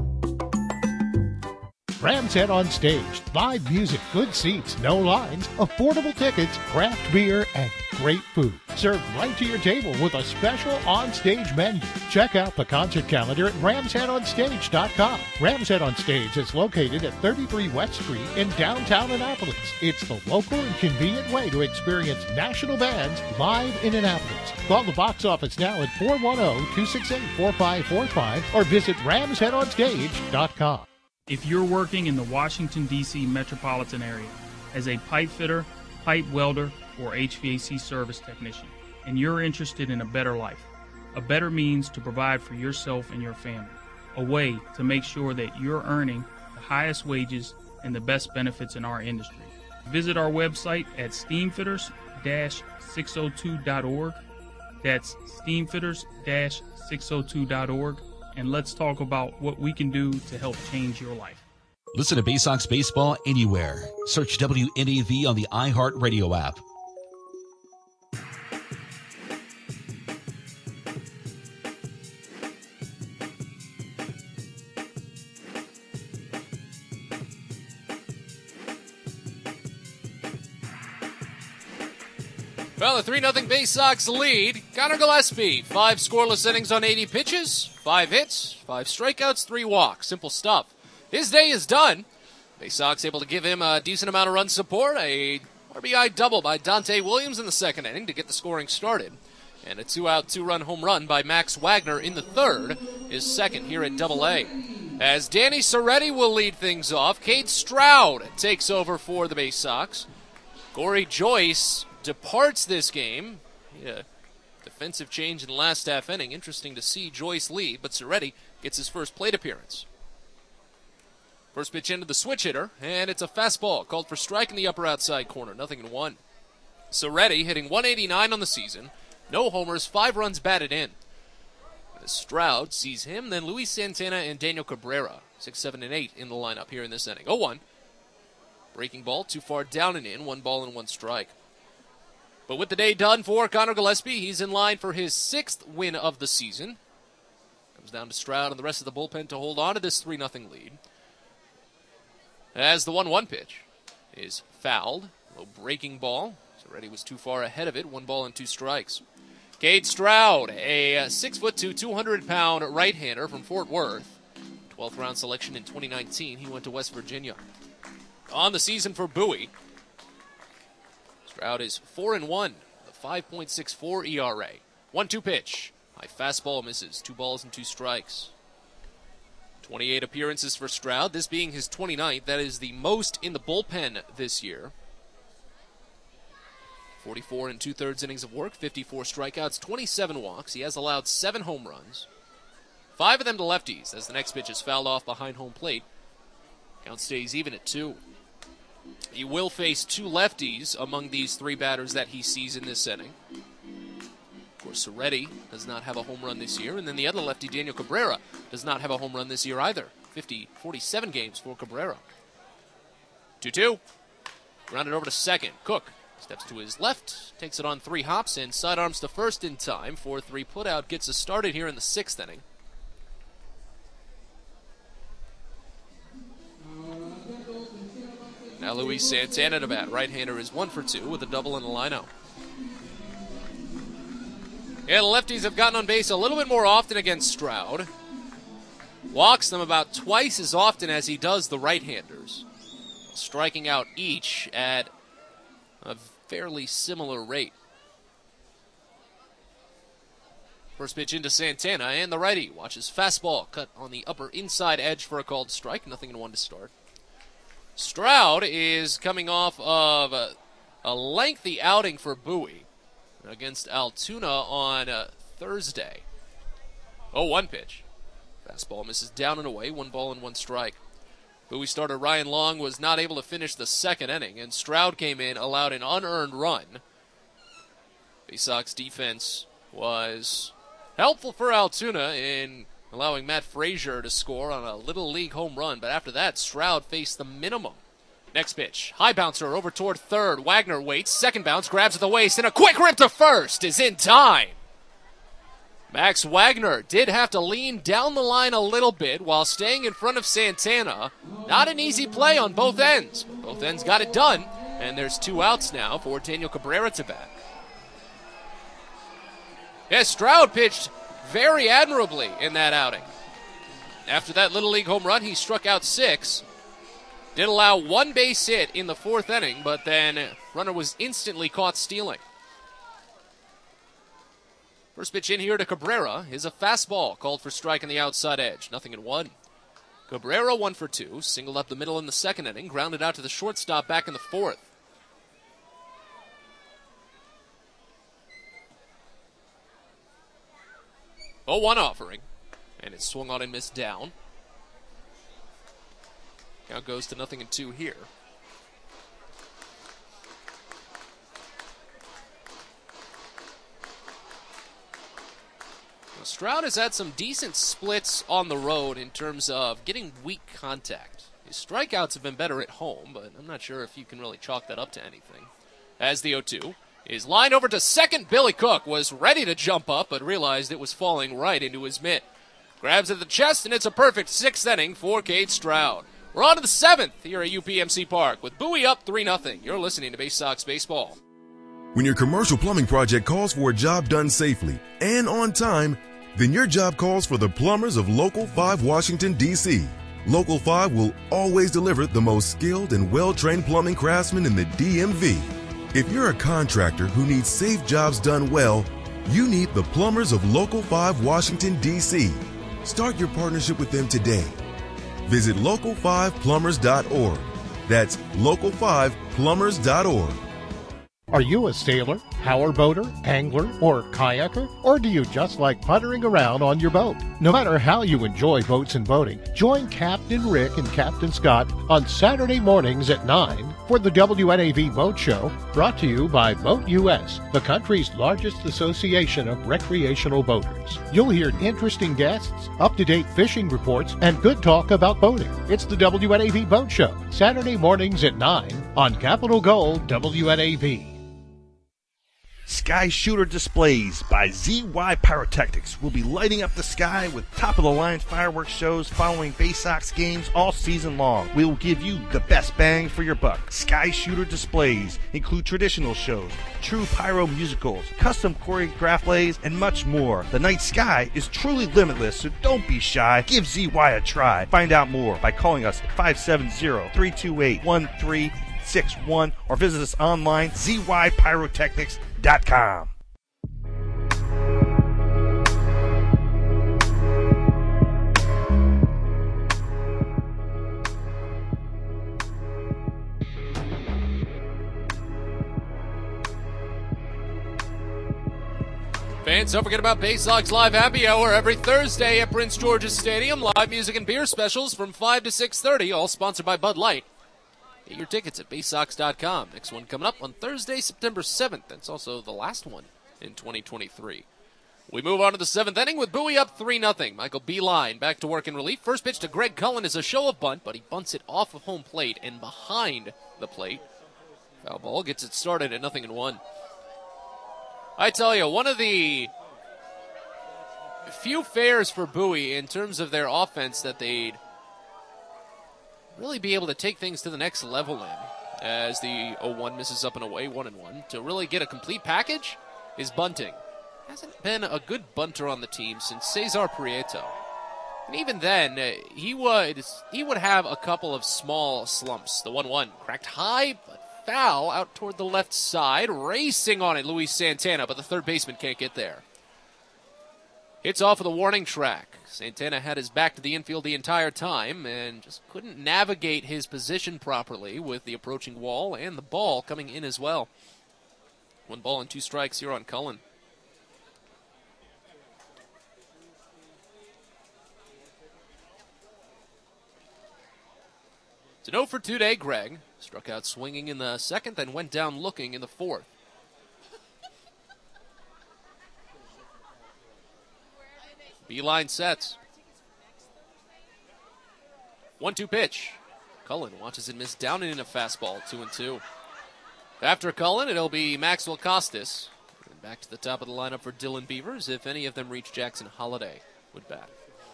Rams Head on Stage. Live music, good seats, no lines, affordable tickets, craft beer, and great food. Served right to your table with a special on-stage menu. Check out the concert calendar at rams head on stage dot com. Rams Head on Stage is located at thirty-three West Street in downtown Annapolis. It's the local and convenient way to experience national bands live in Annapolis. Call the box office now at four one zero, two six eight, four five four five or visit rams head on stage dot com. If you're working in the Washington, D C metropolitan area as a pipe fitter, pipe welder, or H V A C service technician, and you're interested in a better life, a better means to provide for yourself and your family, a way to make sure that you're earning the highest wages and the best benefits in our industry. Visit our website at steamfitters dash six oh two dot org. That's steamfitters dash six oh two dot org. And let's talk about what we can do to help change your life. Listen to Bay Sox Baseball anywhere. Search W N A V on the iHeartRadio app. Well, a three nothing Bay Sox lead. Connor Gillespie, five scoreless innings on eighty pitches, five hits, five strikeouts, three walks. Simple stuff. His day is done. Bay Sox able to give him a decent amount of run support. A R B I double by Dante Williams in the second inning to get the scoring started. And a two-out, two-run home run by Max Wagner in the third, his second here at Double A. As Danny Serretti will lead things off, Cade Stroud takes over for the Bay Sox. Corey Joyce departs this game. Yeah, defensive change in the last half inning. Interesting to see Joyce lead, but Serretti gets his first plate appearance. First pitch into the switch hitter, and it's a fastball called for strike in the upper outside corner. Nothing in one. Serretti hitting one eighty-nine on the season. No homers, five runs batted in. As Stroud sees him, then Luis Santana and Daniel Cabrera. Six, seven, and eight in the lineup here in this inning. oh one. Breaking ball, too far down and in. One ball and one strike. But with the day done for Connor Gillespie, he's in line for his sixth win of the season. Comes down to Stroud and the rest of the bullpen to hold on to this three nothing lead. As the one one pitch is fouled. Low breaking ball. Serretti was too far ahead of it. One ball and two strikes. Cade Stroud, a six foot two, two hundred pound right-hander from Fort Worth. twelfth round selection in twenty nineteen. He went to West Virginia. On the season for Bowie, Stroud is four and one, with a five point six four E R A. one two pitch. High fastball misses. Two balls and two strikes. twenty-eight appearances for Stroud, this being his twenty-ninth. That is the most in the bullpen this year. forty-four and two-thirds innings of work, fifty-four strikeouts, twenty-seven walks. He has allowed seven home runs. Five of them to lefties as the next pitch is fouled off behind home plate. Count stays even at two. He will face two lefties among these three batters that he sees in this inning. Of course, Serretti does not have a home run this year, and then the other lefty, Daniel Cabrera, does not have a home run this year either. fifty, forty-seven games for Cabrera. two two. Grounded over to second. Cook steps to his left, takes it on three hops, and sidearms to first in time. four three putout gets us started here in the sixth inning. Now Luis Santana to bat. Right-hander is one for two with a double and a line-out. Yeah, the lefties have gotten on base a little bit more often against Stroud. Walks them about twice as often as he does the right-handers, striking out each at a fairly similar rate. First pitch into Santana, and the righty watches fastball cut on the upper inside edge for a called strike. Nothing in one to start. Stroud is coming off of a, a lengthy outing for Bowie against Altoona on uh, Thursday. oh one pitch. Fastball misses down and away, one ball and one strike. Bowie starter Ryan Long was not able to finish the second inning, and Stroud came in, allowed an unearned run. Bay Sox defense was helpful for Altoona in allowing Matt Frazier to score on a Little League home run, but after that, Stroud faced the minimum. Next pitch, high bouncer over toward third. Wagner waits, second bounce, grabs at the waist, and a quick rip to first is in time. Max Wagner did have to lean down the line a little bit while staying in front of Santana. Not an easy play on both ends, but both ends got it done, and there's two outs now for Daniel Cabrera to bat. Yes, Stroud pitched very admirably in that outing. After that Little League home run, he struck out six. Did allow one base hit in the fourth inning, but then runner was instantly caught stealing. First pitch in here to Cabrera is a fastball called for strike on the outside edge. Nothing in one. Cabrera one for two, singled up the middle in the second inning, grounded out to the shortstop back in the fourth. oh one offering, and it's swung on and missed down. Count goes to nothing and two here. Now, Stroud has had some decent splits on the road in terms of getting weak contact. His strikeouts have been better at home, but I'm not sure if you can really chalk that up to anything. As the oh two is lined over to second, Billy Cook was ready to jump up, but realized it was falling right into his mitt. Grabs at the chest, and it's a perfect sixth inning for Cade Stroud. We're on to the seventh here at U P M C Park with Bowie up three nothing. You're listening to Bay Sox Baseball. When your commercial plumbing project calls for a job done safely and on time, then your job calls for the plumbers of Local five Washington, D C Local five will always deliver the most skilled and well-trained plumbing craftsmen in the D M V. If you're a contractor who needs safe jobs done well, you need the plumbers of Local five Washington, D C Start your partnership with them today. Visit local five plumbers dot org. That's local five plumbers dot org. Are you a sailor, powerboater, angler, or kayaker? Or do you just like puttering around on your boat? No matter how you enjoy boats and boating, join Captain Rick and Captain Scott on Saturday mornings at nine for the W N A V Boat Show, brought to you by Boat U S, the country's largest association of recreational boaters. You'll hear interesting guests, up-to-date fishing reports, and good talk about boating. It's the W N A V Boat Show, Saturday mornings at nine on Capital Gold W N A V. Sky Shooter Displays by Z Y Pyrotechnics will be lighting up the sky with top-of-the-line fireworks shows following Bay Sox games all season long. We will give you the best bang for your buck. Sky Shooter Displays include traditional shows, true pyro musicals, custom choreographed plays, and much more. The night sky is truly limitless, so don't be shy. Give Z Y a try. Find out more by calling us at five seven zero, three two eight, one three six one or visit us online, z y pyrotechnics dot com. Fans, don't forget about Bay Sox Live Happy Hour every Thursday at Prince George's Stadium. Live music and beer specials from five to six thirty, all sponsored by Bud Light. Get your tickets at bay sox dot com. Next one coming up on Thursday, September seventh. That's also the last one in twenty twenty-three. We move on to the seventh inning with Bowie up three nothing. Michael Beeline back to work in relief. First pitch to Greg Cullen is a show of bunt, but he bunts it off of home plate and behind the plate. Foul ball gets it started at nothing and one. I tell you, one of the few fares for Bowie in terms of their offense that they'd really be able to take things to the next level in, as the oh one misses up and away, one and one, to really get a complete package is bunting. Hasn't been a good bunter on the team since Cesar Prieto. And even then, uh, he would he would have a couple of small slumps. The one one cracked high, but foul out toward the left side. Racing on it, Luis Santana, but the third baseman can't get there. Hits off of the warning track. Santana had his back to the infield the entire time and just couldn't navigate his position properly with the approaching wall and the ball coming in as well. One ball and two strikes here on Cullen. It's an oh for two day, Greg. Struck out swinging in the second, then went down looking in the fourth. Beeline sets. one two pitch. Cullen watches it miss down and in a fastball, two and two. After Cullen, it'll be Maxwell Costas. And back to the top of the lineup for Dylan Beavers, if any of them reach Jackson Holiday would bat.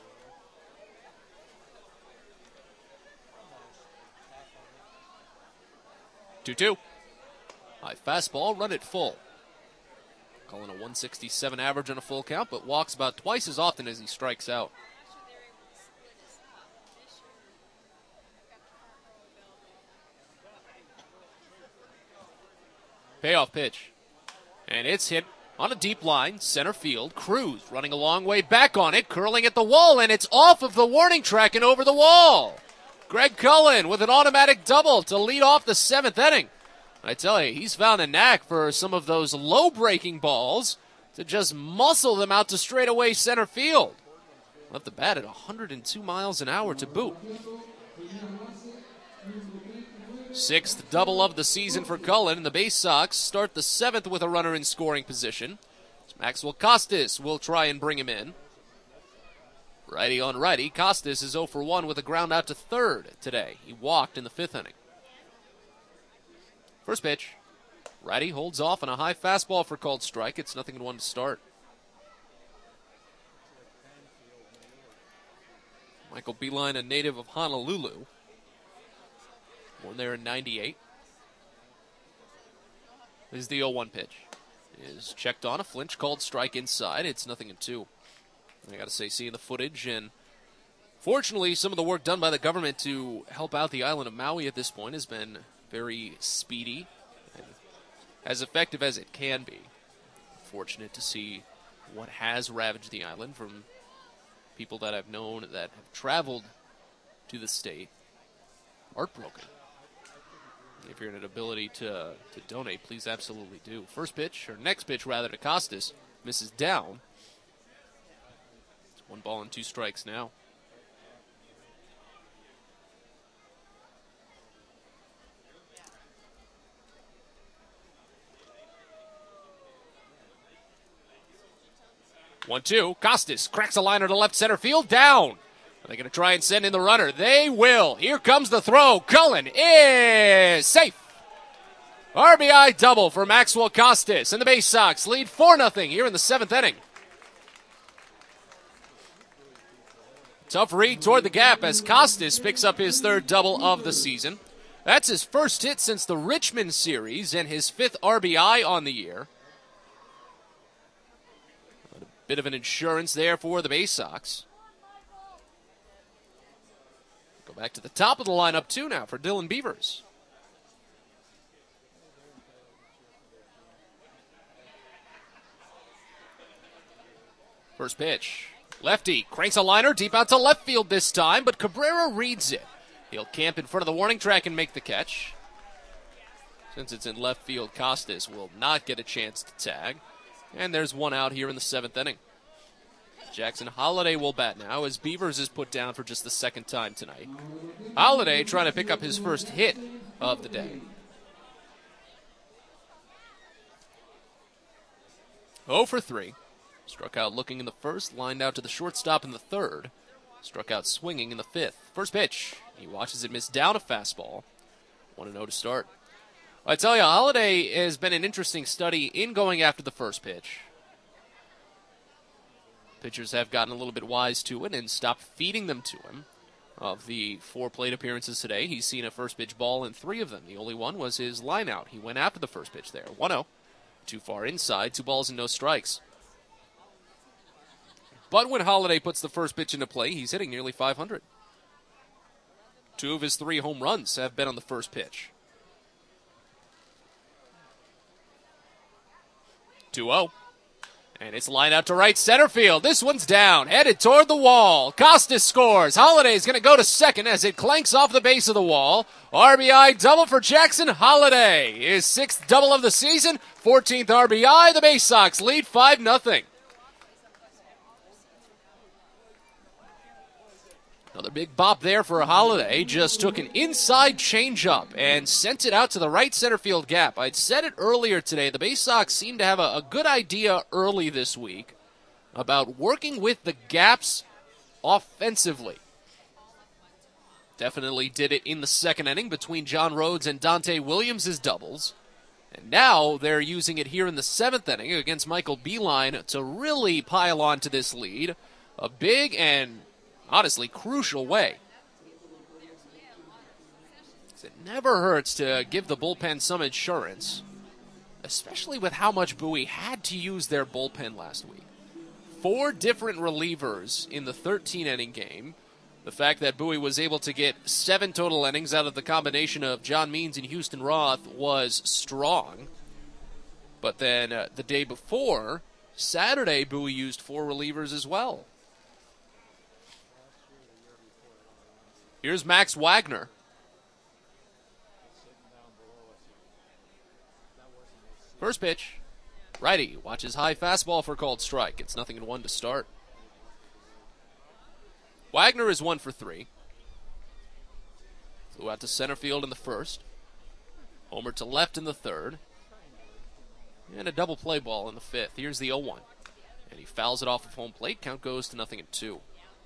two two. High fastball, run it full. Cullen a one sixty-seven average on a full count, but walks about twice as often as he strikes out. Payoff pitch. And it's hit on a deep line, center field. Cruz running a long way back on it, curling at the wall, and it's off of the warning track and over the wall. Greg Cullen with an automatic double to lead off the seventh inning. I tell you, he's found a knack for some of those low-breaking balls to just muscle them out to straightaway center field. Left the bat at one hundred two miles an hour to boot. Sixth double of the season for Cullen, and the Bay Sox start the seventh with a runner in scoring position. Maxwell Costas will try and bring him in. Righty on righty, Costas is oh for one with a ground out to third today. He walked in the fifth inning. First pitch. Righty holds off on a high fastball for called strike. It's nothing in one to start. Michael Beeline, a native of Honolulu. Born there in ninety-eight. This is the oh one pitch. Is checked on, a flinch, called strike inside. It's nothing in two. I gotta say, seeing the footage, and fortunately, some of the work done by the government to help out the island of Maui at this point has been very speedy and as effective as it can be. Fortunate to see what has ravaged the island from people that I've known that have traveled to the state. Heartbroken. If you're in an ability to, to donate, please absolutely do. First pitch, or next pitch rather, to Costas. Misses down. It's one ball and two strikes now. one two. Costas cracks a liner to left center field. Down. Are they going to try and send in the runner? They will. Here comes the throw. Cullen is safe. R B I double for Maxwell Costas, and the Bay Sox lead four nothing here in the seventh inning. Tough read toward the gap as Costas picks up his third double of the season. That's his first hit since the Richmond series and his fifth R B I on the year. A bit of an insurance there for the Bay Sox. Go back to the top of the lineup, too, now for Dylan Beavers. First pitch. Lefty cranks a liner deep out to left field this time, but Cabrera reads it. He'll camp in front of the warning track and make the catch. Since it's in left field, Costas will not get a chance to tag. And there's one out here in the seventh inning. Jackson Holiday will bat now as Beavers is put down for just the second time tonight. Holiday trying to pick up his first hit of the day. oh for three. Struck out looking in the first, lined out to the shortstop in the third. Struck out swinging in the fifth. First pitch. He watches it miss down a fastball. one and oh to start. I tell you, Holiday has been an interesting study in going after the first pitch. Pitchers have gotten a little bit wise to it and stopped feeding them to him. Of the four plate appearances today, he's seen a first pitch ball in three of them. The only one was his line out. He went after the first pitch there. one oh. Too far inside, two balls and no strikes. But when Holiday puts the first pitch into play, he's hitting nearly five hundred. Two of his three home runs have been on the first pitch. two oh. And it's lined out to right center field. This one's down, headed toward the wall. Costas scores. Holiday's going to go to second as it clanks off the base of the wall. R B I double for Jackson Holiday. His sixth double of the season, fourteenth R B I. The Bay Sox lead five nothing. Another big bop there for a Holiday. Just took an inside changeup and sent it out to the right center field gap. I'd said it earlier today. The Bay Sox seem to have a, a good idea early this week about working with the gaps offensively. Definitely did it in the second inning between John Rhodes and Dante Williams' doubles. And now they're using it here in the seventh inning against Michael Beeline to really pile on to this lead. A big and honestly crucial way. It never hurts to give the bullpen some insurance, especially with how much Bowie had to use their bullpen last week. Four different relievers in the thirteen-inning game. The fact that Bowie was able to get seven total innings out of the combination of John Means and Houston Roth was strong. But then uh, the day before, Saturday, Bowie used four relievers as well. Here's Max Wagner. First pitch. Righty watches high fastball for called strike. It's nothing in one to start. Wagner is one for three. Flew out to center field in the first. Homer to left in the third. And a double play ball in the fifth. Here's the oh one. And he fouls it off of home plate. Count goes to nothing and two.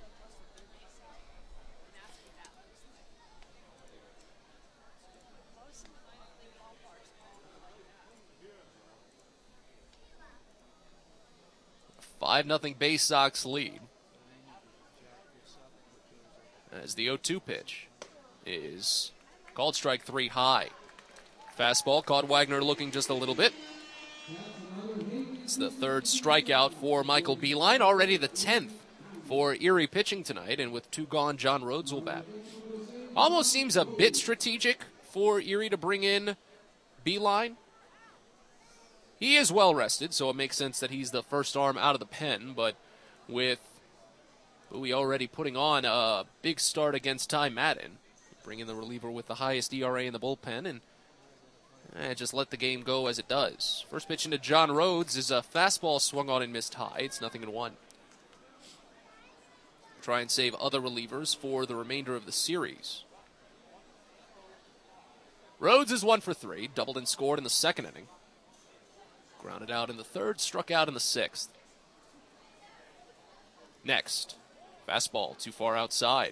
five nothing Bay Sox lead. As the oh two pitch is called strike three high. Fastball caught Wagner looking just a little bit. It's the third strikeout for Michael Beeline, already the tenth for Erie pitching tonight, and with two gone, John Rhodes will bat. Almost seems a bit strategic for Erie to bring in Beeline. He is well rested, so it makes sense that he's the first arm out of the pen, but with Bowie already putting on a big start against Ty Madden, bring in the reliever with the highest E R A in the bullpen, and eh, just let the game go as it does. First pitch into John Rhodes is a fastball swung on and missed high. It's nothing in one. Try and save other relievers for the remainder of the series. Rhodes is one for three, doubled and scored in the second inning. Grounded out in the third, struck out in the sixth. Next, fastball too far outside.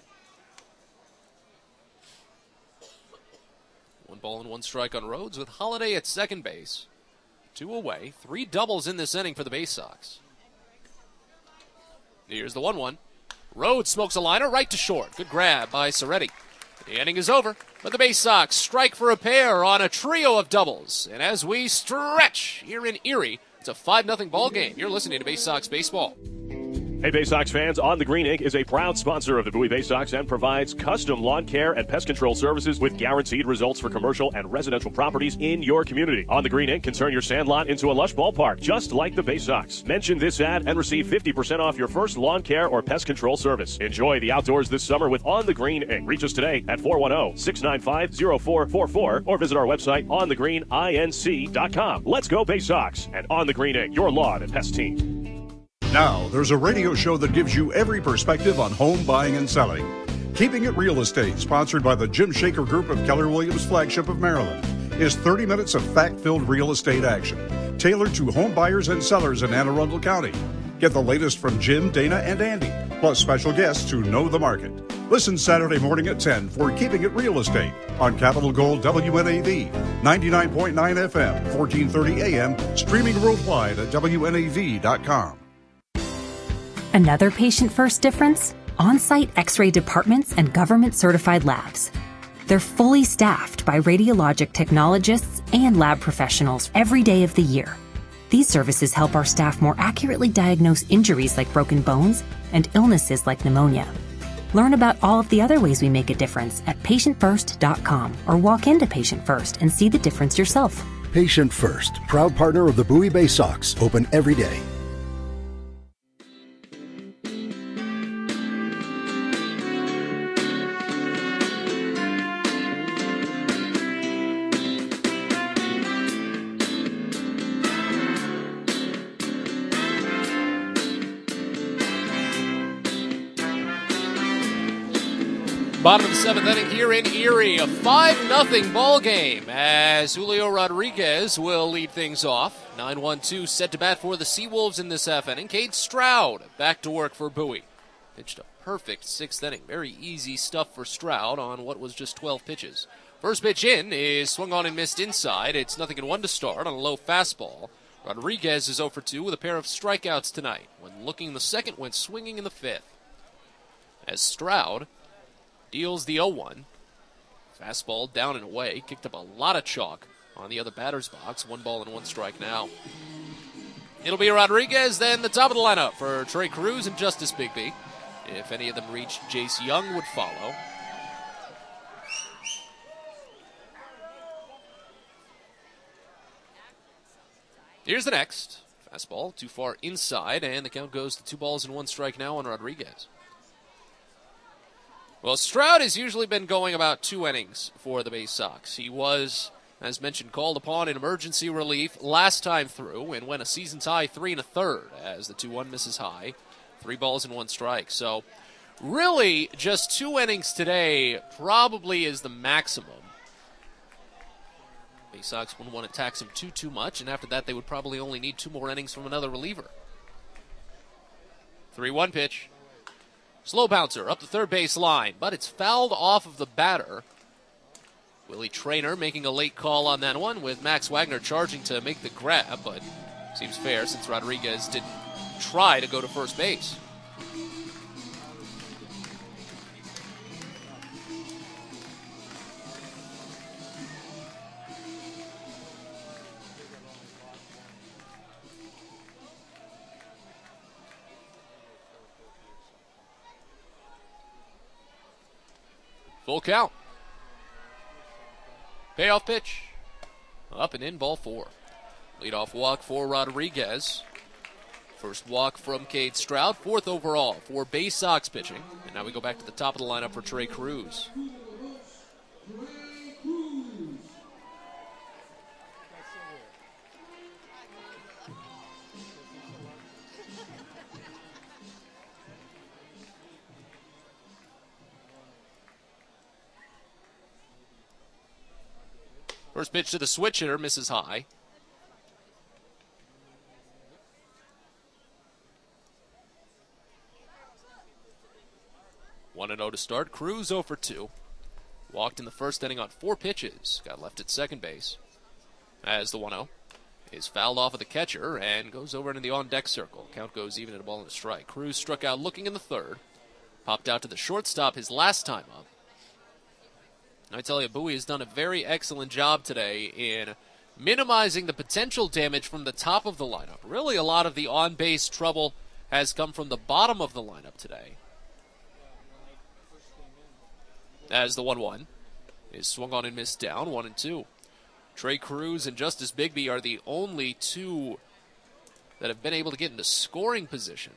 One ball and one strike on Rhodes with Holiday at second base. Two away, three doubles in this inning for the Bay Sox. Here's the one one. Rhodes smokes a liner right to short. Good grab by Soretti. The inning is over, but the Bay Sox strike for a pair on a trio of doubles. And as we stretch here in Erie, it's a five nothing ball game. You're listening to Bay Sox Baseball. Hey, Bay Sox fans, On the Green Incorporated is a proud sponsor of the Bowie Bay Sox and provides custom lawn care and pest control services with guaranteed results for commercial and residential properties in your community. On the Green Incorporated can turn your sandlot into a lush ballpark, just like the Bay Sox. Mention this ad and receive fifty percent off your first lawn care or pest control service. Enjoy the outdoors this summer with On the Green Incorporated. Reach us today at four one zero, six nine five, zero four four four or visit our website on the green inc dot com. Let's go Bay Sox and On the Green Incorporated, your lawn and pest team. Now, there's a radio show that gives you every perspective on home buying and selling. Keeping It Real Estate, sponsored by the Jim Shaker Group of Keller Williams, flagship of Maryland, is thirty minutes of fact-filled real estate action, tailored to home buyers and sellers in Anne Arundel County. Get the latest from Jim, Dana, and Andy, plus special guests who know the market. Listen Saturday morning at ten for Keeping It Real Estate on Capital Gold W N A V, ninety-nine point nine F M, fourteen thirty A M, streaming worldwide at W N A V dot com. Another patient-first difference? On-site X-ray departments and government-certified labs. They're fully staffed by radiologic technologists and lab professionals every day of the year. These services help our staff more accurately diagnose injuries like broken bones and illnesses like pneumonia. Learn about all of the other ways we make a difference at patient first dot com or walk into Patient First and see the difference yourself. Patient First, proud partner of the Bowie Bay Sox, open every day. Bottom of the seventh inning here in Erie, a five nothing ball game as Julio Rodriguez will lead things off. nine one two set to bat for the Seawolves in this half inning. Cade Stroud back to work for Bowie. Pitched a perfect sixth inning. Very easy stuff for Stroud on what was just twelve pitches. First pitch in is swung on and missed inside. It's nothing in one to start on a low fastball. Rodriguez is oh for two with a pair of strikeouts tonight. When looking in the second, went swinging in the fifth. As Stroud deals the oh one. Fastball down and away. Kicked up a lot of chalk on the other batter's box. One ball and one strike now. It'll be Rodriguez, then the top of the lineup for Trey Cruz and Justice Bigby. If any of them reach, Jace Young would follow. Here's the next. Fastball too far inside, and the count goes to two balls and one strike now on Rodriguez. Well, Stroud has usually been going about two innings for the Bay Sox. He was, as mentioned, called upon in emergency relief last time through and went a season's high three and a third as the two one misses high. Three balls and one strike. So really just two innings today probably is the maximum. Bay Sox wouldn't want to tax him too, too much, and after that they would probably only need two more innings from another reliever. three one pitch. Slow bouncer up the third base line, but it's fouled off of the batter. Willie Traynor making a late call on that one with Max Wagner charging to make the grab, but seems fair since Rodriguez didn't try to go to first base. Full count. Payoff pitch. Up and in, ball four. Leadoff walk for Rodriguez. First walk from Cade Stroud. Fourth overall for Bay Sox pitching. And now we go back to the top of the lineup for Trey Cruz. First pitch to the switch hitter, misses high. one and oh to start. Cruz oh for two. Walked in the first inning on four pitches. Got left at second base. As the one oh is fouled off of the catcher and goes over into the on-deck circle. Count goes even at a ball and a strike. Cruz struck out looking in the third. Popped out to the shortstop his last time up. I tell you, Bowie has done a very excellent job today in minimizing the potential damage from the top of the lineup. Really, a lot of the on-base trouble has come from the bottom of the lineup today. As the one one is swung on and missed down, one and two. Trey Cruz and Justice Bigby are the only two that have been able to get into scoring position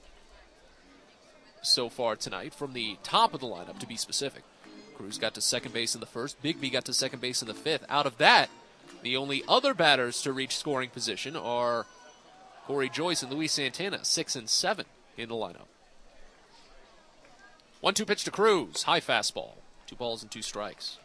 so far tonight, from the top of the lineup to be specific. Cruz got to second base in the first. Bigby got to second base in the fifth. Out of that, the only other batters to reach scoring position are Corey Joyce and Luis Santana, six and seven in the lineup. one two pitch to Cruz. High fastball. Two balls and two strikes.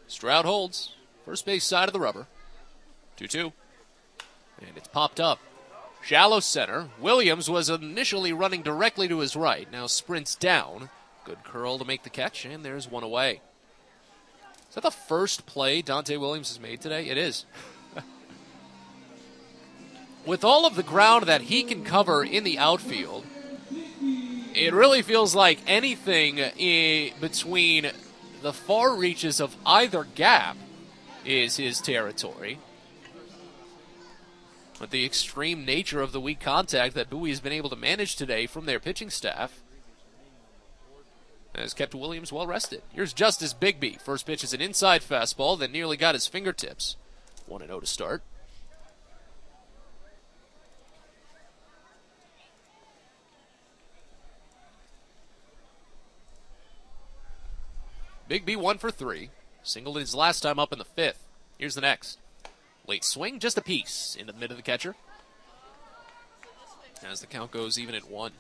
Stroud holds. First base side of the rubber. two two. And it's popped up. Shallow center. Williams was initially running directly to his right. Now sprints down. Good curl to make the catch, and there's one away. Is that the first play Dante Williams has made today? It is. With all of the ground that he can cover in the outfield, it really feels like anything in between the far reaches of either gap is his territory. But the extreme nature of the weak contact that Bowie has been able to manage today from their pitching staff has kept Williams well rested. Here's Justice Bigbie. First pitch is an inside fastball that nearly got his fingertips. one and oh to start. Bigbie one for three. Singled his last time up in the fifth. Here's the next. Late swing, just a piece into the mid of the catcher. As the count goes even at one.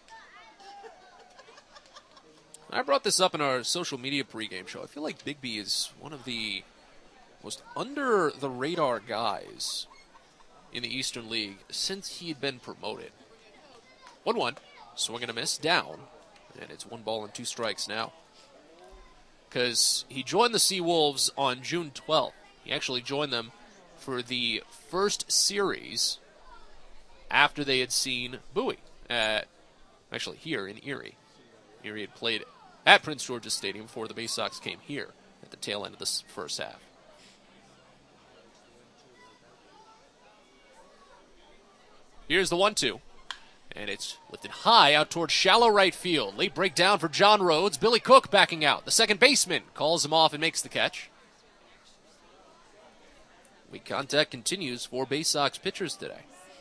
I brought this up in our social media pregame show. I feel like Bigbie is one of the most under-the-radar guys in the Eastern League since he'd been promoted. one one. Swing and a miss, down. And it's one ball and two strikes now. Because he joined the Seawolves on June twelfth. He actually joined them for the first series after they had seen Bowie at, actually here in Erie. Erie had played at Prince George's Stadium before the Bay Sox came here at the tail end of the first half. Here's the one two. And it's lifted high out towards shallow right field. Late breakdown for John Rhodes. Billy Cook backing out. The second baseman calls him off and makes the catch. Weak contact continues for Bay Sox pitchers today.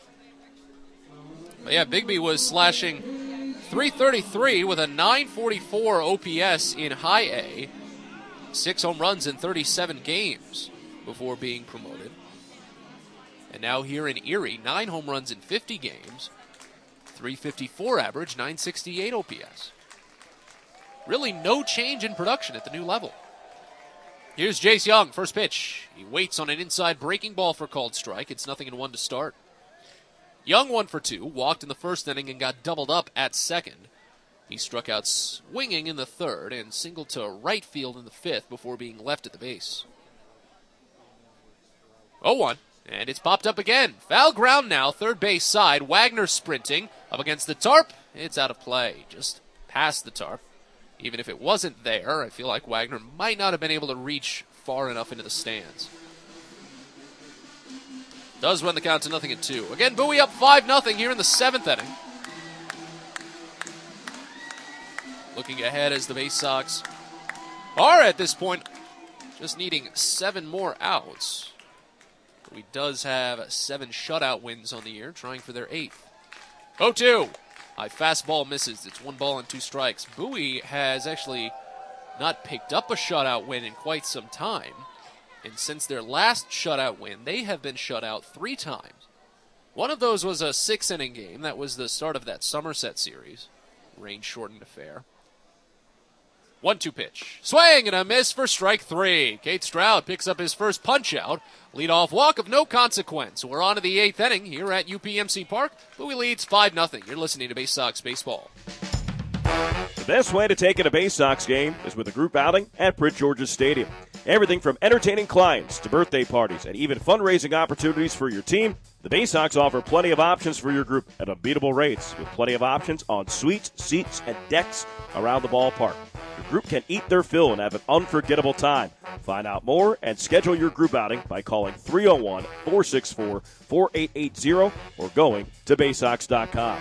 But yeah, Bigbie was slashing three thirty-three with a nine forty-four O P S in high A. Six home runs in thirty-seven games before being promoted. And now here in Erie, nine home runs in fifty games. three fifty-four average, nine sixty-eight O P S. Really no change in production at the new level. Here's Jace Young, first pitch. He waits on an inside breaking ball for called strike. It's nothing in one to start. Young one for two, walked in the first inning and got doubled up at second. He struck out swinging in the third and singled to right field in the fifth before being left at the base. oh one. And it's popped up again. Foul ground now, third base side. Wagner sprinting up against the tarp. It's out of play, just past the tarp. Even if it wasn't there, I feel like Wagner might not have been able to reach far enough into the stands. Does run the count to nothing at two. Again, Bowie up five nothing here in the seventh inning. Looking ahead as the Bay Sox are at this point just needing seven more outs. He does have seven shutout wins on the year, trying for their eighth. oh two. High fastball misses. It's one ball and two strikes. Bowie has actually not picked up a shutout win in quite some time. And since their last shutout win, they have been shut out three times. One of those was a six-inning game. That was the start of that Somerset series. Rain-shortened affair. one two pitch. Swing and a miss for strike three. Kate Stroud picks up his first punch-out. Leadoff walk of no consequence. We're on to the eighth inning here at U P M C Park. Bowie leads five nothing. You're listening to Bay Sox Baseball. The best way to take in a Bay Sox game is with a group outing at Prince George's Stadium. Everything from entertaining clients to birthday parties and even fundraising opportunities for your team, the Bay Sox offer plenty of options for your group at unbeatable rates with plenty of options on suites, seats, and decks around the ballpark. Your group can eat their fill and have an unforgettable time. Find out more and schedule your group outing by calling three oh one, four six four, four eight eight zero or going to bay sox dot com.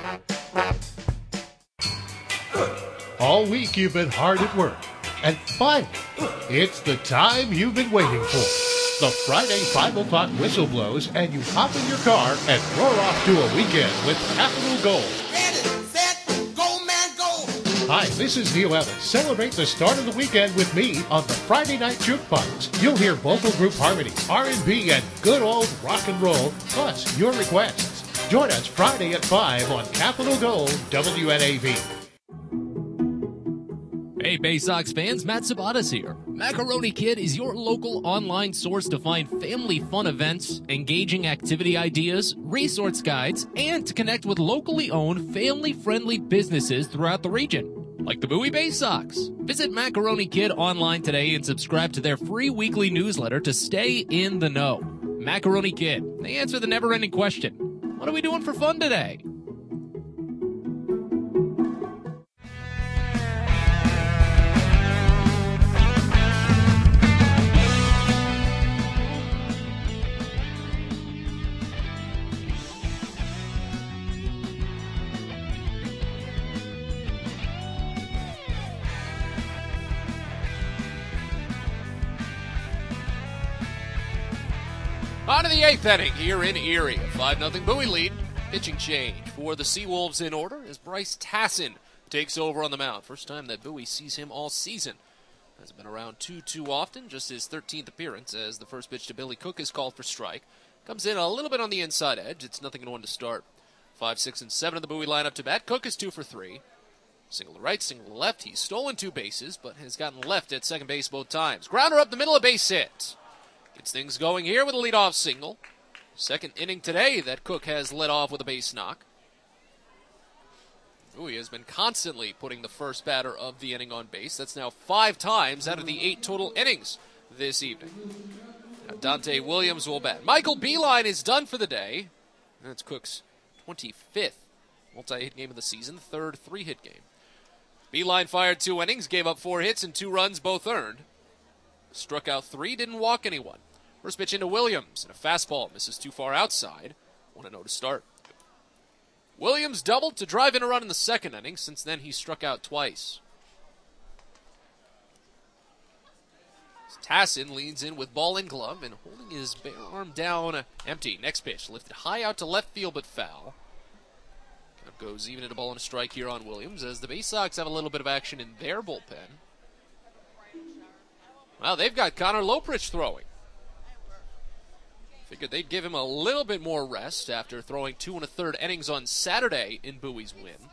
All week you've been hard at work. And finally, it's the time you've been waiting for. The Friday five o'clock whistle blows and you hop in your car and roar off to a weekend with Capital Gold. Ready, set, go, man, go. Hi, this is Neil Evans. Celebrate the start of the weekend with me on the Friday Night Jukebox. You'll hear vocal group harmonies, R and B, and good old rock and roll, plus your requests. Join us Friday at five on Capital Gold W N A V. Hey, Bay Sox fans, Matt Sabatas here. Macaroni Kid is your local online source to find family fun events, engaging activity ideas, resource guides, and to connect with locally owned, family-friendly businesses throughout the region, like the Bowie Bay Sox. Visit Macaroni Kid online today and subscribe to their free weekly newsletter to stay in the know. Macaroni Kid, they answer the never-ending question, what are we doing for fun today? On to the eighth inning here in Erie. A five nothing Bowie lead. Pitching change for the Seawolves in order as Bryce Tassin takes over on the mound. First time that Bowie sees him all season. Hasn't been around too, too often. Just his thirteenth appearance as the first pitch to Billy Cook is called for strike. Comes in a little bit on the inside edge. It's nothing in one to start. Five, six, and seven of the Bowie lineup to bat. Cook is two for three. Single to right, single to left. He's stolen two bases, but has gotten left at second base both times. Grounder up the middle, a base hit. Gets things going here with a leadoff single. Second inning today that Cook has led off with a base knock. Bowie has been constantly putting the first batter of the inning on base. That's now five times out of the eight total innings this evening. Now Dante Williams will bat. Michael Beeline is done for the day. That's Cook's twenty-fifth multi-hit game of the season, third three-hit game. Beeline fired two innings, gave up four hits and two runs, both earned. Struck out three, didn't walk anyone. First pitch into Williams, and a fastball misses too far outside. one and oh to start. Williams doubled to drive in a run in the second inning. Since then, he struck out twice. Tassin leans in with ball and glove and holding his bare arm down empty. Next pitch, lifted high out to left field but foul. Kind of goes even into ball and a strike here on Williams as the Bay Sox have a little bit of action in their bullpen. Well, they've got Connor Loprich throwing. Figured they'd give him a little bit more rest after throwing two and a third innings on Saturday in Bowie's win.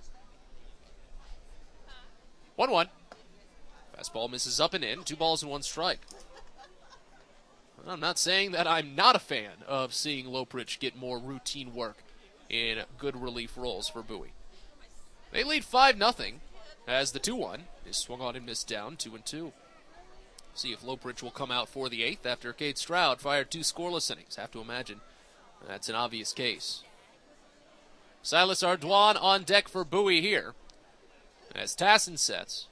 one one. Fastball misses up and in. Two balls and one strike. I'm not saying that I'm not a fan of seeing Loprich get more routine work in good relief roles for Bowie. They lead five nothing as the two one is swung on and missed down, two and two. See if Loprich will come out for the eighth after Cade Stroud fired two scoreless innings. Have to imagine that's an obvious case. Silas Ardoin on deck for Bowie here as Tassin sets.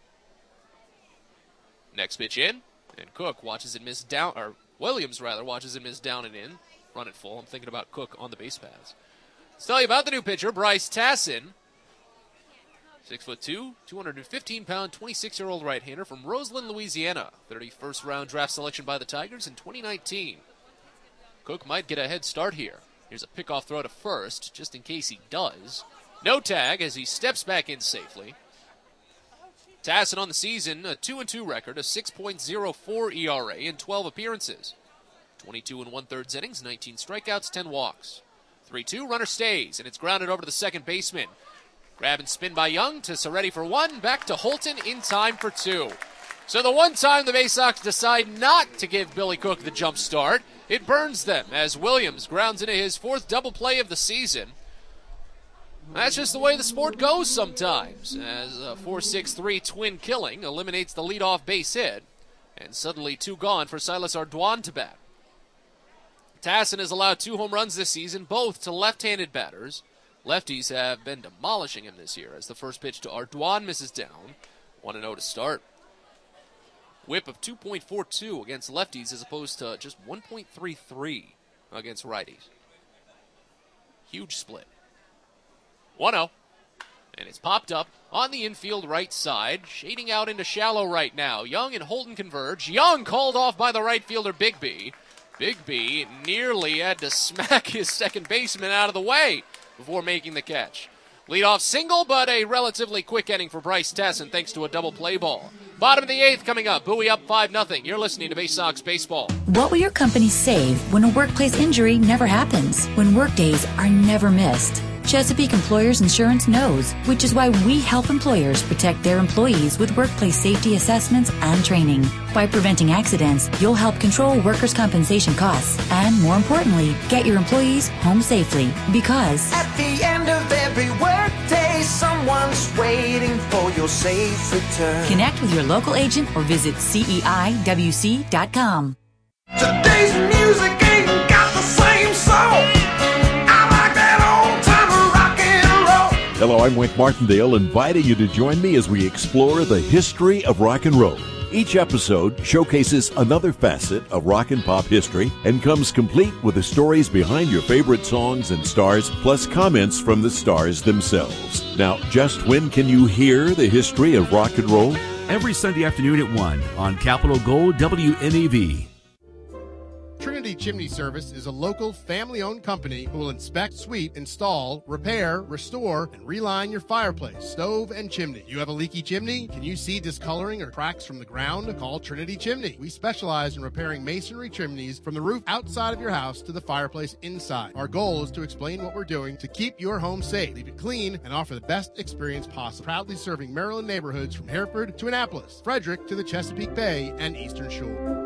Next pitch in, and Cook watches it miss down, or Williams rather watches it miss down and in. Run it full. I'm thinking about Cook on the base paths. Let's tell you about the new pitcher, Bryce Tassin. Six foot two, two hundred fifteen pound, twenty-six-year-old right-hander from Roseland, Louisiana. thirty-first round draft selection by the Tigers in twenty nineteen. Cook might get a head start here. Here's a pickoff throw to first, just in case he does. No tag as he steps back in safely. Tassin on the season, a two and two record, a six point oh four E R A in twelve appearances. twenty-two and one-thirds innings, nineteen strikeouts, ten walks. three two, runner stays, and it's grounded over to the second baseman. Grab and spin by Young to Soretti for one. Back to Holton in time for two. So the one time the Bay Sox decide not to give Billy Cook the jump start, it burns them as Williams grounds into his fourth double play of the season. That's just the way the sport goes sometimes, as a four six three twin killing eliminates the leadoff base hit, and suddenly two gone for Silas Ardoin to bat. Tassin has allowed two home runs this season, both to left-handed batters. Lefties have been demolishing him this year as the first pitch to Ardoin misses down. one and oh to start. Whip of two point four two against lefties as opposed to just one point three three against righties. Huge split. one oh. And it's popped up on the infield right side, shading out into shallow right now. Young and Holton converge. Young called off by the right fielder Bigby. Bigby nearly had to smack his second baseman out of the way before making the catch. Leadoff single, but a relatively quick inning for Bryce Tassin thanks to a double play ball. Bottom of the eighth coming up. Bowie up five nothing. You're listening to Bay Sox Baseball. What will your company save when a workplace injury never happens? When workdays are never missed? Chesapeake Employers Insurance knows, which is why we help employers protect their employees with workplace safety assessments and training. By preventing accidents, you'll help control workers' compensation costs and, more importantly, get your employees home safely. Because at the end of every workday, someone's waiting for your safe return. Connect with your local agent or visit C E I W C dot com. Today's music ain't got the same soul. I like that old time rock and roll. Hello, I'm Wink Martindale, inviting you to join me as we explore the history of rock and roll. Each episode showcases another facet of rock and pop history and comes complete with the stories behind your favorite songs and stars, plus comments from the stars themselves. Now, just when can you hear the history of rock and roll? Every Sunday afternoon at one on Capitol Gold W N E V. Trinity Chimney Service is a local family-owned company who will inspect, sweep, install, repair, restore, and reline your fireplace, stove, and chimney. You have a leaky chimney? Can you see discoloring or cracks from the ground? Call Trinity Chimney. We specialize in repairing masonry chimneys from the roof outside of your house to the fireplace inside. Our goal is to explain what we're doing to keep your home safe, leave it clean, and offer the best experience possible. Proudly serving Maryland neighborhoods from Hereford to Annapolis, Frederick to the Chesapeake Bay and Eastern Shore.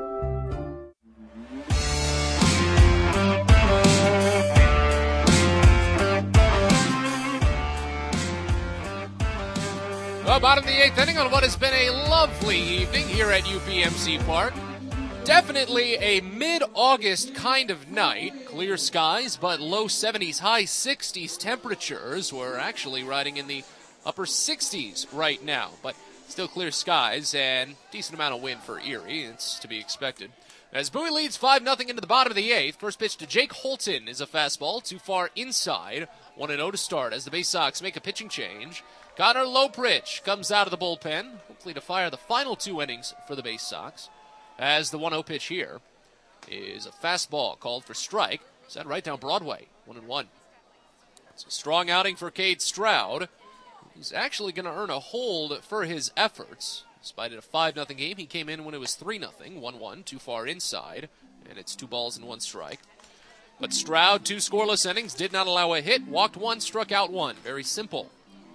Well, bottom of the eighth inning on what has been a lovely evening here at U P M C Park. Definitely a mid-August kind of night. Clear skies, but low seventies, high sixties temperatures. We're actually riding in the upper sixties right now, but still clear skies and decent amount of wind for Erie. It's to be expected. As Bowie leads five nothing into the bottom of the eighth, first pitch to Jake Holton is a fastball too far inside. one and oh to start as the Bay Sox make a pitching change. Connor Loprich comes out of the bullpen, hopefully to fire the final two innings for the Bay Sox. As the one oh pitch here is a fastball called for strike, set right down Broadway, one and one. It's a strong outing for Cade Stroud. He's actually going to earn a hold for his efforts. Despite it a five nothing game, he came in when it was three nothing, one one, too far inside, and it's two balls and one strike. But Stroud, two scoreless innings, did not allow a hit, walked one, struck out one. Very simple.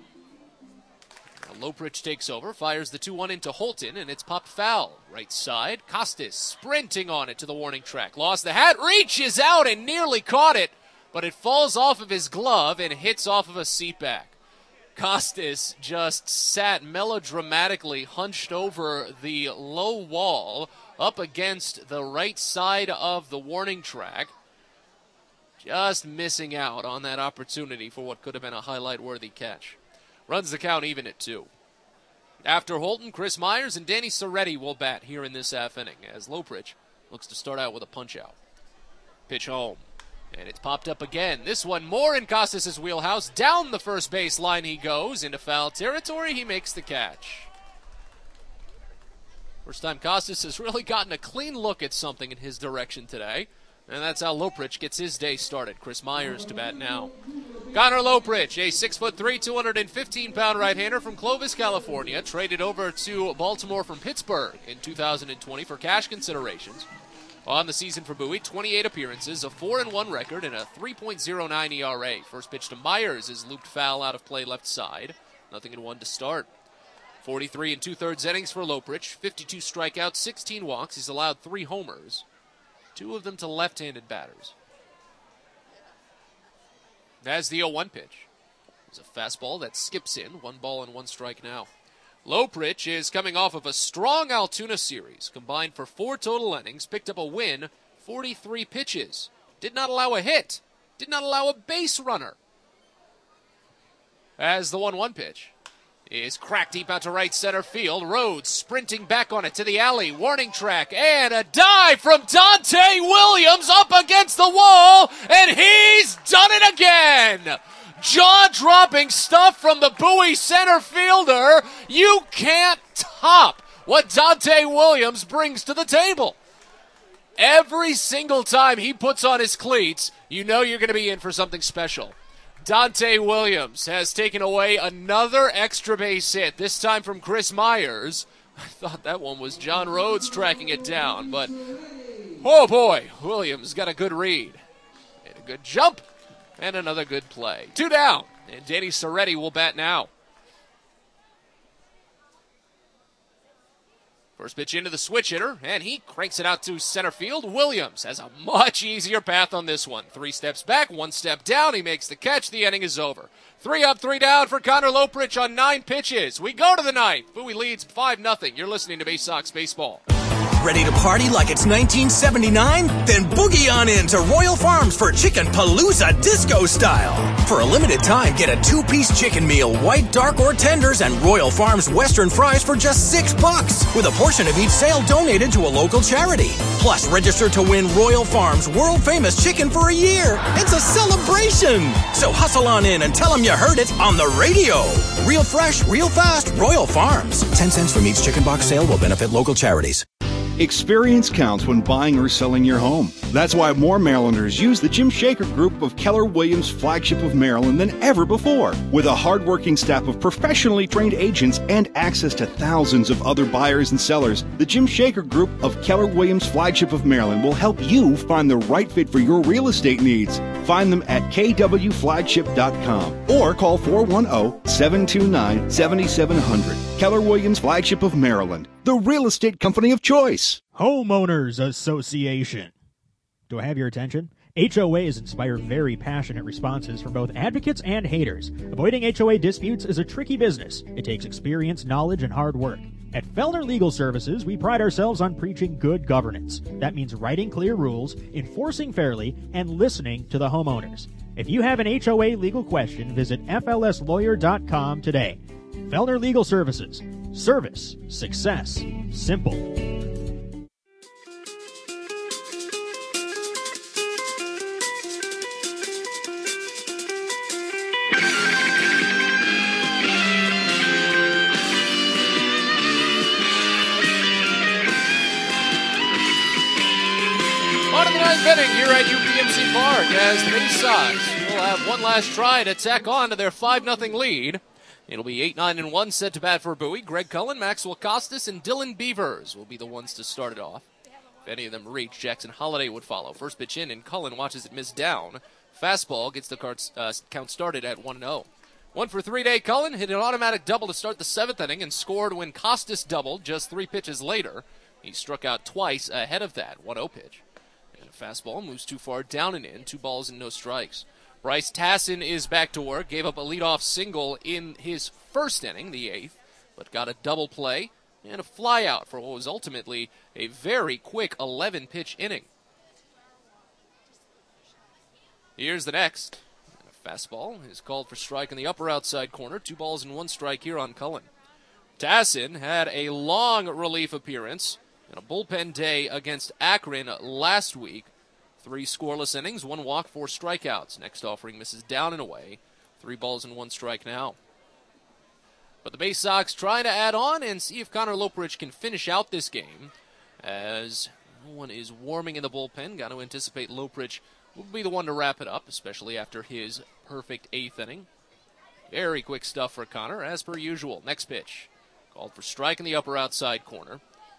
Now Loprich takes over, fires the two one into Holton, and it's popped foul. Right side, Costas sprinting on it to the warning track. Lost the hat, reaches out and nearly caught it, but it falls off of his glove and hits off of a seat back. Costas just sat melodramatically hunched over the low wall up against the right side of the warning track. Just missing out on that opportunity for what could have been a highlight-worthy catch. Runs the count even at two. After Holton, Chris Myers and Danny Soretti will bat here in this half inning as Loprich looks to start out with a punch-out. Pitch home. And it's popped up again. This one more in Costas' wheelhouse. Down the first base line he goes. Into foul territory, he makes the catch. First time Costas has really gotten a clean look at something in his direction today. And that's how Loprich gets his day started. Chris Myers to bat now. Connor Loprich, a six foot three, two hundred fifteen pound right-hander from Clovis, California, traded over to Baltimore from Pittsburgh in two thousand twenty for cash considerations. On the season for Bowie, twenty-eight appearances, a four and one record, and a three point oh nine E R A. First pitch to Myers is looped foul out of play left side. Nothing in one to start. forty-three and two-thirds innings for Loprich, fifty-two strikeouts, sixteen walks. He's allowed three homers, two of them to left-handed batters. As the oh one pitch. It's a fastball that skips in, one ball and one strike now. Loprich is coming off of a strong Altoona series, combined for four total innings, picked up a win, forty-three pitches, did not allow a hit, did not allow a base runner. As the one one pitch is cracked deep out to right center field, Rhodes sprinting back on it to the alley, warning track, and a dive from Dante Williams up against the wall, and he's done it again! Jaw-dropping stuff from the Bowie center fielder. You can't top what Dante Williams brings to the table. Every single time he puts on his cleats, you know you're going to be in for something special. Dante Williams has taken away another extra base hit, this time from Chris Myers. I thought that one was John Rhodes tracking it down, but oh boy, Williams got a good read and a good jump. And another good play. Two down, and Danny Soretti will bat now. First pitch into the switch hitter, and he cranks it out to center field. Williams has a much easier path on this one. Three steps back, one step down. He makes the catch. The inning is over. Three up, three down for Connor Loprich on nine pitches. We go to the ninth. Bowie leads five nothing. You're listening to Bay Sox Baseball. Ready to party like it's nineteen seventy-nine? Then boogie on in to Royal Farms for Chicken Palooza Disco Style. For a limited time, get a two-piece chicken meal, white, dark, or tenders, and Royal Farms Western fries for just six bucks, with a portion of each sale donated to a local charity. Plus, register to win Royal Farms world-famous chicken for a year. It's a celebration! So hustle on in and tell them you heard it on the radio. Real fresh, real fast, Royal Farms. Ten cents from each chicken box sale will benefit local charities. Experience counts when buying or selling your home. That's why more Marylanders use the Jim Shaker Group of Keller Williams flagship of Maryland than ever before. With a hardworking staff of professionally trained agents and access to thousands of other buyers and sellers, the Jim Shaker Group of Keller Williams flagship of Maryland will help you find the right fit for your real estate needs. Find them at k w flagship dot com or call four one zero, seven two nine, seven seven zero zero. Keller Williams Flagship of Maryland, the real estate company of choice. Homeowners Association. Do I have your attention? H O As inspire very passionate responses from both advocates and haters. Avoiding H O A disputes is a tricky business. It takes experience, knowledge, and hard work. At Fellner Legal Services, we pride ourselves on preaching good governance. That means writing clear rules, enforcing fairly, and listening to the homeowners. If you have an H O A legal question, visit f l s lawyer dot com today. Fellner Legal Services. Service. Success. Simple. On to the ninth inning here at U P M C Park as the Bay Sox will have one last try to tack on to their five nothing lead. It'll be eight nine and one set to bat for Bowie. Greg Cullen, Maxwell Costas, and Dylan Beavers will be the ones to start it off. If any of them reach, Jackson Holiday would follow. First pitch in, and Cullen watches it miss down. Fastball gets the card, uh, count started at one oh. One for three-day Cullen hit an automatic double to start the seventh inning and scored when Costas doubled just three pitches later. He struck out twice ahead of that one oh pitch. And a fastball moves too far down and in, two balls and no strikes. Bryce Tassin is back to work, gave up a leadoff single in his first inning, the eighth, but got a double play and a flyout for what was ultimately a very quick eleven-pitch inning. Here's the next. A fastball is called for strike in the upper outside corner. Two balls and one strike here on Cullen. Tassin had a long relief appearance in a bullpen day against Akron last week. Three scoreless innings, one walk, four strikeouts. Next offering misses down and away. Three balls and one strike now. But the Bay Sox trying to add on and see if Connor Loprich can finish out this game. As no one is warming in the bullpen. Got to anticipate Loprich will be the one to wrap it up, especially after his perfect eighth inning. Very quick stuff for Connor, as per usual. Next pitch. Called for strike in the upper outside corner.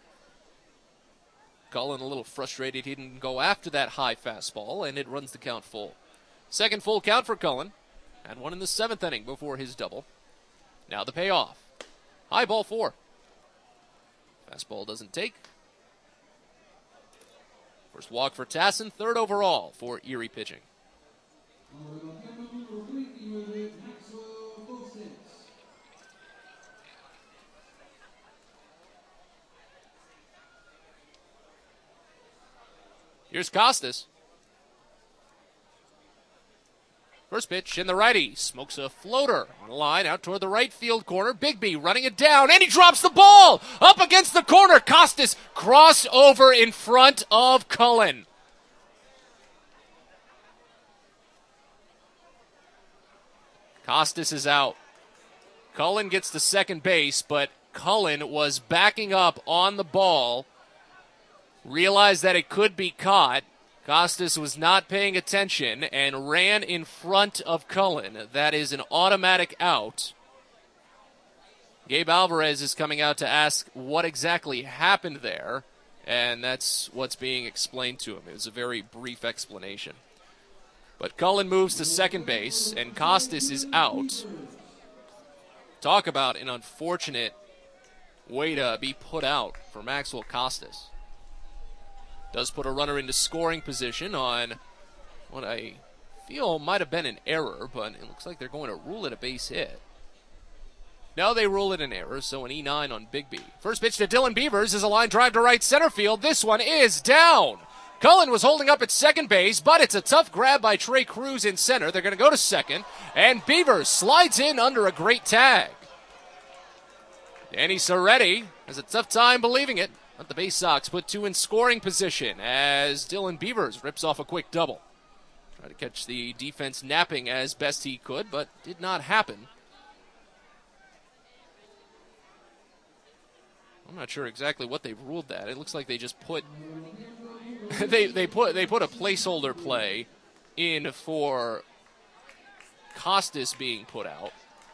Cullen a little frustrated he didn't go after that high fastball, and it runs the count full. Second full count for Cullen, and one in the seventh inning before his double. Now the payoff. High ball four. Fastball doesn't take. First walk for Tassin, third overall for Erie pitching. Here's Costas. First pitch in the righty. Smokes a floater on a line out toward the right field corner. Bigby running it down, and he drops the ball up against the corner. Costas cross over in front of Cullen. Costas is out. Cullen gets to second base, but Cullen was backing up on the ball. Realized that it could be caught. Costas was not paying attention and ran in front of Cullen. That is an automatic out. Gabe Alvarez is coming out to ask what exactly happened there, and that's what's being explained to him. It was a very brief explanation. But Cullen moves to second base, and Costas is out. Talk about an unfortunate way to be put out for Maxwell Costas. Does put a runner into scoring position on what I feel might have been an error, but it looks like they're going to rule it a base hit. Now they rule it an error, so an E nine on Bigby. First pitch to Dylan Beavers is a line drive to right center field. This one is down. Cullen was holding up at second base, but it's a tough grab by Trey Cruz in center. They're going to go to second, and Beavers slides in under a great tag. Danny Soretti has a tough time believing it, but the Bay Sox put two in scoring position as Dylan Beavers rips off a quick double. Tried to catch the defense napping as best he could, but did not happen. I'm not sure exactly what they've ruled that. It looks like they just put they they put they put a placeholder play in for Costas being put out.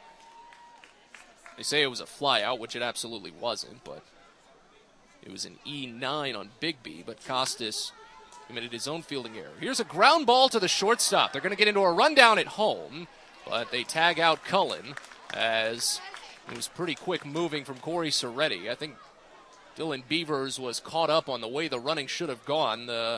They say it was a fly out, which it absolutely wasn't, but it was an E nine on Bigby, but Costas committed his own fielding error. Here's a ground ball to the shortstop. They're going to get into a rundown at home, but they tag out Cullen as it was pretty quick moving from Corey Soretti. I think Dylan Beavers was caught up on the way the running should have gone. The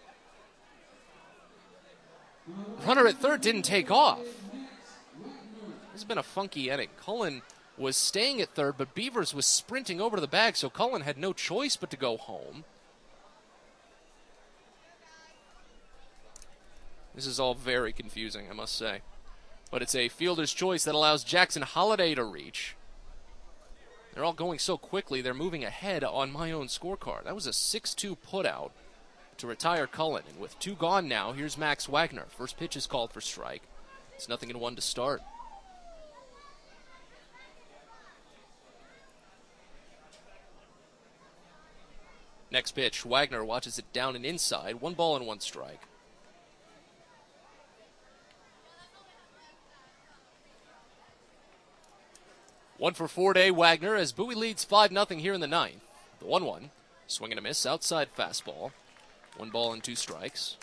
runner at third didn't take off. It's been a funky inning. Cullen was staying at third, but Beavers was sprinting over to the bag, so Cullen had no choice but to go home. This is all very confusing, I must say. But it's a fielder's choice that allows Jackson Holliday to reach. They're all going so quickly, they're moving ahead on my own scorecard. That was a six two putout to retire Cullen. And with two gone now, here's Max Wagner. First pitch is called for strike. It's nothing in one to start. Next pitch, Wagner watches it down and inside. One ball and one strike. One for four day Wagner as Bowie leads five nothing here in the ninth. The one one, swing and a miss, outside fastball. One ball and two strikes.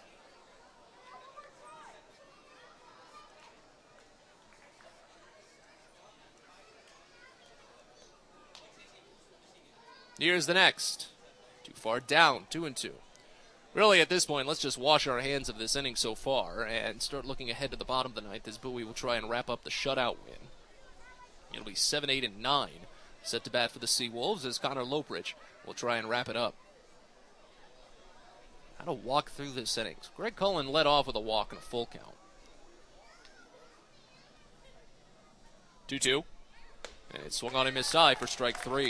Here's the next. Too far down, two and two. Really, at this point, let's just wash our hands of this inning so far and start looking ahead to the bottom of the ninth as Bowie will try and wrap up the shutout win. It'll be seven, eight, and nine. Set to bat for the Seawolves as Connor Lopridge will try and wrap it up. How to walk through this inning. Greg Cullen led off with a walk and a full count. two two. And it swung on him his side for strike three.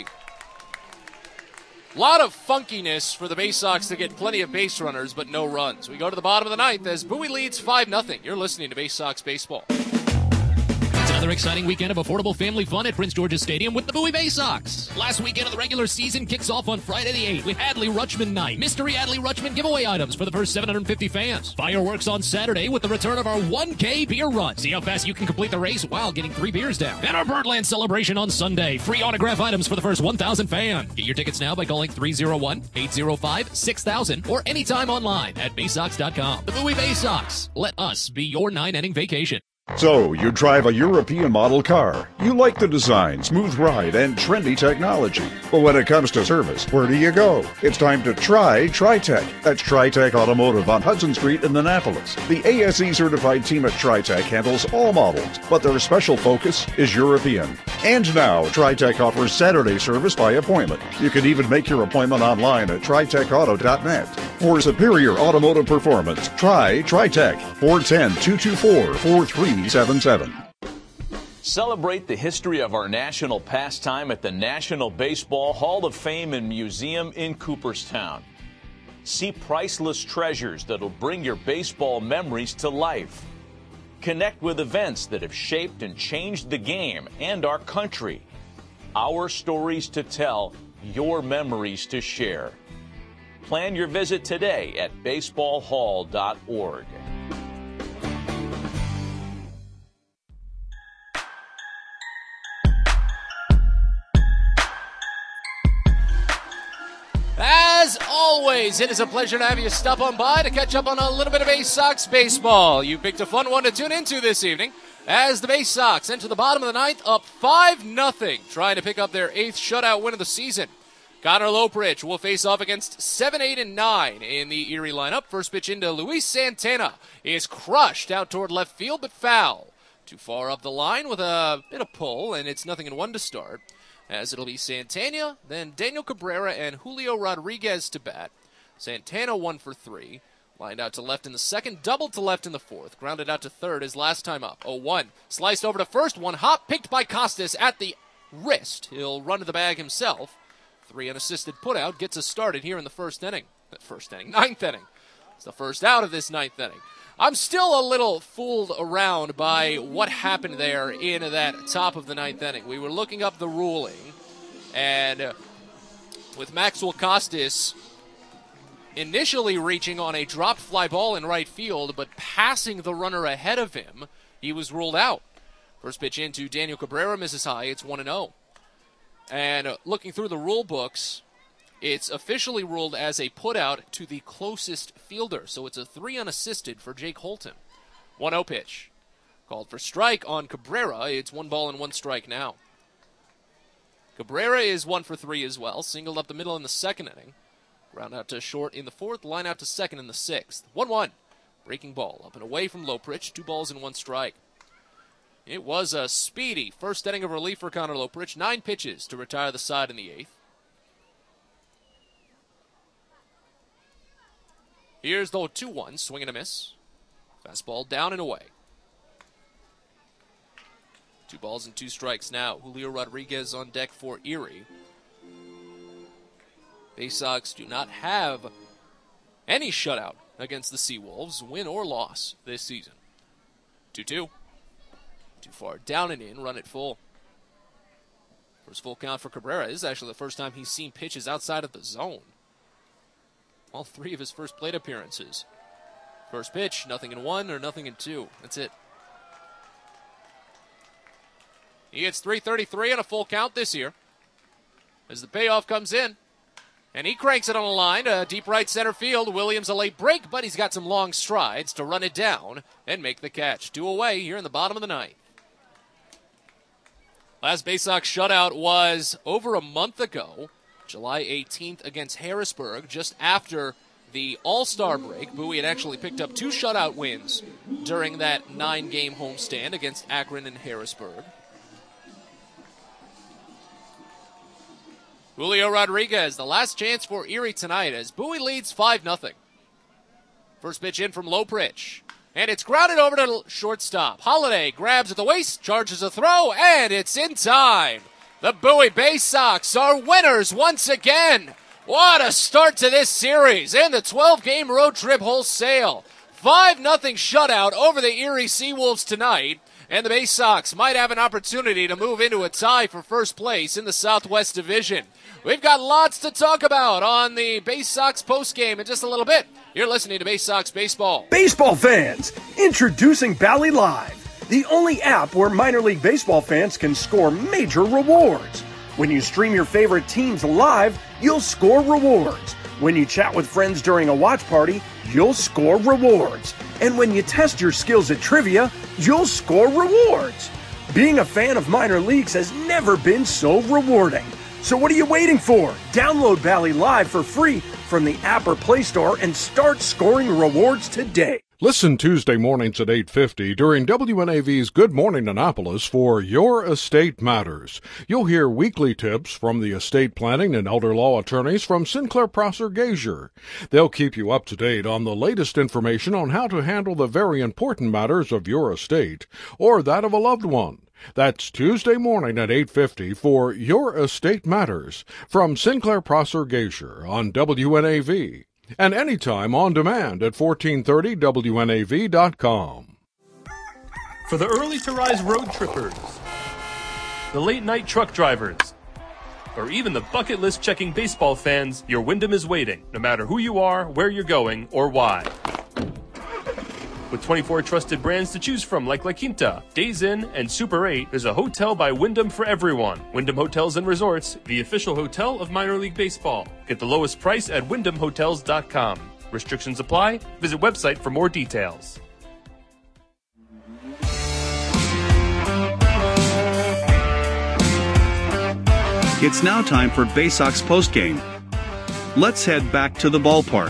A lot of funkiness for the Bay Sox to get plenty of base runners, but no runs. We go to the bottom of the ninth as Bowie leads five nothing. You're listening to Bay Sox Baseball. Another exciting weekend of affordable family fun at Prince George's Stadium with the Bowie Bay Sox. Last weekend of the regular season kicks off on Friday the eighth with Adley Rutschman Night. Mystery Adley Rutschman giveaway items for the first seven hundred fifty fans. Fireworks on Saturday with the return of our one K beer run. See how fast you can complete the race while getting three beers down. And our Birdland celebration on Sunday. Free autograph items for the first one thousand fans. Get your tickets now by calling three oh one, eight oh five, six thousand or anytime online at bay sox dot com. The Bowie Bay Sox. Let us be your nine-inning vacation. So, you drive a European model car. You like the design, smooth ride, and trendy technology. But when it comes to service, where do you go? It's time to try TriTech. That's TriTech Automotive on Hudson Street in Annapolis. The A S E-certified team at TriTech handles all models, but their special focus is European. And now, TriTech offers Saturday service by appointment. You can even make your appointment online at tri tech auto dot net. For superior automotive performance, try TriTech. four one zero, two two four, four three seven seven. Celebrate the history of our national pastime at the National Baseball Hall of Fame and Museum in Cooperstown. See priceless treasures that'll bring your baseball memories to life. Connect with events that have shaped and changed the game and our country. Our stories to tell, your memories to share. Plan your visit today at baseball hall dot org. As As always, it is a pleasure to have you stop on by to catch up on a little bit of Bay Sox baseball. You picked a fun one to tune into this evening as the Bay Sox enter the bottom of the ninth up five nothing, trying to pick up their eighth shutout win of the season. Connor Lopritch will face off against seven, eight, and nine in the Erie lineup. First pitch into Luis Santana is crushed out toward left field, but foul. Too far up the line with a bit of pull, and it's nothing in one to start. As it'll be Santana, then Daniel Cabrera and Julio Rodriguez to bat. Santana one for three. Lined out to left in the second, doubled to left in the fourth. Grounded out to third his last time up. oh one. Sliced over to first, one hop, picked by Costas at the wrist. He'll run to the bag himself. Three unassisted putout gets us started here in the first inning. First inning, ninth inning. It's the first out of this ninth inning. I'm still a little fooled around by what happened there in that top of the ninth inning. We were looking up the ruling, and with Maxwell Costas initially reaching on a dropped fly ball in right field, but passing the runner ahead of him, he was ruled out. First pitch into Daniel Cabrera misses high. It's one and oh. And looking through the rule books, it's officially ruled as a putout to the closest fielder, so it's a three unassisted for Jake Holton. one oh pitch. Called for strike on Cabrera. It's one ball and one strike now. Cabrera is one for three as well. Singled up the middle in the second inning. Ground out to short in the fourth. Line out to second in the sixth. one one. Breaking ball up and away from Lopritch. Two balls and one strike. It was a speedy first inning of relief for Connor Lopritch. Nine pitches to retire the side in the eighth. Here's the two one, swing and a miss. Fastball down and away. Two balls and two strikes now. Julio Rodriguez on deck for Erie. Bay Sox do not have any shutout against the Seawolves, win or loss this season. two two. Too far down and in, run it full. First full count for Cabrera. This is actually the first time he's seen pitches outside of the zone. All three of his first plate appearances. First pitch, nothing in one or nothing in two. That's it. He hits three thirty-three on a full count this year. As the payoff comes in. And he cranks it on a line to deep right center field. Williams a late break, but he's got some long strides to run it down and make the catch. Two away here in the bottom of the ninth. Last Bay Sox shutout was over a month ago. July eighteenth against Harrisburg, just after the All-Star break. Bowie had actually picked up two shutout wins during that nine-game homestand against Akron and Harrisburg. Julio Rodriguez, the last chance for Erie tonight as Bowie leads five nothing. First pitch in from Lopritch. And it's grounded over to shortstop. Holiday grabs at the waist, charges a throw, and it's in time. The Bowie Bay Sox are winners once again. What a start to this series and the twelve-game road trip wholesale. five nothing shutout over the Erie Seawolves tonight, and the Bay Sox might have an opportunity to move into a tie for first place in the Southwest Division. We've got lots to talk about on the Bay Sox postgame in just a little bit. You're listening to Bay Sox Baseball. Baseball fans, introducing Bally Live, the only app where minor league baseball fans can score major rewards. When you stream your favorite teams live, you'll score rewards. When you chat with friends during a watch party, you'll score rewards. And when you test your skills at trivia, you'll score rewards. Being a fan of minor leagues has never been so rewarding. So what are you waiting for? Download Bally Live for free from the app or Play Store and start scoring rewards today. Listen Tuesday mornings at eight fifty during W N A V's Good Morning Annapolis for Your Estate Matters. You'll hear weekly tips from the estate planning and elder law attorneys from Sinclair Prosser Gazier. They'll keep you up to date on the latest information on how to handle the very important matters of your estate or that of a loved one. That's Tuesday morning at eight fifty for Your Estate Matters from Sinclair Prosser Gazier on W N A V. And anytime on demand at fourteen thirty W N A V dot com. For the early-to-rise road trippers, the late-night truck drivers, or even the bucket list checking baseball fans, your Wyndham is waiting, no matter who you are, where you're going, or why. With twenty-four trusted brands to choose from like La Quinta, Days Inn, and Super eight, there's a hotel by Wyndham for everyone. Wyndham Hotels and Resorts, the official hotel of minor league baseball. Get the lowest price at wyndham hotels dot com. Restrictions apply. Visit website for more details. It's now time for Bay Sox postgame. Let's head back to the ballpark.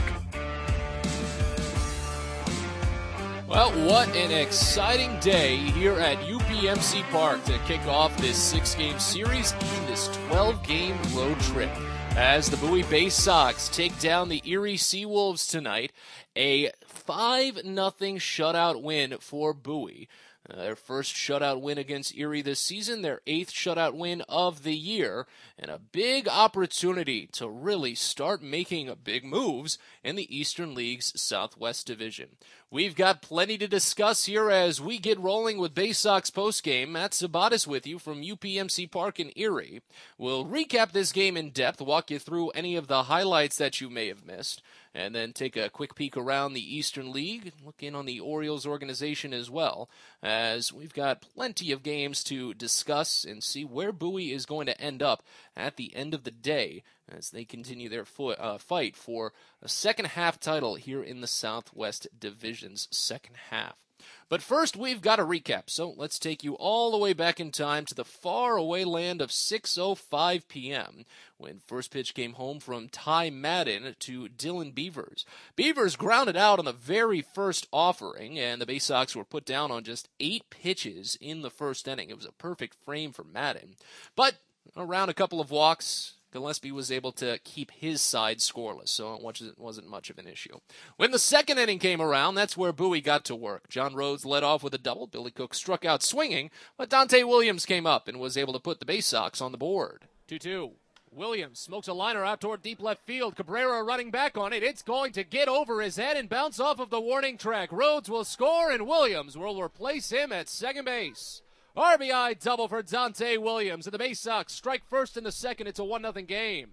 Well, what an exciting day here at U P M C Park to kick off this six-game series and this twelve-game road trip. As the Bowie Bay Sox take down the Erie Seawolves tonight, a five nothing shutout win for Bowie. Uh, their first shutout win against Erie this season, their eighth shutout win of the year, and a big opportunity to really start making big moves in the Eastern League's Southwest Division. We've got plenty to discuss here as we get rolling with Bay Sox postgame. Matt Sabatis with you from U P M C Park in Erie. We'll recap this game in depth, walk you through any of the highlights that you may have missed, and then take a quick peek around the Eastern League, look in on the Orioles organization as well, as we've got plenty of games to discuss and see where Bowie is going to end up at the end of the day as they continue their fo- uh, fight for a second half title here in the Southwest Division's second half. But first, we've got a recap, so let's take you all the way back in time to the faraway land of six oh five p.m. when first pitch came home from Ty Madden to Dylan Beavers. Beavers grounded out on the very first offering, and the Bay Sox were put down on just eight pitches in the first inning. It was a perfect frame for Madden. But around a couple of walks, Gillespie was able to keep his side scoreless, so it wasn't much of an issue. When the second inning came around, that's where Bowie got to work. John Rhodes led off with a double. Billy Cook struck out swinging, but Dante Williams came up and was able to put the Bay Sox on the board. two two. Williams smokes a liner out toward deep left field. Cabrera running back on it. It's going to get over his head and bounce off of the warning track. Rhodes will score, and Williams will replace him at second base. R B I double for Dante Williams, and the Bay Sox strike first in the second. It's a one nothing game.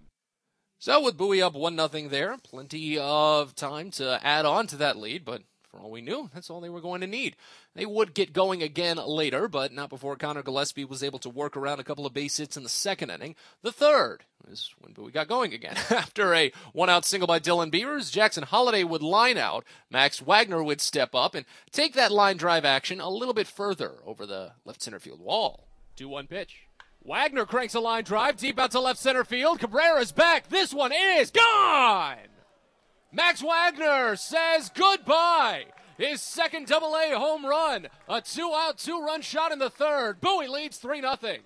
So with Bowie up one nothing there, plenty of time to add on to that lead, but for all we knew, that's all they were going to need. They would get going again later, but not before Connor Gillespie was able to work around a couple of base hits in the second inning. The third is when Bowie got going again. After a one-out single by Dylan Beavers, Jackson Holliday would line out. Max Wagner would step up and take that line drive action a little bit further over the left center field wall. two one pitch. Wagner cranks a line drive deep out to left center field. Cabrera's back. This one is gone! Max Wagner says goodbye. His second double A home run. A two-out, two-run shot in the third. Bowie leads three nothing.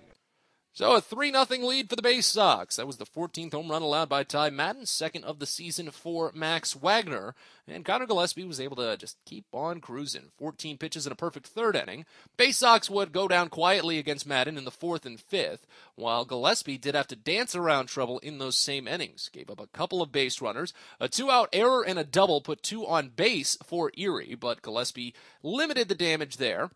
So a three nothing lead for the Bay Sox. That was the fourteenth home run allowed by Ty Madden, second of the season for Max Wagner. And Connor Gillespie was able to just keep on cruising. fourteen pitches in a perfect third inning. Bay Sox would go down quietly against Madden in the fourth and fifth, while Gillespie did have to dance around trouble in those same innings. Gave up a couple of base runners. A two-out error and a double put two on base for Erie, but Gillespie limited the damage there.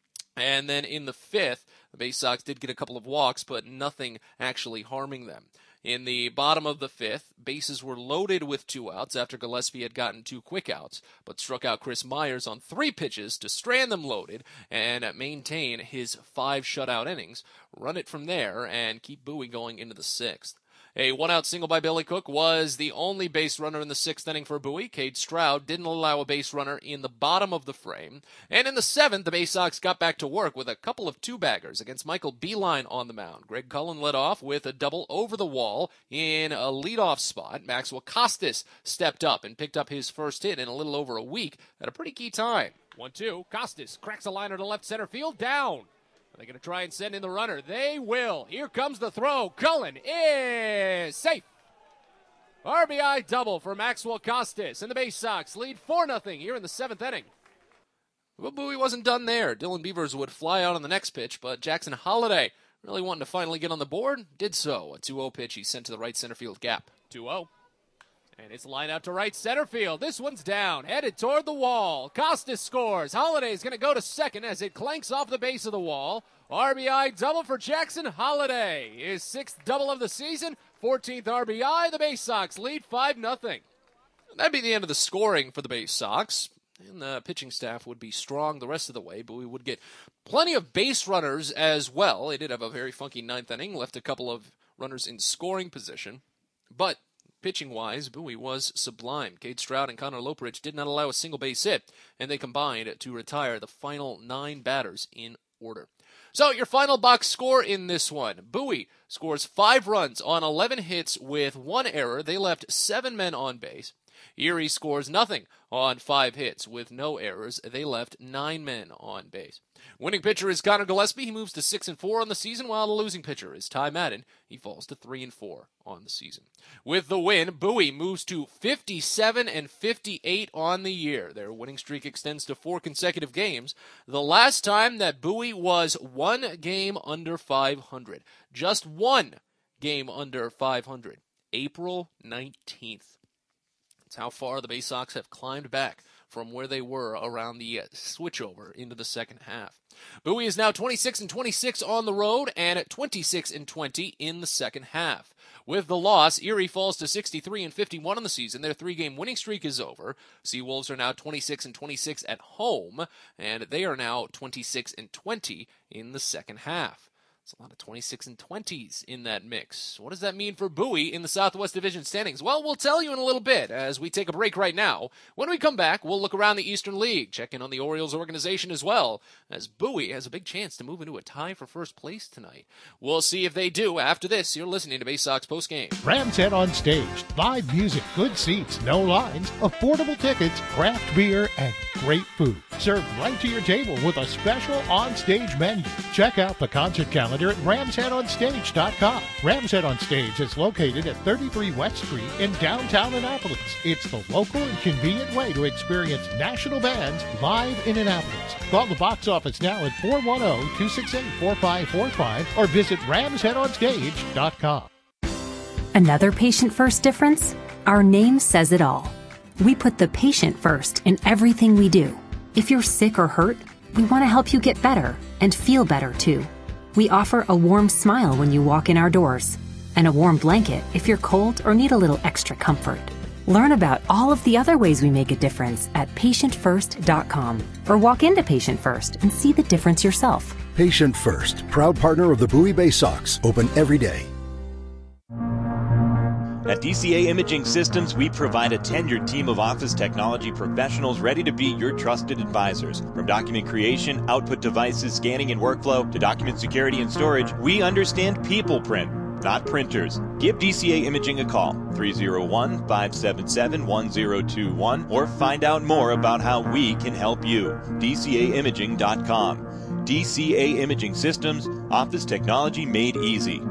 And then in the fifth, the Bay Sox did get a couple of walks, but nothing actually harming them. In the bottom of the fifth, bases were loaded with two outs after Gillespie had gotten two quick outs, but struck out Chris Myers on three pitches to strand them loaded and maintain his five shutout innings, run it from there, and keep Bowie going into the sixth. A one-out single by Billy Cook was the only base runner in the sixth inning for Bowie. Cade Stroud didn't allow a base runner in the bottom of the frame. And in the seventh, the Bay Sox got back to work with a couple of two-baggers against Michael Beeline on the mound. Greg Cullen led off with a double over the wall in a leadoff spot. Maxwell Costas stepped up and picked up his first hit in a little over a week at a pretty key time. one two. Costas cracks a liner to left center field. Down. Are they going to try and send in the runner? They will. Here comes the throw. Cullen is safe. R B I double for Maxwell Costas, and the Bay Sox lead four nothing here in the seventh inning. But Bowie wasn't done there. Dylan Beavers would fly out on the next pitch, but Jackson Holliday, really wanting to finally get on the board, did so. A two oh pitch he sent to the right center field gap. two oh. And it's line out to right center field. This one's down, headed toward the wall. Costas scores. Holliday's going to go to second as it clanks off the base of the wall. R B I double for Jackson Holliday. His sixth double of the season, fourteenth R B I. The Bay Sox lead five nothing. That'd be the end of the scoring for the Bay Sox. and the pitching staff would be strong the rest of the way, but we would get plenty of base runners as well. They did have a very funky ninth inning, left a couple of runners in scoring position, but pitching-wise, Bowie was sublime. Cade Stroud and Connor Loperich did not allow a single base hit, and they combined to retire the final nine batters in order. So your final box score in this one. Bowie scores five runs on eleven hits with one error. They left seven men on base. Erie scores nothing on five hits with no errors. They left nine men on base. Winning pitcher is Connor Gillespie. He moves to six and four on the season, while the losing pitcher is Ty Madden. He falls to three and four on the season. With the win, Bowie moves to fifty-seven and fifty-eight on the year. Their winning streak extends to four consecutive games. The last time that Bowie was one game under five hundred. Just one game under five hundred. April nineteenth. That's how far the Bay Sox have climbed back from where they were around the uh, switchover into the second half. Bowie is now twenty-six and twenty-six on the road and at twenty-six and twenty in the second half. With the loss, Erie falls to sixty-three and fifty-one on the season. Their three-game winning streak is over. Seawolves are now twenty-six and twenty-six at home, and they are now twenty-six and twenty in the second half. A lot of twenty-six and twenties in that mix. What does that mean for Bowie in the Southwest Division standings? Well, we'll tell you in a little bit as we take a break right now. When we come back, we'll look around the Eastern League, check in on the Orioles organization as well, as Bowie has a big chance to move into a tie for first place tonight. We'll see if they do after this. You're listening to Bay Sox Postgame. Rams Head on Stage. Live music, good seats, no lines, affordable tickets, craft beer, and great food. Served right to your table with a special on-stage menu. Check out the concert calendar at rams head on stage dot com. Rams Head on Stage is located at thirty-three West Street in downtown Annapolis. It's the local and convenient way to experience national bands live in Annapolis. Call the box office now at four one zero, two six eight, four five four five or visit rams head on stage dot com. Another patient-first difference? Our name says it all. We put the patient first in everything we do. If you're sick or hurt, we want to help you get better and feel better too. We offer a warm smile when you walk in our doors and a warm blanket if you're cold or need a little extra comfort. Learn about all of the other ways we make a difference at patient first dot com or walk into Patient First and see the difference yourself. Patient First, proud partner of the Bowie Bay Sox, open every day. At D C A Imaging Systems, we provide a tenured team of office technology professionals ready to be your trusted advisors. From document creation, output devices, scanning and workflow, to document security and storage, we understand people print, not printers. Give D C A Imaging a call, three oh one, five seven seven, one oh two one, or find out more about how we can help you. D C A imaging dot com. D C A Imaging Systems, office technology made easy.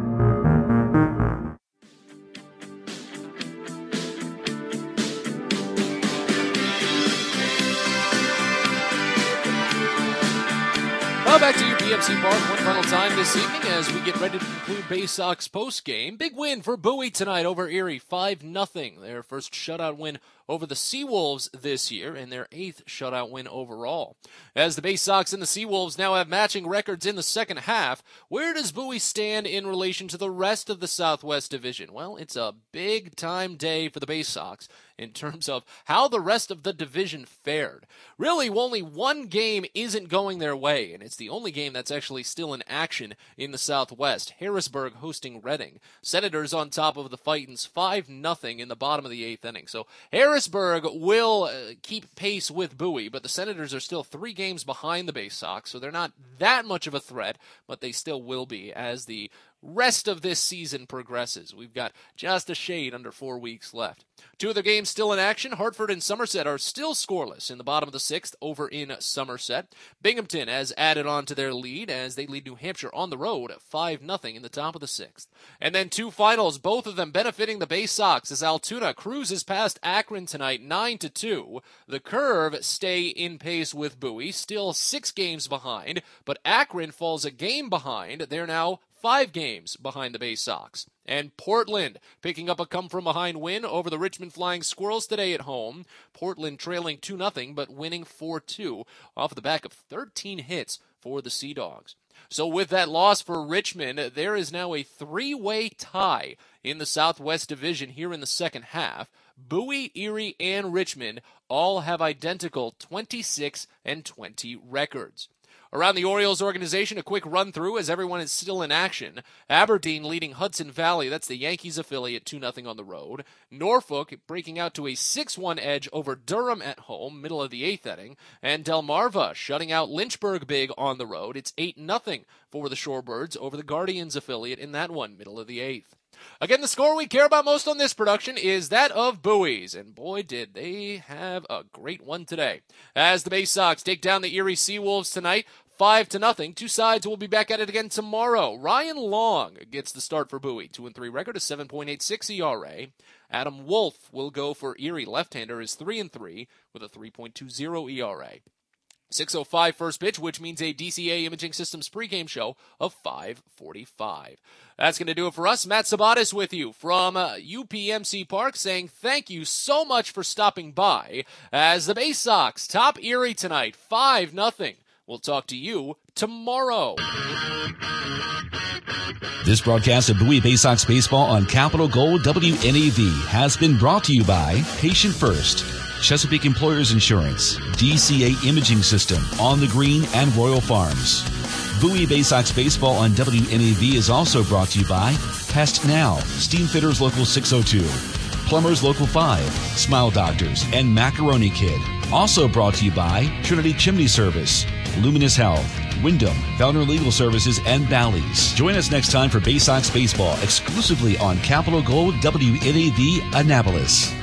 Well, back to U P M C Park one final time this evening as we get ready to conclude Bay Sox post-game. Big win for Bowie tonight over Erie, five nothing. Their first shutout win over the Seawolves this year and their eighth shutout win overall. As the Bay Sox and the Seawolves now have matching records in the second half, where does Bowie stand in relation to the rest of the Southwest Division? Well, it's a big-time day for the Bay Sox in terms of how the rest of the division fared. Really, only one game isn't going their way, and it's the only game that's actually still in action in the Southwest. Harrisburg hosting Reading. Senators on top of the Fightins five nothing in the bottom of the eighth inning. So Harrisburg will uh, keep pace with Bowie, but the Senators are still three games behind the Bay Sox, so they're not that much of a threat, but they still will be as the rest of this season progresses. We've got just a shade under four weeks left. Two other games still in action. Hartford and Somerset are still scoreless in the bottom of the sixth over in Somerset. Binghamton has added on to their lead as they lead New Hampshire on the road at five nothing in the top of the sixth. And then two finals, both of them benefiting the Bay Sox as Altoona cruises past Akron tonight nine to two. The Curve stay in pace with Bowie, still six games behind, but Akron falls a game behind. They're now five games behind the Bay Sox. And Portland picking up a come-from-behind win over the Richmond Flying Squirrels today at home. Portland trailing two nothing, but winning four two off the back of thirteen hits for the Sea Dogs. So with that loss for Richmond, there is now a three-way tie in the Southwest Division here in the second half. Bowie, Erie, and Richmond all have identical twenty-six and twenty records. Around the Orioles organization, a quick run-through as everyone is still in action. Aberdeen leading Hudson Valley, that's the Yankees affiliate, two nothing on the road. Norfolk breaking out to a six one edge over Durham at home, middle of the eighth inning. And Delmarva shutting out Lynchburg big on the road. It's eight nothing for the Shorebirds over the Guardians affiliate in that one, middle of the eighth. Again, the score we care about most on this production is that of Bowie's, and boy, did they have a great one today. As the Bay Sox take down the Erie Seawolves tonight, five to nothing. Two sides will be back at it again tomorrow. Ryan Long gets the start for Bowie, two and three record, a seven point eight six E R A. Adam Wolf will go for Erie. Left-hander is three and three with a three point two oh E R A. six oh five first pitch, which means a D C A Imaging Systems pregame show of five forty-five. That's going to do it for us. Matt Sabatis with you from uh, U P M C Park saying thank you so much for stopping by as the Bay Sox top Erie tonight, five nothing. We'll talk to you tomorrow. This broadcast of Bowie Bay Sox baseball on Capital Gold W N E V has been brought to you by Patient First, Chesapeake Employers Insurance, D C A Imaging System, On the Green, and Royal Farms. Bowie Bay Sox baseball on W N E V is also brought to you by Pest Now, Steam Fitters Local six oh two, Plumbers Local five, Smile Doctors, and Macaroni Kid. Also brought to you by Trinity Chimney Service, Luminous Health, Wyndham, Founder Legal Services, and Bally's. Join us next time for Bay Sox baseball exclusively on Capital Gold W N E V Annapolis.